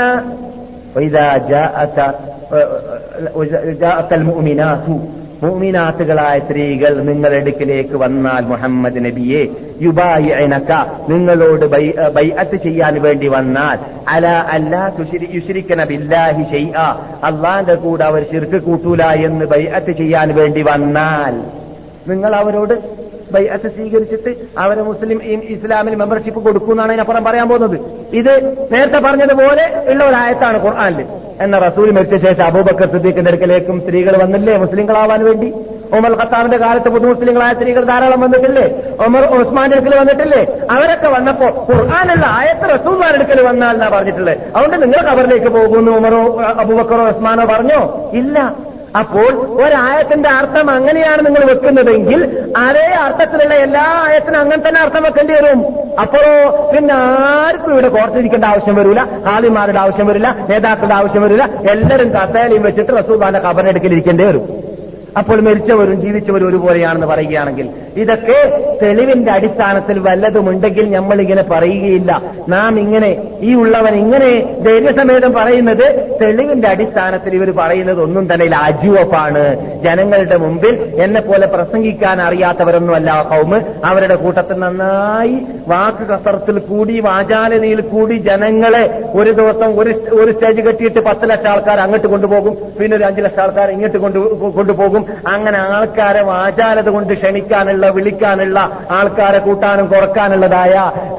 മുഅ്മിനാത്തുകളായ സ്ത്രീകൾ നിങ്ങളുടെ അടുക്കിലേക്ക് വന്നാൽ മുഹമ്മദ് നബിയെ യുബായിഅനക, നിങ്ങളോട് ബൈഅത്ത് ചെയ്യാൻ വേണ്ടി വന്നാൽ അലാ അല്ലാ യുശ്രികന ബില്ലാഹി ഷൈഅ, അല്ലാഹുവിന്റെ കൂടെ അവർ ശിർക്ക് കൂട്ടൂല എന്ന് ബൈഅത്ത് ചെയ്യാൻ വേണ്ടി വന്നാൽ നിങ്ങൾ അവരോട് ബൈഅത്ത് സ്വീകരിച്ചിട്ട് അവരെ ഇസ്ലാമിൽ മെമ്പർഷിപ്പ് കൊടുക്കുമെന്നാണ് അതിനപ്പുറം പറയാൻ പോകുന്നത്. ഇത് നേരത്തെ പറഞ്ഞതുപോലെ ഉള്ള ഒരു ആയത്താണ് ഖുർആനിൽ. എന്ന റസൂൽ മരിച്ച ശേഷം അബൂബക്കർ സിദ്ദീഖിന്റെ അടുക്കലേക്കും സ്ത്രീകൾ വന്നില്ലേ മുസ്ലിങ്ങളാവാൻ വേണ്ടി? ഉമർ ഖത്താബിന്റെ കാലത്ത് പുതു മുസ്ലിങ്ങളായ സ്ത്രീകൾ ധാരാളം വന്നിട്ടില്ലേ? ഉസ്മാന്റെ അടുക്കൽ വന്നിട്ടില്ലേ? അവരൊക്കെ വന്നപ്പോ ഖുർആനുള്ള ആയത്ത് റസൂലുള്ളാഹിന്റെ അടുക്കൽ വന്നാൽ എന്നാ പറഞ്ഞിട്ടുള്ളത്. അതുകൊണ്ട് നിങ്ങൾ ഖബറിലേക്ക് പോകുന്നു ഉമറോ അബൂബക്കറോ ഉസ്മാനോ പറഞ്ഞോ? ഇല്ല. അപ്പോൾ ഒരായത്തിന്റെ അർത്ഥം അങ്ങനെയാണ് നിങ്ങൾ വെക്കുന്നതെങ്കിൽ അതേ അർത്ഥത്തിലുള്ള എല്ലാ ആയത്തിനും അങ്ങനെ തന്നെ അർത്ഥം വെക്കേണ്ടി വരും. അപ്പോഴോ പിന്നെ ആർക്കും ഇവിടെ കോർത്തിരിക്കേണ്ട ആവശ്യം വരില്ല, ഹാലിമാരുടെ ആവശ്യം വരില്ല, നേതാക്കളുടെ ആവശ്യം വരില്ല. എല്ലാവരും കസേലയും വെച്ചിട്ട് റസൂലുള്ളാഹിന്റെ ഖബറിന്റെ അടുക്കൽ ഇരിക്കേണ്ടി വരും. അപ്പോൾ മരിച്ചവരും ജീവിച്ചവരും ഒരുപോലെയാണെന്ന് പറയുകയാണെങ്കിൽ ഇതൊക്കെ തെളിവിന്റെ അടിസ്ഥാനത്തിൽ വല്ലതുമുണ്ടെങ്കിൽ നമ്മളിങ്ങനെ പറയുകയില്ല. നാം ഇങ്ങനെ ഈ ഉള്ളവൻ ഇങ്ങനെ ധൈര്യസമേതം പറയുന്നത് തെളിവിന്റെ അടിസ്ഥാനത്തിൽ ഇവർ പറയുന്നത് ഒന്നും തന്നെ അജുവപ്പാണ്. ജനങ്ങളുടെ മുമ്പിൽ എന്നെ പോലെ പ്രസംഗിക്കാൻ അറിയാത്തവരൊന്നുമല്ല കൗമ്. അവരുടെ കൂട്ടത്തിൽ നന്നായി വാക്ക് കസറത്തിൽ കൂടി വാചാലനയിൽ കൂടി ജനങ്ങളെ ഒരു ദിവസം ഒരു സ്റ്റേജ് കെട്ടിയിട്ട് 10 ലക്ഷം ആൾക്കാർ അങ്ങോട്ട് കൊണ്ടുപോകും, പിന്നെ ഒരു 5 ലക്ഷം ആൾക്കാർ ഇങ്ങോട്ട് കൊണ്ടുപോകും. അങ്ങനെ ആൾക്കാരെ വാചാലത കൊണ്ട് ക്ഷണിക്കാനുള്ള വിളിക്കാനുള്ള ആൾക്കാരെ കൂട്ടാനും കുറക്കാനുള്ളതായ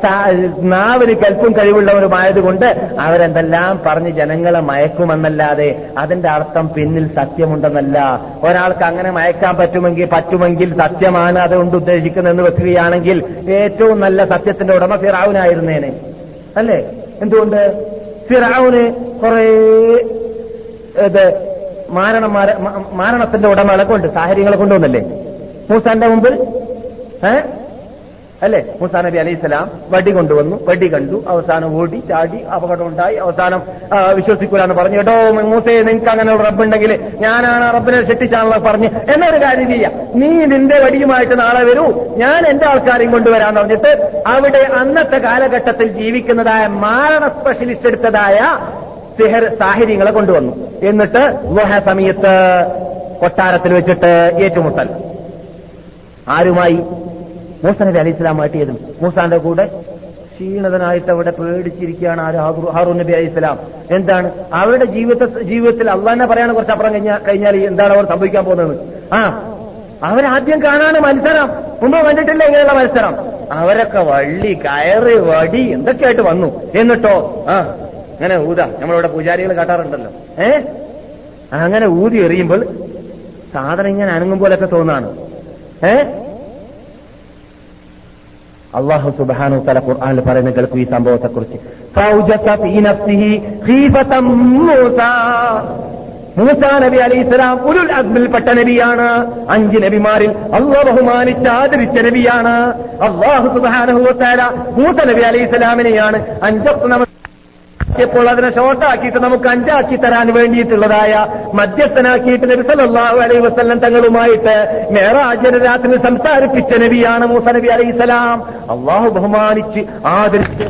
നാവിന് കൽപ്പും കഴിവുള്ളവരുമായതുകൊണ്ട് അവരെന്തെല്ലാം പറഞ്ഞ് ജനങ്ങളെ മയക്കുമെന്നല്ലാതെ അതിന്റെ അർത്ഥം പിന്നിൽ സത്യമുണ്ടെന്നല്ല. ഒരാൾക്ക് അങ്ങനെ മയക്കാൻ പറ്റുമെങ്കിൽ സത്യമാണ് അതുകൊണ്ട് ഉദ്ദേശിക്കുന്നതെന്ന് വെക്കുകയാണെങ്കിൽ ഏറ്റവും നല്ല സത്യത്തിന്റെ ഉടമ ഫിറഔനായിരുന്നേനെ അല്ലേ? എന്തുകൊണ്ട്? ഫിറഔന് കുറേ മാരണത്തിന്റെ ഉടമകളെ കൊണ്ട് സാഹചര്യങ്ങളെ കൊണ്ടുവന്നല്ലേ മൂസാന്റെ മുമ്പിൽ? അല്ലേ? മൂസാ നബി അലൈഹിസ്സലാം വടി കൊണ്ടുവന്നു, വടി കണ്ടു, അവസാനം ഓടി ചാടി അപകടം ഉണ്ടായി, അവസാനം വിശ്വസിക്കൂലെന്ന് പറഞ്ഞു. കേട്ടോ മൂസയെ, നിങ്ങൾക്ക് അങ്ങനെ ഒരു റബ്ബുണ്ടെങ്കിൽ ഞാനാണ് റബ്ബിനെ ശിക്ഷിച്ചാണല്ലോ പറഞ്ഞ് എന്നൊരു കാര്യം ചെയ്യാം, നീ നിന്റെ വടിയുമായിട്ട് നാളെ വരൂ, ഞാൻ എന്റെ ആൾക്കാരെയും കൊണ്ടുവരാന്ന് പറഞ്ഞിട്ട് അവിടെ അന്നത്തെ കാലഘട്ടത്തിൽ ജീവിക്കുന്നതായ മാരണ സ്പെഷ്യലിസ്റ്റ് എടുത്തതായ സാഹചര്യങ്ങളെ കൊണ്ടുവന്നു. എന്നിട്ട് ളുഹ സമയത്ത് കൊട്ടാരത്തിൽ വെച്ചിട്ട് ഏറ്റുമുട്ടൽ. ആരുമായി? മൂസാ നബി അലൈഹി സ്വലാമായിട്ട്. മൂസാന്റെ കൂടെ ക്ഷീണിതനായിട്ട് അവിടെ പേടിച്ചിരിക്കുകയാണ് ഹാറൂൻ നബി അലൈഹി സ്വലാം. എന്താണ് അവരുടെ ജീവിതത്തിൽ അള്ളാഹനെ പറയാൻ കുറച്ച് അപ്പുറം കഴിഞ്ഞാൽ എന്താണ് അവർ സംഭവിക്കാൻ പോകുന്നത്? അവരാദ്യം കാണാണ് മത്സരം. മുമ്പ് കണ്ടിട്ടില്ല ഇങ്ങനെയുള്ള മത്സരം. അവരൊക്കെ വള്ളി കയറ് വടി എന്തൊക്കെയായിട്ട് വന്നു. എന്നിട്ടോ അങ്ങനെ ഊതാ, നമ്മളിവിടെ പൂജാരികൾ കാട്ടാറുണ്ടല്ലോ. അങ്ങനെ ഊതി എറിയുമ്പോൾ സാധനം ഇങ്ങനെ അനങ്ങും പോലൊക്കെ തോന്നാണ്. അല്ലാഹു സുബ്ഹാനഹു വ തആല ഖുർആനിൽ പറയുന്ന കേൾക്കൂ ഈ സംഭവത്തെക്കുറിച്ച്. മൂസാ നബി അലൈഹിസ്സലാം ഉലുൽ അസ്മിൽപ്പെട്ട നബിയാണ്. 5 നബിമാരിൽ അല്ലാഹു ബഹുമാനിച്ച് ആദരിച്ച നബിയാണ്. അല്ലാഹു സുബ്ഹാനഹു വ തആല മൂസാ നബി അലൈഹിസ്സലാമിനെയാണ് 5 ഇപ്പോൾ അതിനെ ഷോർട്ടാക്കിയിട്ട് നമുക്ക് 5 ആക്കി തരാൻ വേണ്ടിയിട്ടുള്ളതായ മധ്യസ്ഥനാക്കിയിട്ട് നബി സല്ലല്ലാഹു അലൈഹി വസല്ലം തങ്ങളുമായിട്ട് മിഅ്റാജ് രാത്രി സംസാരിപ്പിച്ച നബിയാണ് മൂസാ നബി അലൈഹിസ്സലാം. അല്ലാഹു ബഹുമാനിച്ച് ആദരിച്ച്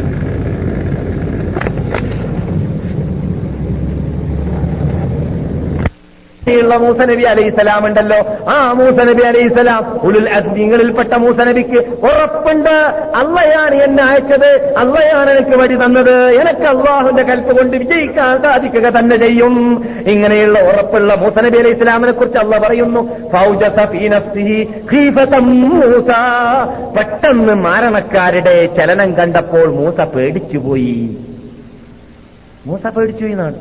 മൂസ നബി അലൈഹിസ്സലാം ഉണ്ടല്ലോ, ആ മൂസ നബി അലൈഹിസ്സലാം ഉലുൽ അസ്മികളിൽപ്പെട്ട മൂസ നബിക്ക് ഉറപ്പുണ്ട്, അള്ളയാണ് എന്നെ അയച്ചത്, അള്ളയാണ് എനിക്ക് വഴി തന്നത്, എനിക്ക് അള്ളാഹുവിന്റെ കൽപ്പ് കൊണ്ട് വിജയിക്കാൻ സാധിക്കുക തന്നെ ചെയ്യും. ഇങ്ങനെയുള്ള ഉറപ്പുള്ള മൂസ നബി അലൈഹിസ്സലാമിനെ കുറിച്ച് അള്ളാഹ് പറയുന്നു, പെട്ടെന്ന് മാരണക്കാരുടെ ചലനം കണ്ടപ്പോൾ മൂസ പേടിച്ചുപോയി. മൂസ പേടിച്ചു എന്നാണ്.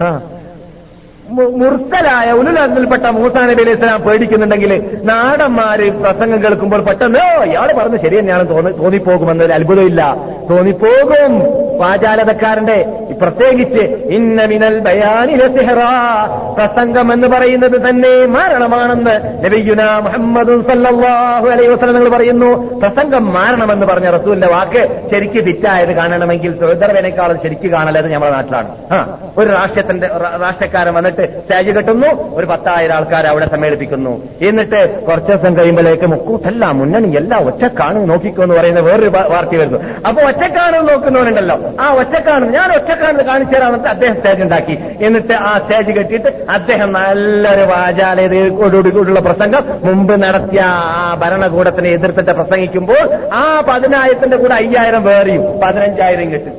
മുർസലായ ഉലുൽ അസ്മിൽപ്പെട്ട മൂസാ നബി അലൈഹി സ്വലാം പേടിക്കുന്നുണ്ടെങ്കിൽ നാടന്മാര് പ്രസംഗം കേൾക്കുമ്പോൾ പെട്ടെന്ന് ഇയാള് പറഞ്ഞ് ശരി തന്നെയാണ് തോന്നിപ്പോകുമെന്നൊരു അത്ഭുതമില്ല. തോന്നിപ്പോകും. വാചാലതക്കാരന്റെ പ്രത്യേകിച്ച് ഇന്ന മിനൽ ബയാനി ലസിഹ്റാ, പ്രസംഗം എന്ന് പറയുന്നത് തന്നെ മാരണമാണെന്ന് നബിയുനാ മുഹമ്മദുൻ സല്ലല്ലാഹു അലൈഹി വസല്ലം പറയുന്നു. പ്രസംഗം മാരണമെന്ന് പറഞ്ഞ റസൂലിന്റെ വാക്ക് ശരിക്ക് തെറ്റായത് കാണണമെങ്കിൽ സൗദർവേനേക്കാളും ശരിക്ക് കാണലത് നമ്മുടെ നാട്ടിലാണ്. ഒരു രാഷ്ട്രക്കാരൻ വന്നിട്ട് സ്റ്റേജ് കെട്ടുന്നു, ഒരു 10,000 ആൾക്കാരെ അവിടെ സമ്മേളിപ്പിക്കുന്നു. എന്നിട്ട് കുറച്ചു ദിവസം കഴിയുമ്പോഴേക്ക് മുക്കൂട്ടല്ല മുന്നണിയല്ല ഒറ്റക്കാണ് നോക്കിക്കോ എന്ന് പറയുന്ന വേറൊരു പാർട്ടി വരുന്നു. അപ്പൊ ഒറ്റക്കാണ് നോക്കുന്നവരുണ്ടല്ലോ, ആ ഒറ്റക്കാണ് ഞാൻ ഒറ്റക്കാണ് കാണിച്ചു തരാമെന്ന് അദ്ദേഹം സ്റ്റേജ് ഉണ്ടാക്കി. എന്നിട്ട് ആ സ്റ്റേജ് കെട്ടിയിട്ട് അദ്ദേഹം നല്ലൊരു വാചാലതയോടുകൂടിയുള്ള പ്രസംഗം മുമ്പ് നടത്തിയ ആ ഭരണകൂടത്തിനെ എതിർത്തിട്ട് പ്രസംഗിക്കുമ്പോൾ ആ 10,000 കൂടെ 5,000 വേറെയും 15,000 കിട്ടും.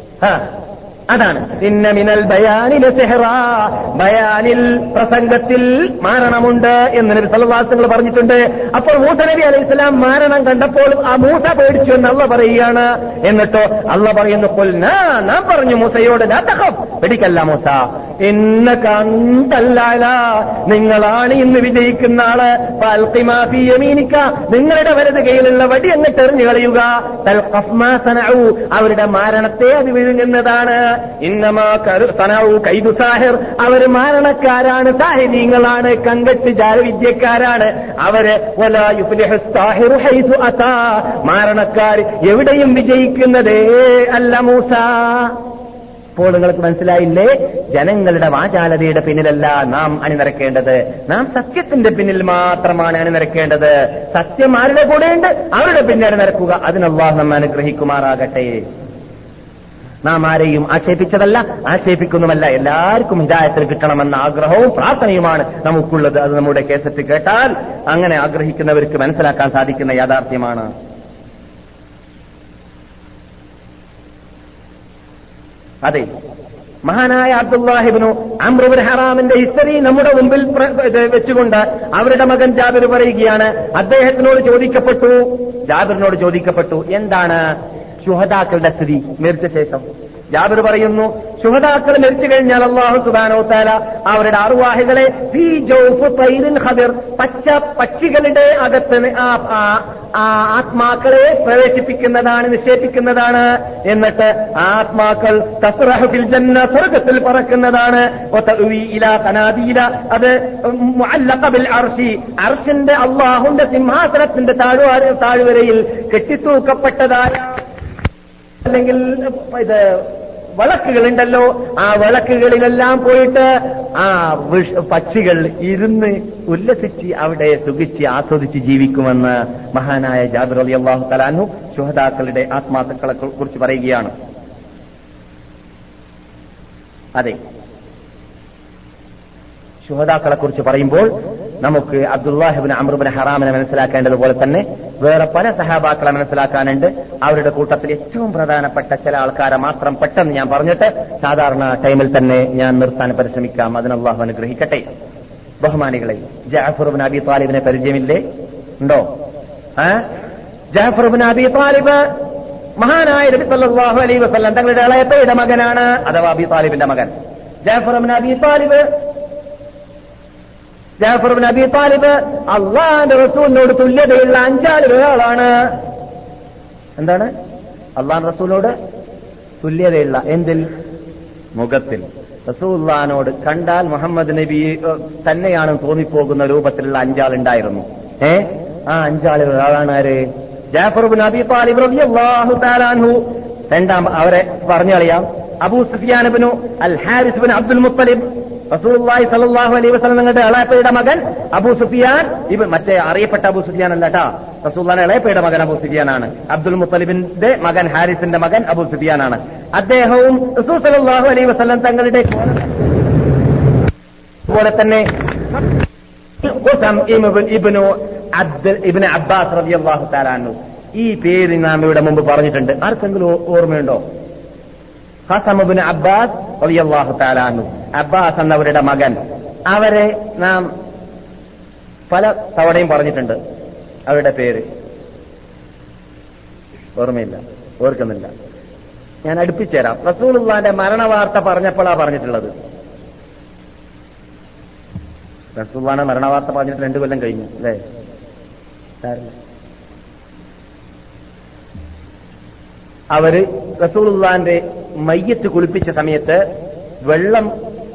അതാണ് ഇന്ന മിനൽ ബയാനി ലസിഹ്റാ, ബയാനിൽ പ്രസംഗത്തിൽ മാരണമുണ്ട് എന്ന് നബി സല്ലല്ലാഹു അലൈഹി വസല്ലം പറഞ്ഞിട്ടുണ്ട്. അപ്പോൾ മൂസ നബി അലൈഹിസ്സലാം മാരണം കണ്ടപ്പോൾ ആ മൂസ പേടിച്ചു എന്ന് അല്ലാഹ് പറയുകയാണ്. എന്നിട്ടോ അല്ലാഹ് പറയുന്നു, ഖുൽനാ, നാം പറഞ്ഞു മൂസയോട്, ലാ തഖഫ്, പേടിക്കല്ല മൂസ, ഇന്നക അൻതൽ അലാ, നിങ്ങളാണ് ഇന്ന് വിജയിക്കുന്ന ആള്, ഫൽഖി മാ ഫീ യമീനിക, നിങ്ങളുടെ വലത് കൈയിലുള്ള വടി അങ്ങ് എറിഞ്ഞു കളയുക, തൽഖഫ് മാ സനഉ, അവരുടെ മാരണത്തെ അത് വിഴുങ്ങുന്നതാണ്. ഇന്നമാ സനഉ കൈദു സാഹിർ, അവര് മാരണക്കാരാണ്, സാഹിരീങ്ങളാണ്, കങ്കട്ട് ജാലവിദ്യക്കാരാണ് അവര്. വലാ യുഫ്ലിഹു സാഹിറു ഹൈസു അതാ, മാരണക്കാർ എവിടെയും വിജയിക്കുന്നതേ അല്ല മൂസ. ഇപ്പോൾ നിങ്ങൾക്ക് മനസ്സിലായില്ലേ? ജനങ്ങളുടെ വാചാലതയുടെ പിന്നിലല്ല നാം അണിനിരക്കേണ്ടത്, നാം സത്യത്തിന്റെ പിന്നിൽ മാത്രമാണ് അണിനിരക്കേണ്ടത്. സത്യം ആരുടെ കൂടെയുണ്ട് അവരുടെ പിന്നിൽ അണിനിരക്കുക. അതിന് അല്ലാഹു നമ്മെ അനുഗ്രഹിക്കുമാറാകട്ടെ. നാം ആരെയും ആക്ഷേപിച്ചതല്ല, ആക്ഷേപിക്കുന്നുമല്ല. എല്ലാവർക്കും ഹിദായത്തിൽ കിട്ടണമെന്ന ആഗ്രഹവും പ്രാർത്ഥനയുമാണ് നമുക്കുള്ളത്. അത് നമ്മുടെ കേസറ്റ് കേട്ടാൽ അങ്ങനെ ആഗ്രഹിക്കുന്നവർക്ക് മനസ്സിലാക്കാൻ സാധിക്കുന്ന യാഥാർത്ഥ്യമാണ്. അതെ, മഹാനായ അബ്ദുല്ലാഹി ഇബ്നു അംർ ഇബ്നു ഹറാമിന്റെ ഹിസ്റ്ററി നമ്മുടെ മുമ്പിൽ വെച്ചുകൊണ്ട് അവരുടെ മകൻ ജാബിർ പറയുകയാണ്, അദ്ദേഹത്തിനോട് ചോദിക്കപ്പെട്ടു എന്താണ് ശുഹദാക്കളുടെ സ്ഥിതി മരിച്ച ശേഷം. ജാബിർ പറയുന്നു, ശുഹദാക്കൾ മരിച്ചു കഴിഞ്ഞാൽ അല്ലാഹു സുബ്ഹാനഹു വ തആല അവരുടെ അർവാഹികളെ ഫീ ജൗഫ് തൈരിൻ ഖദർ, പച്ച പക്ഷികളുടെ അകത്ത് ആത്മാക്കളെ പ്രവേശിപ്പിക്കുന്നതാണ്, നിക്ഷേപിക്കുന്നതാണ്. എന്നിട്ട് ആത്മാക്കൾ തസ്റഹു ഫിൽ ജന്ന, സ്വർഗ്ഗത്തിൽ പറക്കുന്നതാണ്. വതഉവി ഇലാ ഖനാദീല, അത് മുഅല്ലഖ ബിൽ അർശി, അർശിന്റെ അല്ലാഹുവിന്റെ സിംഹാസനത്തിന്റെ താഴ്വരയിൽ കെട്ടിത്തൂക്കപ്പെട്ടതായ അല്ലെങ്കിൽ ഇത് വിളക്കുകളുണ്ടല്ലോ, ആ വിളക്കുകളിലെല്ലാം പോയിട്ട് ആ പക്ഷികൾ ഇരുന്ന് ഉല്ലസിച്ച് അവിടെ സുഖിച്ച് ആസ്വദിച്ച് ജീവിക്കുമെന്ന് മഹാനായ ജാബിർ റളിയല്ലാഹു തആല അൻഹു ശുഹദാക്കളുടെ ആത്മാക്കളെ കുറിച്ച് പറയുകയാണ്. അതെ, ശുഹദാക്കളെ കുറിച്ച് പറയുമ്പോൾ നമുക്ക് അബ്ദുല്ലാഹി ഇബ്നു അംർ ഇബ്നു ഹറാമിനെ മനസ്സിലാക്കേണ്ടതുപോലെ തന്നെ വേറെ പല സഹാബാക്കളെ മനസ്സിലാക്കാനുണ്ട്. അവരുടെ കൂട്ടത്തിൽ ഏറ്റവും പ്രധാനപ്പെട്ട ചില ആൾക്കാരെ മാത്രം പെട്ടെന്ന് ഞാൻ പറഞ്ഞിട്ട് സാധാരണ ടൈമിൽ തന്നെ ഞാൻ നിർത്താൻ പരിശ്രമിക്കാം. അതിന് അല്ലാഹു അനുഗ്രഹിക്കട്ടെ. ബഹുമാനികളെ, ജഅഫർ ഇബ്നു അബി താലിബിനെ പരിചയമില്ലേ? ഉണ്ടോ? ജഅഫർ ഇബ്നു അബി താലിബ് മഹാനായ നബി സല്ലല്ലാഹു അലൈഹി വസല്ലം തങ്ങളുടെ ഇളയപ്പയുടെ മകനാണ്, അഥവാ അബി താലിബിന്റെ മകൻ. ജഅഫർ ഇബ്നു അബി താലിബ് അള്ളാന്റെ റസൂലിനോട് തുല്യതയുള്ള 5 ആളിൽ ഒരാളാണ്. എന്താണ്? അള്ളാന്റെ റസൂലിനോട് തുല്യതയുള്ള എന്തിൽ? മുഖത്തിൽ. റസൂലുള്ളാഹിനോട് കണ്ടാൽ മുഹമ്മദ് നബി തന്നെയാണ് തോന്നിപ്പോകുന്ന രൂപത്തിലുള്ള 5 ആളുണ്ടായിരുന്നു. ആ 5 ആളിൽ ഒരാളാണ് ആര്? ജഅഫർ ഇബ്നു അബി താലിബ് റളിയല്ലാഹു തആല അൻഹു. അവരെ പറഞ്ഞു കളയാം. അബൂ സുഫിയാൻ ഇബ്നു അൽ ഹാരിസ് ഇബ്നു അബ്ദുൽ മുത്തലിബ്, റസൂലുള്ളാഹി സ്വല്ലല്ലാഹു അലൈഹി വസല്ലം തങ്ങളുടെ ഇളയപ്പയുടെ മകൻ അബൂ സുഫിയാൻ. മറ്റേ അറിയപ്പെട്ട അബൂ സുഫിയാൻ അല്ല കേട്ടാ, റസൂലുള്ളാഹിയുടെ ഇളയപ്പയുടെ മകൻ അബൂ സുഫിയാനാണ്. അബ്ദുൽ മുത്തലിബിന്റെ മകൻ ഹാരിസിന്റെ മകൻ അബൂ സുഫിയാനാണ്. അദ്ദേഹവും റസൂൽ സ്വല്ലല്ലാഹു അലൈഹി വസല്ലം തങ്ങളുടെ പോലെ തന്നെ ഇബ്നു അബ്ബാസ് റളിയല്ലാഹു തആല അൻഹു. ഈ പേര് നാം ഇവിടെ മുമ്പ് പറഞ്ഞിട്ടുണ്ട്. ആർക്കെങ്കിലും ഓർമ്മയുണ്ടോ? ഖസം ഇബ്നു അബ്ബാസ് റളിയല്ലാഹു തആല അൻഹു, അബ്ബാസ് എന്നവരുടെ മകൻ. അവരെ നാം പല തവണയും പറഞ്ഞിട്ടുണ്ട്. അവരുടെ പേര് ഓർമ്മയില്ല, ഓർക്കുന്നില്ല. ഞാൻ അടുപ്പിച്ചുതരാം. റസൂലുള്ളാഹിന്റെ മരണവാർത്ത പറഞ്ഞപ്പോഴാണ് പറഞ്ഞിട്ടുള്ളത്. റസൂലുള്ളാഹിന്റെ മരണവാർത്ത പറഞ്ഞിട്ട് 2 കൊല്ലം കഴിഞ്ഞു അല്ലേ? അവര് റസൂലുള്ളാഹിന്റെ മയ്യത്ത് കുളിപ്പിച്ച സമയത്ത് വെള്ളം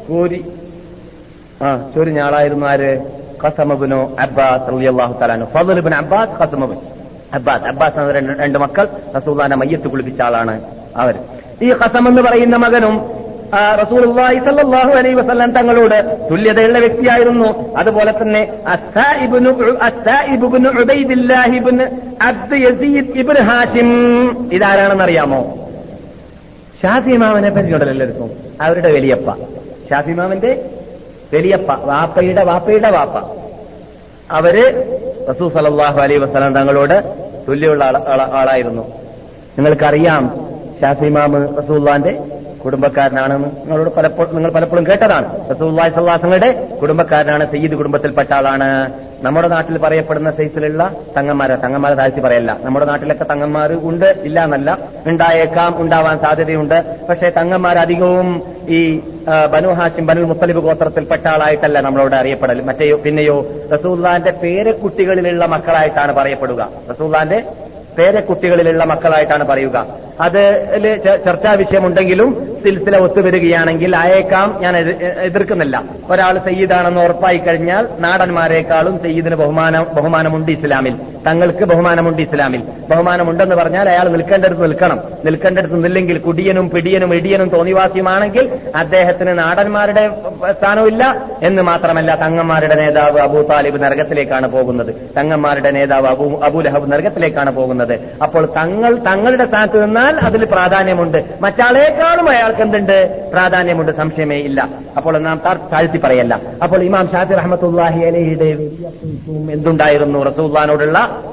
ചൊരിഞ്ഞാളായിരുന്നു ആര്? ഖസം ഇബ്നു അബ്ബാസ് റളിയല്ലാഹു തആല അൻഹു. Fadl ibn Abbas, Qasam ibn Abbas എന്ന 2 മക്കൾ റസൂലുള്ളാഹിന്റെ മയ്യത്ത് കുളിപ്പിച്ച ആളാണ് അവർ. ഈ ഖസം എന്ന് പറയുന്ന മകനും റസൂലുള്ളാഹി സ്വല്ലല്ലാഹു അലൈഹി വസല്ലം തങ്ങളോട് തുല്യതയുള്ള വ്യക്തിയായിരുന്നു. അതുപോലെ തന്നെ അസ്സായിബ് ഇബ്നു ഉബൈദില്ലാഹി ഇബ്നു അബ്ദ് യസീദ് ഇബ്നു ഹാഷിം. ഇതാരാണെന്നറിയാമോ? ഷാഫി ഇമാമിനെ പരിചയമുണ്ടല്ലോ എല്ലാവർക്കും. അവരുടെ വലിയപ്പ, ഷാഫി ഇമാമിന്റെ വലിയപ്പ, വാപ്പയുടെ വാപ്പ. അവര് റസൂൽ സല്ലല്ലാഹു അലൈഹി വസല്ലം തങ്ങളോട് തുല്യമുള്ള ആളായിരുന്നു. നിങ്ങൾക്കറിയാം, ഷാഫി ഇമാം റസൂലുള്ളാഹിന്റെ കുടുംബക്കാരനാണെന്ന് നിങ്ങൾ പലപ്പോഴും കേട്ടതാണ്. റസൂലുള്ളാഹി സ്വല്ലല്ലാഹു അലൈഹി വസല്ലമയുടെ കുടുംബക്കാരനാണ്, സയ്യിദ് കുടുംബത്തിൽപ്പെട്ട ആളാണ്. നമ്മുടെ നാട്ടിൽ പറയപ്പെടുന്ന സൈസിലുള്ള തങ്ങന്മാരെ താഴ്ത്തി പറയല്ല. നമ്മുടെ നാട്ടിലൊക്കെ തങ്ങന്മാർ ഉണ്ട്, ഇല്ല എന്നല്ല, ഉണ്ടായേക്കാം, ഉണ്ടാവാൻ സാധ്യതയുണ്ട്. പക്ഷേ തങ്ങന്മാരധികവും ഈ ബനു ഹാഷിം ബനുൽ മുത്തലിബ് ഗോത്രത്തിൽപ്പെട്ട ആളായിട്ടല്ല നമ്മളോട് അറിയപ്പെടൽ. പിന്നെയോ റസൂലുള്ളാഹിന്റെ പേരക്കുട്ടികളിലുള്ള മക്കളായിട്ടാണ് പറയപ്പെടുക. റസൂലുള്ളാഹിന്റെ പേരക്കുട്ടികളിലുള്ള മക്കളായിട്ടാണ് പറയുക. അത് ചർച്ചാ വിഷയമുണ്ടെങ്കിലും സിൽസില ഒത്തുവരികയാണെങ്കിൽ ആയേക്കാം, ഞാൻ എതിർക്കുന്നില്ല. ഒരാൾ സയ്യിദാണെന്ന് ഉറപ്പായി കഴിഞ്ഞാൽ നാടന്മാരെക്കാളും സയ്യിദിന് ബഹുമാനമുണ്ട് ഇസ്ലാമിൽ. തങ്ങൾക്ക് ബഹുമാനമുണ്ട് ഇസ്ലാമിൽ. ബഹുമാനമുണ്ടെന്ന് പറഞ്ഞാൽ അയാൾ നിൽക്കേണ്ടടുത്ത് നിൽക്കണം. നിൽക്കേണ്ടടുത്ത് നിന്നില്ലെങ്കിൽ കുടിയനും പിടിയനും ഇടിയനും തോന്നിവാസിയുമാണെങ്കിൽ അദ്ദേഹത്തിന് നാടന്മാരുടെ സ്ഥാനമില്ല എന്ന് മാത്രമല്ല, തങ്ങന്മാരുടെ നേതാവ് അബൂ താലിബ് നരകത്തിലേക്കാണ് പോകുന്നത്. തങ്ങന്മാരുടെ നേതാവ് അബൂ ലഹബ് നരകത്തിലേക്കാണ് പോകുന്നത്. അപ്പോൾ തങ്ങളുടെ സ്ഥാനത്ത് നിന്നാൽ അതിൽ പ്രാധാന്യമുണ്ട്. മറ്റാളേക്കാളും അയാൾക്ക് എന്തുണ്ട്? പ്രാധാന്യമുണ്ട്, സംശയമേ ഇല്ല. അപ്പോൾ നാം താഴ്ത്തി പറയല്ല. അപ്പോൾ ഇമാം ഷാഫി റഹ്മത്തുള്ളാഹി അലൈഹിയുടെ എന്തുണ്ടായിരുന്നു? റസൂലുള്ളാഹിനോടുള്ള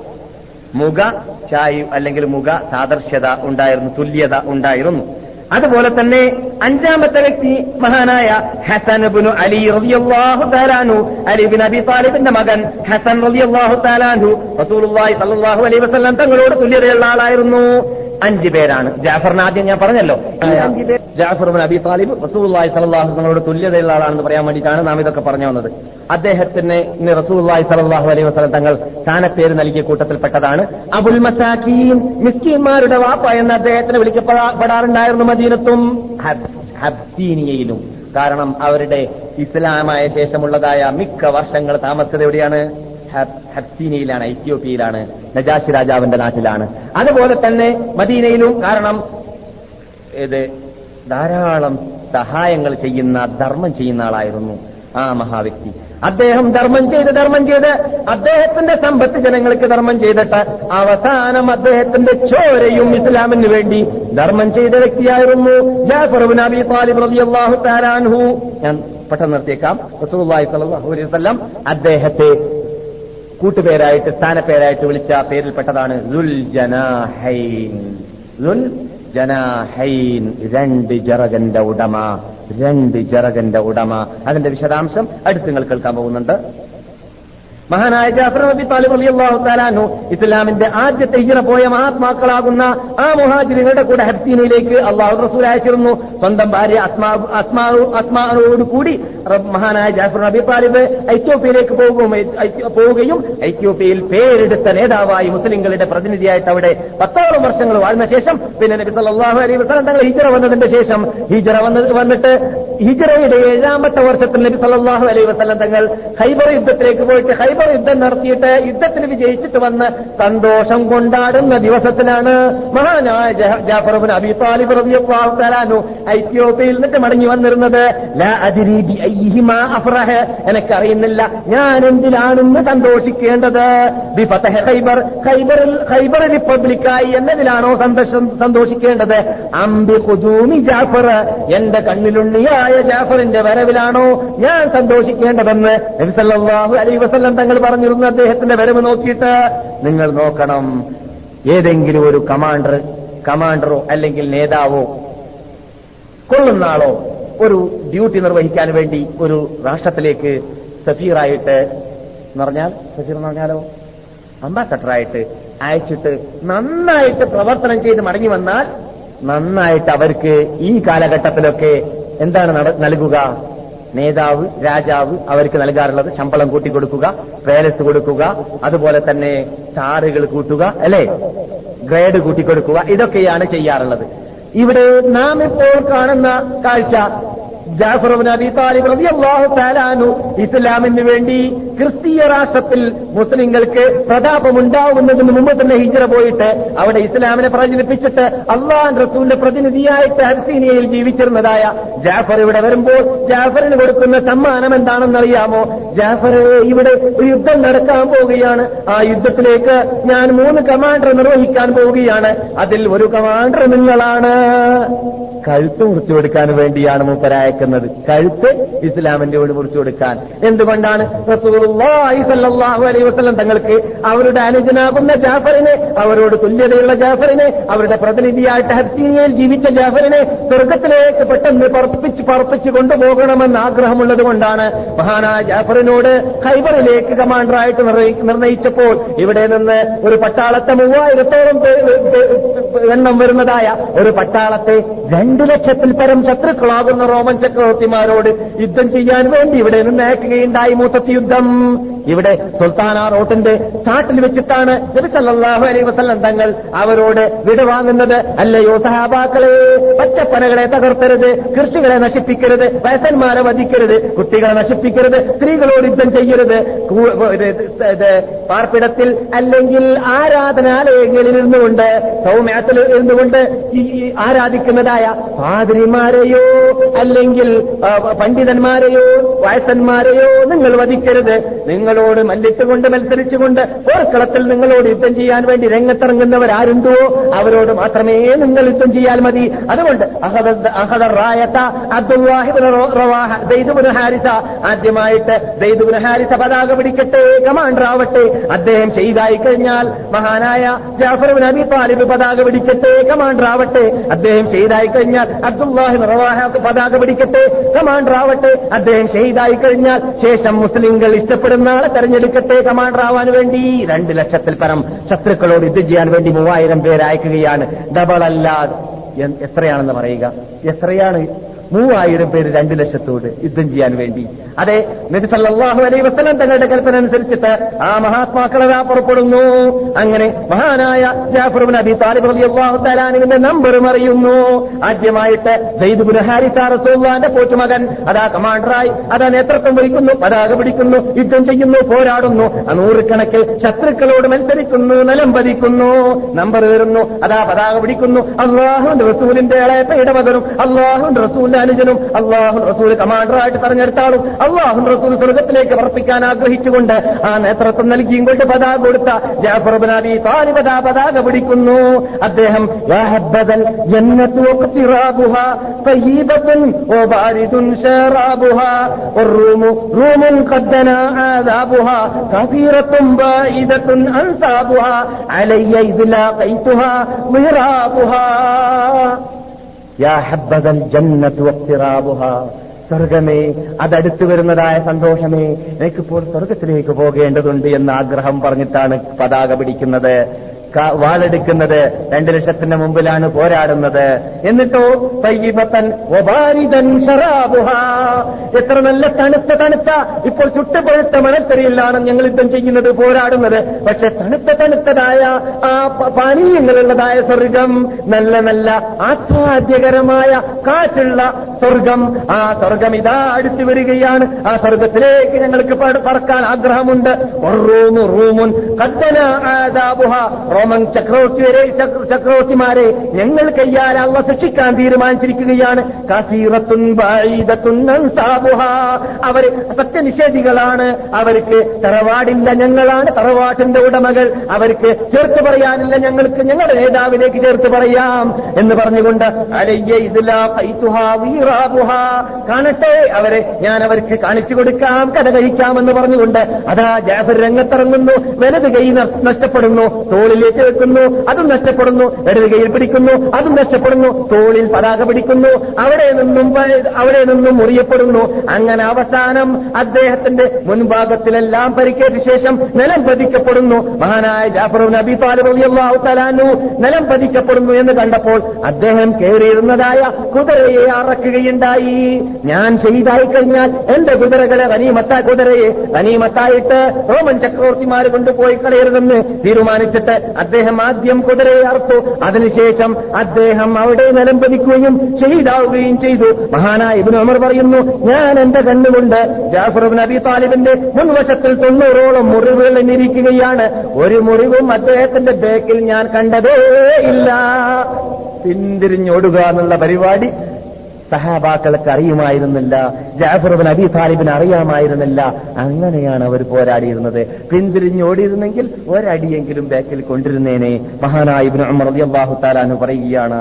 അല്ലെങ്കിൽ മുഖ സാദൃശ്യത ഉണ്ടായിരുന്നു, തുല്യത ഉണ്ടായിരുന്നു. അതുപോലെ തന്നെ 5ാമത്തെ വ്യക്തി മഹാനായ ഹസൻ ഇബ്നു അലി റളിയല്ലാഹു തആല അൻഹു, അലി ഇബ്നു അബി താലിബിന്റെ മകൻ ഹസൻ റളിയല്ലാഹു തആല അൻഹു റസൂലുള്ളാഹി സ്വല്ലല്ലാഹു അലൈഹി വസല്ലം തങ്ങളോട് തുല്യതയുള്ള ആളായിരുന്നു. 5 പേരാണ്. ജാഫറിന് ആദ്യം ഞാൻ പറഞ്ഞല്ലോ, ജാഫർ ഇബ്നു അബി താലിബ് റസൂലുള്ളാഹി സ്വല്ലല്ലാഹു അലൈഹി വസല്ലമയോട് തുല്യതയുള്ള ആളാണെന്ന് പറയാൻ വേണ്ടിയിട്ടാണ് നാം ഇതൊക്കെ പറഞ്ഞു വന്നത്. അദ്ദേഹത്തിന് റസൂലുള്ളാഹി സ്വല്ലല്ലാഹു അലൈഹി വസല്ലം തങ്ങൾ സ്ഥാനപ്പേര് നൽകിയ കൂട്ടത്തിൽപ്പെട്ടതാണ്. അബുൽ മസാക്കീൻ, മിസ്കീന്മാരുടെ വാപ്പ എന്ന് അദ്ദേഹത്തിന് വിളിക്കപ്പെടാറുണ്ടായിരുന്നു മദീനത്തും ഹബ്സീനിയയിലും. കാരണം അവരുടെ ഇസ്ലാമായ ശേഷമുള്ളതായ മിക്ക വർഷങ്ങൾ താമസിച്ചത് എവിടെയാണ്? ഹബ്സീനിയയിലാണ്, എത്യോപ്യയിലാണ്, നജാഷി രാജാവിന്റെ നാട്ടിലാണ്. അതുപോലെ തന്നെ മദീനയിലും. കാരണം ധാരാളം സഹായങ്ങൾ ചെയ്യുന്ന, ധർമ്മം ചെയ്യുന്ന ആളായിരുന്നു ആ മഹാവ്യക്തി. അദ്ദേഹം ധർമ്മം ചെയ്ത് അദ്ദേഹത്തിന്റെ സമ്പത്ത് ജനങ്ങൾക്ക് ധർമ്മം ചെയ്തിട്ട് അവസാനം അദ്ദേഹത്തിന്റെ ചോരയും ഇസ്ലാമിന് വേണ്ടി ധർമ്മം ചെയ്ത വ്യക്തിയായിരുന്നു ജഅഫർ ഇബ്നു അബി താലിബ് റളിയല്ലാഹു തആല അൻഹു. ഞാൻ പെട്ടെന്ന് നിർത്തിയേക്കാം. റസൂലുള്ളാഹി സ്വല്ലല്ലാഹു അലൈഹി വസല്ലം അദ്ദേഹത്തെ കൂട്ടുപേരായിട്ട് സ്ഥാനപ്പേരായിട്ട് വിളിച്ച പേരിൽപ്പെട്ടതാണ് ദുൽ ജനാഹൈൻ. ദുൽ ജനാഹൈൻ, രണ്ട് ജറകന്റെ ഉടമ, രണ്ട് ജറകന്റെ ഉടമ. അതിന്റെ വിശദാംശം അടുത്ത് നിങ്ങൾ കേൾക്കാൻ പോകുന്നുണ്ട്. മഹാനായ ജാഫർ അബി താലിബ് റളിയല്ലാഹു തആല അൻഹു ഇസ്ലാമിന്റെ ആദ്യത്തെ ഹിജ്റ പോയ മഹാത്മാക്കളാകുന്ന ആ മുഹാജിറുകളുടെ കൂടെ ഹബ്സീനയിലേക്ക് അല്ലാഹു റസൂൽ അയച്ചിരുന്നു. സ്വന്തം ഭാര്യ അസ്മാഅോട് കൂടി മഹാനായ ജാഫർ അബി താലിബ് എത്യോപ്യയിലേക്ക് പോവുകയും എത്യോപ്യയിൽ പേരെടുത്ത നേതാവായി മുസ്ലിങ്ങളുടെ പ്രതിനിധിയായിട്ട് അവിടെ 10ഓളം വർഷങ്ങൾ വാഴുന്ന ശേഷം പിന്നെ നബി സല്ലല്ലാഹു അലൈഹി വസല്ലം തങ്ങൾ ഹിജ്റ വന്നതിന്റെ ശേഷം വന്നിട്ട് ഹിജ്റയുടെ 7ാമത്തെ വർഷത്തിൽ നബി സല്ലല്ലാഹു അലൈഹി വസല്ലം തങ്ങൾ ഖൈബർ യുദ്ധത്തിലേക്ക് പോയിട്ട് ഖൈബർ യുദ്ധം നടത്തിയിട്ട് യുദ്ധത്തിൽ വിജയിച്ചിട്ട് വന്ന് സന്തോഷം കൊണ്ടാടുന്ന ദിവസത്തിലാണ് മഹാനായ ജാഫർ ഇബ്നു അബീ താലിബ് റളിയല്ലാഹു തആല അൻഹു എത്യോപ്യയിൽ നിന്ന് മടങ്ങി വന്നിരുന്നത്. ലാ അദ്രി ബി അയ്യിഹിമാ അഫ്റഹ, എനിക്കറിയുന്നില്ല ഞാൻ എന്തിലാണെന്ന് സന്തോഷിക്കേണ്ടത്. ബി ഫതഹ് ഖൈബർ, ഖൈബർ റിപ്പബ്ലിക്കായി എന്നതിലാണോ സന്തോഷിക്കേണ്ടത്? അം ബി ഖുദൂമി ജാഫർ, എന്റെ കണ്ണിലുണ്ണിയായ ജാഫറിന്റെ വരവിലാണോ ഞാൻ സന്തോഷിക്കേണ്ടതെന്ന് നബി സല്ലല്ലാഹു അലൈഹി വസല്ലം തങ്ങൾ പറഞ്ഞിരുന്നു. അദ്ദേഹത്തിന്റെ വരവ് നോക്കിയിട്ട് നിങ്ങൾ നോക്കണം, ഏതെങ്കിലും ഒരു കമാൻഡറോ അല്ലെങ്കിൽ നേതാവോ കൊള്ളുന്ന ആളോ ഒരു ഡ്യൂട്ടി നിർവഹിക്കാൻ വേണ്ടി ഒരു രാഷ്ട്രത്തിലേക്ക് സഫീറായിട്ട് അംബാസഡറായിട്ട് അയച്ചിട്ട് നന്നായിട്ട് പ്രവർത്തനം ചെയ്ത് മടങ്ങി വന്നാൽ നന്നായിട്ട് അവർക്ക് ഈ കാലഘട്ടത്തിലൊക്കെ എന്താണ് നൽകുക? നേതാവ്, രാജാവ് അവർക്ക് നൽകാറുള്ളത് ശമ്പളം കൂട്ടിക്കൊടുക്കുക, പേലസ് കൊടുക്കുക, അതുപോലെ തന്നെ സ്റ്റാറുകൾ കൂട്ടുക, അല്ലെ, ഗ്രേഡ് കൂട്ടിക്കൊടുക്കുക, ഇതൊക്കെയാണ് ചെയ്യാറുള്ളത്. ഇവിടെ നാം ഇപ്പോൾ കാണുന്ന കാഴ്ച ജാഫർ ഇബ്നു അബീ താലിബ് റളിയല്ലാഹു തആല അൻഹു ഇസ്ലാമിന് വേണ്ടി ക്രിസ്തീയ രാഷ്ട്രത്തിൽ മുസ്ലിങ്ങൾക്ക് പ്രതാപമുണ്ടാവുന്നതിന് മുമ്പ് തന്നെ ഹിജ്റ പോയിട്ട് അവിടെ ഇസ്ലാമിനെ പ്രചരിപ്പിച്ചിട്ട് അല്ലാഹുവിന്റെ റസൂലിന്റെ പ്രതിനിധിയായിട്ട് ഹബ്സീനയിൽ ജീവിച്ചിരുന്നതായ ജാഫർ ഇവിടെ വരുമ്പോൾ ജാഫറിന് കൊടുക്കുന്ന സമ്മാനം എന്താണെന്നറിയാമോ? ജാഫർ, ഇവിടെ ഒരു യുദ്ധം നടക്കാൻ പോവുകയാണ്, ആ യുദ്ധത്തിലേക്ക് ഞാൻ 3 കമാൻഡർ നിർവഹിക്കാൻ പോവുകയാണ്, അതിൽ ഒരു കമാൻഡർ നിങ്ങളാണ്. കഴുത്ത് മുറിച്ചു കൊടുക്കാൻ വേണ്ടിയാണ് മൂപ്പരയക്കുന്നത്. കഴുത്ത് ഇസ്ലാമിന്റെ ഓട് മുറിച്ചു കൊടുക്കാൻ. എന്തുകൊണ്ടാണ്? റസൂലുള്ളാഹി സ്വല്ലല്ലാഹു അലൈഹി വസല്ലം തങ്ങൾക്ക് അവരുടെ അനുജനാകുന്ന ജാഫറിനെ, അവരോട് തുല്യതയുള്ള ജാഫറിനെ, അവരുടെ പ്രതിനിധിയായിട്ട് ഹബ്സീനയിൽ ജീവിച്ച ജാഫറിനെ സ്വർഗത്തിലേക്ക് പെട്ടെന്ന് പറപ്പിച്ചു കൊണ്ടുപോകണമെന്ന് ആഗ്രഹമുള്ളത് കൊണ്ടാണ് മഹാനായ ജാഫറിനോട് ഖൈബറിലേക്ക് കമാൻഡറായിട്ട് നിർണയിച്ചപ്പോൾ ഇവിടെ നിന്ന് ഒരു പട്ടാളത്തെ 3000-ഓളം എണ്ണം വരുന്നതായ ഒരു പട്ടാളത്തെ 2 ലക്ഷത്തിൽ പരം ശത്രുക്കളാകുന്ന റോമൻ ചക്രവർത്തിമാരോട് യുദ്ധം ചെയ്യാൻ വേണ്ടി ഇവിടെ നിന്ന് അയക്കുകയുണ്ടായി. മൂത്തത്തി യുദ്ധം ഇവിടെ സുൽത്താന റോട്ടിന്റെ സ്റ്റാർട്ടിൽ വെച്ചിട്ടാണ് നബി സല്ലല്ലാഹു അലൈഹി വസല്ലം തങ്ങൾ അവരോട് വിടവാങ്ങുന്നത്. അല്ലയോ സഹാബാക്കളെ, പച്ചപ്പനകളെ തകർത്തരുത്, കൃഷികളെ നശിപ്പിക്കരുത്, വയസ്സന്മാരെ വധിക്കരുത്, കുട്ടികളെ നശിപ്പിക്കരുത്, സ്ത്രീകളോട് യുദ്ധം ചെയ്യരുത്, പാർപ്പിടത്തിൽ അല്ലെങ്കിൽ ആരാധനാലയങ്ങളിൽ ഇരുന്നുകൊണ്ട് സൗമ്യത്തിൽ ഇരുന്നുകൊണ്ട് ഈ ആരാധിക്കുന്നതായ പാതിരിമാരെയോ അല്ലെങ്കിൽ പണ്ഡിതന്മാരെയോ വയസ്സന്മാരെയോ നിങ്ങൾ വധിക്കരുത്. നിങ്ങളോട് മത്സരിച്ചുകൊണ്ട് പോർക്കളത്തിൽ നിങ്ങളോട് യുദ്ധം ചെയ്യാൻ വേണ്ടി രംഗത്തിറങ്ങുന്നവരാരുണ്ടോ അവരോട് മാത്രമേ നിങ്ങൾ യുദ്ധം ചെയ്യാൻ മതി. അതുകൊണ്ട് ആദ്യമായിട്ട് സെയ്ദ് ഇബ്നു ഹാരിസ പതാക പിടിക്കട്ടെ, കമാൻഡർ ആവട്ടെ. അദ്ദേഹം ഷഹീദായി കഴിഞ്ഞാൽ മഹാനായ ജാഫർ ഇബ്നു അബീ താലിബ് പതാക പിടിക്കട്ടെ, കമാൻഡർ ആവട്ടെ. അദ്ദേഹം ഷഹീദായി കഴിഞ്ഞാൽ അബ്ദുല്ലാഹി ഇബ്നു റവാഹ പതാക പിടിക്കട്ടെ, കമാൻഡർ ആവട്ടെ. അദ്ദേഹം ഷഹീദായി കഴിഞ്ഞാൽ ശേഷം മുസ്ലിംകൾ ഇഷ്ടപ്പെടുന്ന ആളെ തെരഞ്ഞെടുക്കട്ടെ കമാൻഡർ ആവാൻ വേണ്ടി. 2 ലക്ഷത്തിൽ പരം ശത്രുക്കളോട് യുദ്ധം ചെയ്യാൻ വേണ്ടി 3000 പേര് അയക്കുകയാണ്. ഡബിൾ അല്ലാതെ എത്രയാണെന്ന് പറയുക? എത്രയാണ് 3000 പേര് 2 ലക്ഷത്തോട് യുദ്ധം ചെയ്യാൻ വേണ്ടി? അതെ, നബി സല്ലല്ലാഹു അലൈഹി വസല്ലം തങ്ങളുടെ കൽപ്പന അനുസരിച്ചിട്ട് ആ മഹാത്മാക്കളതാ പുറപ്പെടുന്നു. അങ്ങനെ മഹാനായ ജാഫർ ഇബ്നു അബീ താലിബ് റളിയല്ലാഹു തആല അൻഹുവിന്റെ നമ്പർ അറിയുന്നു. ആദ്യമായിട്ട് സെയ്ദ് ഇബ്നു ഹാരിസ റസൂലുള്ളാഹിന്റെ പോറ്റുമകൻ അതാ കമാൻഡറായി അതാ നേതൃത്വം വഹിക്കുന്നു, പതാക പിടിക്കുന്നു, യുദ്ധം ചെയ്യുന്നു, പോരാടുന്നു, 100 കണക്കിൽ ശത്രുക്കളോട് മത്സരിക്കുന്നു, നിലംപതിക്കുന്നു. നമ്പർ വരുന്നു, അതാ പതാക പിടിക്കുന്നു. അല്ലാഹുവിന്റെ റസൂലിന്റെ ഇളയപ്പയുടെ മകനും അല്ലാഹുവിന്റെ റസൂലിന്റെ റസൂലിന്റെ അനുജനും അള്ളാഹു റസൂൽ കമാൻഡറായിട്ട് തെരഞ്ഞെടുത്താളും അള്ളാഹു റസൂൽ സ്വർഗത്തിലേക്ക് വർപ്പിക്കാൻ ആഗ്രഹിച്ചുകൊണ്ട് ആ നേതൃത്വം നൽകിയും കൊണ്ട് പതാക കൊടുത്ത ജഅഫർ ഇബ്നു അബീ താലിബ് പതാക പിടിക്കുന്നു. അദ്ദേഹം യാ ഹബ്ബദൽ ജന്നത്തു വഖ്തിറാബുഹാ തയ്യിബത്തുൻ വബാരിദുൻ ശറാബുഹാ വറൂമു റൂമുൻ ഖദ്ദനാ ആദാബുഹാ കസീറത്തുൻ ബായിദത്തുൻ അൻസാബുഹാ അലയ്യ ഇദ്ലാഖൈതുഹാ മിഹ്റാബുഹാ യാ ഹബ്ബദൽ ജന്നത്തു വഖ്തിറാബുഹാ, സ്വർഗമേ, അതടുത്തു വരുന്നതായ സന്തോഷമേ, എനിക്കിപ്പോൾ സ്വർഗത്തിലേക്ക് പോകേണ്ടതുണ്ട് എന്ന ആഗ്രഹം പറഞ്ഞിട്ടാണ് പതാക പിടിക്കുന്നത്, വാളെടുക്കുന്നത്. 2 ലക്ഷത്തിന്റെ മുമ്പിലാണ് പോരാടുന്നത്. എന്നിട്ടോ തയ്യിബത്തൻ വബാരിദൻ ശറാബുഹാ, എത്ര നല്ല തണുത്ത ഇപ്പോൾ ചുട്ടുപഴുത്ത മണൽത്തരിയിലാണ് ഞങ്ങൾ യുദ്ധം ചെയ്യുന്നത്, പോരാടുന്നത്. പക്ഷെ തണുത്തതായ ആ പാനീയങ്ങളുള്ളതായ സ്വർഗം, നല്ല ആസ്വാദ്യകരമായ കാറ്റുള്ള സ്വർഗം, ആ സ്വർഗം ഇതാ അടുത്തു വരികയാണ്. ആ സ്വർഗത്തിലേക്ക് ഞങ്ങൾക്ക് പറക്കാൻ ആഗ്രഹമുണ്ട്. റൂമുൻ ഖദ്ദനാ ആദാബുഹാ, റോമൻ ചക്രവർത്തിമാരെ ഞങ്ങൾ കയ്യാൽ അള്ളാഹു ശിക്ഷിക്കാൻ തീരുമാനിച്ചിരിക്കുകയാണ്. കസീറത്തുൻ ബഈദത്തുൻ അൻസാബുഹാ, അവര് സത്യനിഷേധികളാണ്, അവർക്ക് തറവാടില്ല, ഞങ്ങളാണ് തറവാട്ടിന്റെ ഉടമകൾ, അവർക്ക് ചേർത്ത് പറയാനില്ല, ഞങ്ങൾക്ക് ഞങ്ങളുടെ നേതാവിലേക്ക് ചേർത്ത് പറയാം എന്ന് പറഞ്ഞുകൊണ്ട് അലയ്യ ഇദ്ലാഖൈതുഹാ വീറാബുഹാ, കാണട്ടെ അവരെ, ഞാൻ അവർക്ക് കാണിച്ചു കൊടുക്കാം, കഥ കഴിക്കാമെന്ന് പറഞ്ഞുകൊണ്ട് അതാ ജാഫർ രംഗത്തിറങ്ങുന്നു. വലത് കൈ നഷ്ടപ്പെടുന്നു, തോളിലേക്ക് വെക്കുന്നു, അതും നഷ്ടപ്പെടുന്നു. ഇടത് കൈയിൽ പിടിക്കുന്നു, അതും നഷ്ടപ്പെടുന്നു. തോളിൽ പതാക പിടിക്കുന്നു, അവിടെ നിന്നും മുറിയപ്പെടുന്നു. അങ്ങനെ അവസാനം അദ്ദേഹത്തിന്റെ മുൻഭാഗത്തിലെല്ലാം പരിക്കേറ്റ ശേഷം നിലം പതിക്കപ്പെടുന്നു. മഹാനായ ജഅഫർ ഇബ്നു അബീ താലിബ് റളിയല്ലാഹു തആല അൻഹു നിലം പതിക്കപ്പെടുന്നു എന്ന് കണ്ടപ്പോൾ അദ്ദേഹം കയറിയിരുന്നതായ കുതിരയെ അറക്കുകയുണ്ടായി. ഞാൻ ഷഹീദായി കഴിഞ്ഞാൽ എന്റെ കുതിരകളെ ഗനീമത്തായിട്ട് റോമൻ ചക്രവർത്തിമാർ കൊണ്ടുപോയി കളയരുതെന്ന് തീരുമാനിച്ചിട്ട് അദ്ദേഹം ആദ്യം കുതിരയെ അറുത്തു. അതിനുശേഷം അദ്ദേഹം അവിടെ നിലം പതിക്കുകയും ഷഹീദാവുകയും ചെയ്തു. മഹാനായ ഇബ്നു ഉമർ പറയുന്നു, ഞാൻ എന്റെ കണ്ണുകൊണ്ട് ജഅഫർ ഇബ്നു അബീ താലിബിന്റെ മുൻവശത്തിൽ 90ഓളം മുറിവുകൾ എന്നിരിക്കുകയാണ്. ഒരു മുറിവും അദ്ദേഹത്തിന്റെ ബേക്കിൽ ഞാൻ കണ്ടതേ ഇല്ല. പിന്തിരിഞ്ഞോടുക എന്നുള്ള പരിപാടി സഹാബാക്കൾക്ക് അറിയുമായിരുന്നില്ല, ജഅഫർ ഇബ്നു അബീ താലിബിന് അറിയാമായിരുന്നില്ല. അങ്ങനെയാണ് അവർ പോരാടിയിരുന്നത്. പിന്തിരിഞ്ഞോടിയിരുന്നെങ്കിൽ ഒരടിയെങ്കിലും ബാക്കിൽ കൊണ്ടിരുന്നേനെ. മഹാനായ ഇബ്നു ഉമർ റളിയല്ലാഹു തആല അൻഹു പറയുകയാണ്,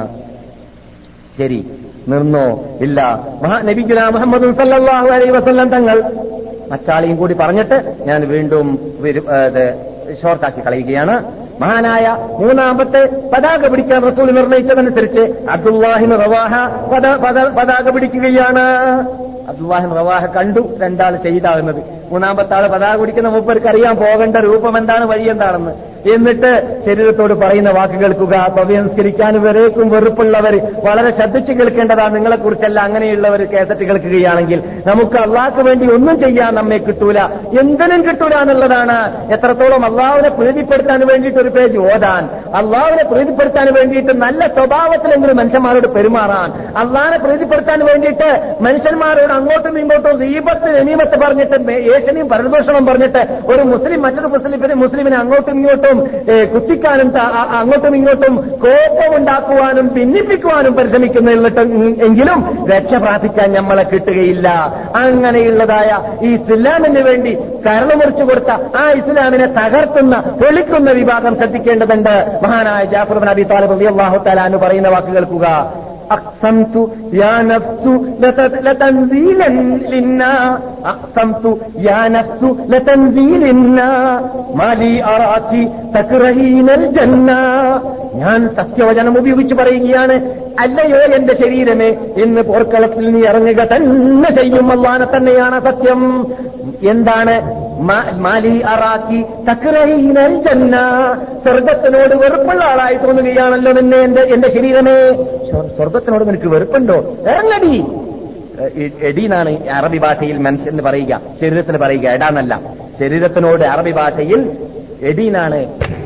ശരി നിർന്നോ? ഇല്ല. നബിയുനാ മുഹമ്മദ് സല്ലല്ലാഹു അലൈഹി വസല്ലം തങ്ങൾ മറ്റാളെയും കൂടി പറഞ്ഞിട്ട് ഞാൻ വീണ്ടും ഷോർട്ടാക്കി കളയുകയാണ്. മഹാനായ മൂന്നാമത്തെ പതാക പിടിക്കാൻ റസൂൽ നിർണയിച്ചതനുസരിച്ച് അബ്ദുല്ലാഹിബ്നു റവാഹ പതാക പിടിക്കുകയാണ്. അബ്ദുല്ലാഹിബ്നു റവാഹ കണ്ടു 2 ആൾ ഷഹീദാകുന്നത്. മൂന്നാമത്തെ ആള് പതാക പിടിക്കുന്ന മൂപ്പർക്ക് അറിയാൻ പോകേണ്ട രൂപം എന്താണ്, വഴി എന്താണെന്ന്. എന്നിട്ട് ശരീരത്തോട് പറയുന്ന വാക്ക് കേൾക്കുക. സംസ്കരിക്കാൻ വരേക്കും വെറുപ്പുള്ളവർ വളരെ ശ്രദ്ധിച്ചു കേൾക്കേണ്ടതാണ്. നിങ്ങളെക്കുറിച്ചല്ല, അങ്ങനെയുള്ളവർ കേസറ്റ് കേൾക്കുകയാണെങ്കിൽ നമുക്ക് അള്ളാഹ്ക്ക് വേണ്ടി ഒന്നും ചെയ്യാൻ നമ്മെ കിട്ടൂല, എന്തിനും കിട്ടൂല എന്നുള്ളതാണ്. എത്രത്തോളം അള്ളാഹുവിനെ പ്രീതിപ്പെടുത്താൻ വേണ്ടിയിട്ട് ഒരു പേജ് ഓതാൻ, അള്ളാഹുവിനെ പ്രീതിപ്പെടുത്താൻ വേണ്ടിയിട്ട് നല്ല സ്വഭാവത്തിലെങ്കിലും മനുഷ്യന്മാരോട് പെരുമാറാൻ, അള്ളാഹിനെ പ്രീതിപ്പെടുത്താൻ വേണ്ടിയിട്ട് മനുഷ്യന്മാരോട് അങ്ങോട്ടും ഇങ്ങോട്ടും ദീപത്ത് എനീമത്ത് പറഞ്ഞിട്ട് ഏഷണിയും പരദോഷണം പറഞ്ഞിട്ട് ഒരു മുസ്ലിം മറ്റൊരു മുസ്ലിമിനെ അങ്ങോട്ടും ഇങ്ങോട്ടും കുത്തിക്കാനും അങ്ങോട്ടും ഇങ്ങോട്ടും കോപമുണ്ടാക്കുവാനും ഭിന്നിപ്പിക്കുവാനും പരിശ്രമിക്കുന്നെങ്കിലും രക്ഷ പ്രാപിക്കാൻ നമ്മളെ കിട്ടുകയില്ല. അങ്ങനെയുള്ളതായ ഈ ഇസ്ലാമിന് വേണ്ടി കരളുമുറിച്ചു കൊടുത്ത ആ ഇസ്ലാമിനെ തകർത്തുന്ന പൊളിക്കുന്ന വിഭാഗം ശ്രദ്ധിക്കേണ്ടതുണ്ട്. മഹാനായ ജഅഫർ ഇബ്നു അബീ താലിബ് റളിയല്ലാഹു തആല അൻഹു പറയുന്ന വാക്ക് കേൾക്കുക. أقسمت يا نفس لتنزيلا لنا أقسمت يا نفس لتنزيلنا ما لي أراك تكرهين الجنة. ഞാൻ സത്യവചനം ഉപയോഗിച്ച് പറയുകയാണ്, അല്ലയോ എന്റെ ശരീരമേ, ഇന്ന് പോർക്കളത്തിൽ നീ ഇറങ്ങുക തന്നെ ചെയ്യും. അല്ലാഹനെ തന്നെയാണ് സത്യം. എന്താണ് മാലി അറാക്കി തക്റഹീനൽ ജന്ന, സ്വർഗത്തിനോട് വെറുപ്പുള്ള ആളായി തോന്നുകയാണല്ലോ നിന്നെ എന്റെ ശരീരമേ. സ്വർഗത്തിനോട് നിനക്ക് വെറുപ്പുണ്ടോ? ഇറങ്ങടി. എടീന്നാണ് അറബി ഭാഷയിൽ മനസ്സെന്ന് പറയുക, ശരീരത്തിന് പറയുക എടാന്നല്ല. ശരീരത്തിനോട് അറബി ഭാഷയിൽ എടീനാണ്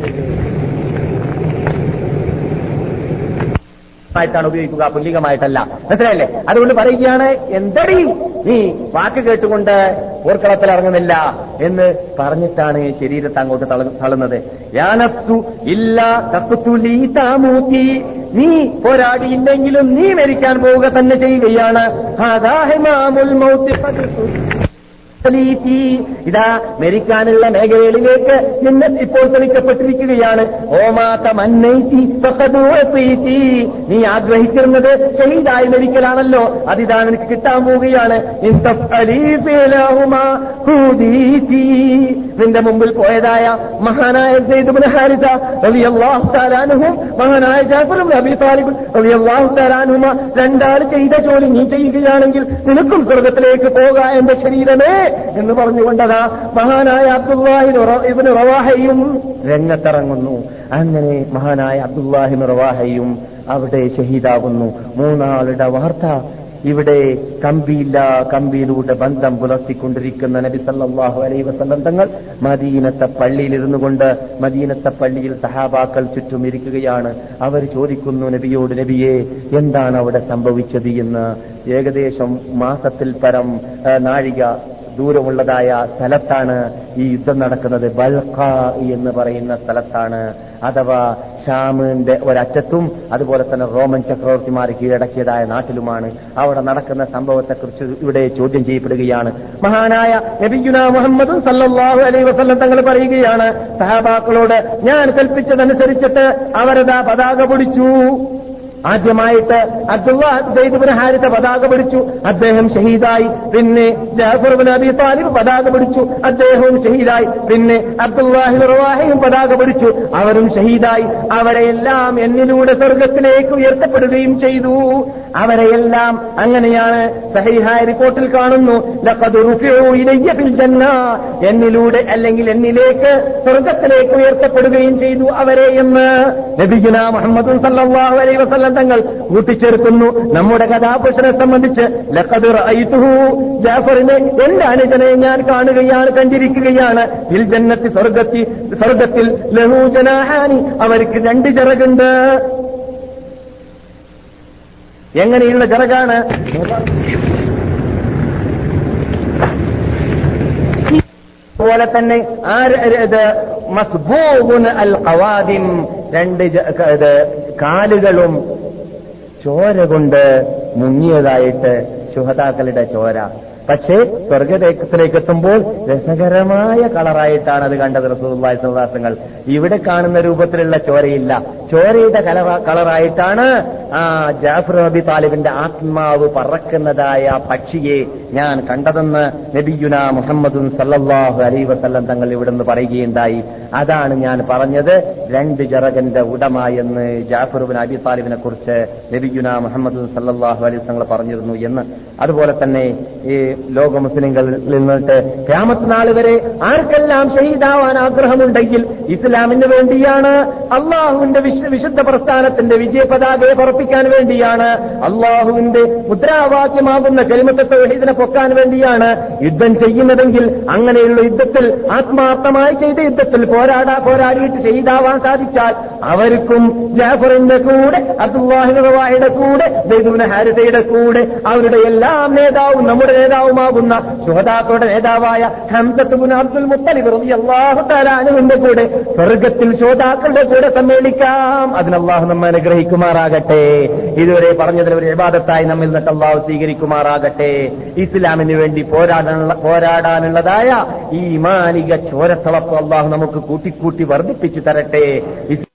ാണ് ഉപയോഗിക്കുക, പുല്ലിംഗമായിട്ടല്ല. മനസ്സിലായില്ലേ? അതുകൊണ്ട് പറയുകയാണ്, എന്തടി നീ വാക്ക് കേട്ടുകൊണ്ട് പോർക്കളത്തിൽ ഇറങ്ങുന്നില്ല എന്ന് പറഞ്ഞിട്ടാണ് ശരീരത്തെ അങ്ങോട്ട് തള്ളുന്നത്. യാ നഫ്സു ഇല്ലാ തഖ്തുലി തമൂതി, നീ പോരാടിയില്ലെങ്കിലും നീ മരിക്കാൻ പോവുക തന്നെ ചെയ്യുകയാണ്. ഇതാ മരിക്കാനുള്ള മേഖലകളിലേക്ക് നിന്നെ ഇപ്പോൾ തെളിക്കപ്പെട്ടിരിക്കുകയാണ്. നീ ആഗ്രഹിച്ചിരുന്നത് ഷഹീദായി മരിക്കലാണല്ലോ, അതിതാ നിനക്ക് കിട്ടാൻ പോവുകയാണ്. നിന്റെ മുമ്പിൽ പോയതായ മഹാനായ സെയ്ദ് ഇബ്നു ഹാരിസ റളിയല്ലാഹു തആല അൻഹു, മഹാനായ ജാഫർ ഇബ്നു അബീ താലിബ് റളിയല്ലാഹു തആല അൻഹുമ രണ്ടാൾ ചെയ്ത ജോലി നീ ചെയ്യുകയാണെങ്കിൽ നിനക്കും സ്വർഗ്ഗത്തിലേക്ക് പോകാ എന്റെ ശരീരമേ എന്ന് പറഞ്ഞുകൊണ്ടതാ മഹാനായ അബ്ദുല്ലാഹി ഇബ്നു റവാഹയും രംഗത്തിറങ്ങുന്നു. അങ്ങനെ മഹാനായ അബ്ദുല്ലാഹി ഇബ്നു റവാഹയും അവിടെ ഷഹീദാകുന്നു. മൂന്നാളുടെ വാർത്ത ഇവിടെ കമ്പിയിലൂടെ ബന്ധം പുലർത്തിക്കൊണ്ടിരിക്കുന്ന നബി സല്ലല്ലാഹു അലൈഹി വസല്ലം തങ്ങൾ മദീനത്തെ പള്ളിയിലിരുന്നു കൊണ്ട് മദീനത്തെ പള്ളിയിൽ സഹാബാക്കൾ ചുറ്റും ഇരിക്കുകയാണ്. അവർ ചോദിക്കുന്നു നബിയോട്, നബിയെ എന്താണ് അവിടെ സംഭവിച്ചത് എന്ന്. ഏകദേശം മാസത്തിൽ പരം നാഴിക ദൂരമുള്ളതായ സ്ഥലത്താണ് ഈ യുദ്ധം നടക്കുന്നത്. ബൽഖ എന്ന് പറയുന്ന സ്ഥലത്താണ്, അഥവാ ഷാമിന്റെ ഒരറ്റത്തും അതുപോലെ തന്നെ റോമൻ ചക്രവർത്തിമാർ കീഴടക്കിയതായ നാട്ടിലുമാണ്. അവിടെ നടക്കുന്ന സംഭവത്തെക്കുറിച്ച് ഇവിടെ ചോദ്യം ചെയ്യപ്പെടുകയാണ്. മഹാനായ നബിയുനാ മുഹമ്മദ് സല്ലല്ലാഹു അലൈഹി വസല്ലം തങ്ങൾ പറയുകയാണ് സഹാബാക്കളോട്, ഞാൻ കൽപ്പിച്ചതനുസരിച്ചിട്ട് അവരതാ പതാക പിടിച്ചു. ആദ്യമായിട്ട് സെയ്ദ് ഇബ്നു ഹാരിസ പതാക പിടിച്ചു, അദ്ദേഹം ഷഹീദായി. പിന്നെ ജാഫർ ഇബ്നു അബീ താലിബ് പതാക പിടിച്ചു, അദ്ദേഹവും ഷഹീദായി. പിന്നെ അബ്ദുല്ലാഹി ഇബ്നു റവാഹയും പതാക പിടിച്ചു, അവരും ഷഹീദായി. അവരെയെല്ലാം എന്നിലൂടെ സ്വർഗ്ഗത്തിലേക്ക് ഉയർത്തപ്പെടുകയും ചെയ്തു. അവരെയെല്ലാം അങ്ങനെയാണ് സഹീഹായ റിപ്പോർട്ടിൽ കാണുന്നു, ലഖദ് റുഫിഉ ഇലയ്യ ഫിൽ ജന്ന, എന്നിലൂടെ അല്ലെങ്കിൽ എന്നിലേക്ക് സ്വർഗ്ഗത്തിലേക്ക് ഉയർത്തപ്പെടുകയും ചെയ്തു അവരെ എന്ന് നബിയുനാ മുഹമ്മദ് സല്ലല്ലാഹു അലൈഹി വസല്ലം തങ്ങൾ കൂട്ടിച്ചേർക്കുന്നു. നമ്മുടെ കഥാപുരുഷനെ സംബന്ധിച്ച് ലഖദ് റഅയ്തുഹു, ജാഫറിനെ എന്റെ അനുജനെ ഞാൻ കാണുകയാണ്, കണ്ടിരിക്കുകയാണ്. ഫിൽ ജന്നത്തി, സ്വർഗ്ഗത്തിൽ ലഹു ജനാഹാനി, അവർക്ക് 2 ചിറകുണ്ട്. എങ്ങനെയുള്ള ചിറകാണ്? പോലെ തന്നെ മസ്ബൂബുൻ അൽ ഖവാദിം, 2 കാലുകളും ചോര കൊണ്ട് മുങ്ങിയതായിട്ട് ശുഹദാക്കളുടെ ചോര. പക്ഷേ സ്വർഗത്തിലേക്ക് എത്തുമ്പോൾ രസകരമായ കളറായിട്ടാണ് അത് കണ്ടത് റസൂലുള്ളാഹി സ്വല്ലല്ലാഹു അലൈഹി വസല്ലം. ഇവിടെ കാണുന്ന രൂപത്തിലുള്ള ചോരയില്ല, ചോരയുടെ കളറായിട്ടാണ് ജാഫർ അബി താലിബിന്റെ ആത്മാവ് പറക്കുന്നതായ പക്ഷിയെ ഞാൻ കണ്ടതെന്ന് നബിയുനാ മുഹമ്മദുൻ സല്ലല്ലാഹു അലൈഹി വസല്ലം തങ്ങൾ ഇവിടുന്ന് പറയുകയുണ്ടായി. അതാണ് ഞാൻ പറഞ്ഞത് 2 ചിറകിന്റെ ഉടമ എന്ന് ജാഫർ ഇബ്നു അബി താലിബിനെ കുറിച്ച് നബിയുനാ മുഹമ്മദുൻ സല്ലല്ലാഹു അലൈഹി വസല്ലം പറഞ്ഞിരുന്നു എന്ന്. അതുപോലെ തന്നെ ഈ ലോക മുസ്ലിങ്ങളിൽ നിന്നിട്ട് ഖിയാമത്ത് നാൾ വരെ ആർക്കെല്ലാം ഷഹീദാവാൻ ആഗ്രഹമുണ്ടെങ്കിൽ ഇസ്ലാമിന് വേണ്ടിയാണ്, അള്ളാഹുവിന്റെ വിശുദ്ധ പ്രസ്ഥാനത്തിന്റെ വിജയ പതാകയെ പറപ്പിക്കാൻ വേണ്ടിയാണ്, അള്ളാഹുവിന്റെ മുദ്രാവാക്യമാകുന്ന കലിമത്ത് തൗഹീദിനെ പൊക്കാൻ വേണ്ടിയാണ് യുദ്ധം ചെയ്യുന്നതെങ്കിൽ അങ്ങനെയുള്ള യുദ്ധത്തിൽ ആത്മാർത്ഥമായി ചെയ്ത യുദ്ധത്തിൽ പോരാടിയിട്ട് ഷഹീദാവാൻ സാധിച്ചാൽ അവർക്കും ജാഫറിന്റെ കൂടെ അബ്ദുല്ലാഹി ഇബ്നു റവാഹയുടെ കൂടെ സെയ്ദ് ഇബ്നു ഹാരിസയുടെ കൂടെ അവരുടെ എല്ലാം നേതാവും നമ്മുടെ നേതാവുമാകുന്ന ശുഹദാക്കളുടെ നേതാവായ ഹംസത്ത് ഇബ്നു അബ്ദുൽ മുത്തലിബ് റളിയല്ലാഹു തആല അൻഹുവിന്റെ കൂടെ സ്വർഗ്ഗത്തിൽ ശുഹദാക്കളുടെ കൂടെ സമ്മേളിക്കാം. അതിന് അല്ലാഹു നമ്മെ അനുഗ്രഹിക്കുമാറാകട്ടെ. ഇതുവരെ പറഞ്ഞതിൽ ഒരു ഇബാദത്തായി നമ്മിൽ നിന്നിട്ട് അല്ലാഹു സ്വീകരിക്കുമാറാകട്ടെ. ഇസ്ലാമിന് വേണ്ടി പോരാടാനുള്ളതായ ഈ ഈമാനിക ചോരത്തളപ്പ് അല്ലാഹു നമുക്ക് കൂട്ടിക്കൂട്ടി വർദ്ധിപ്പിച്ചു തരട്ടെ.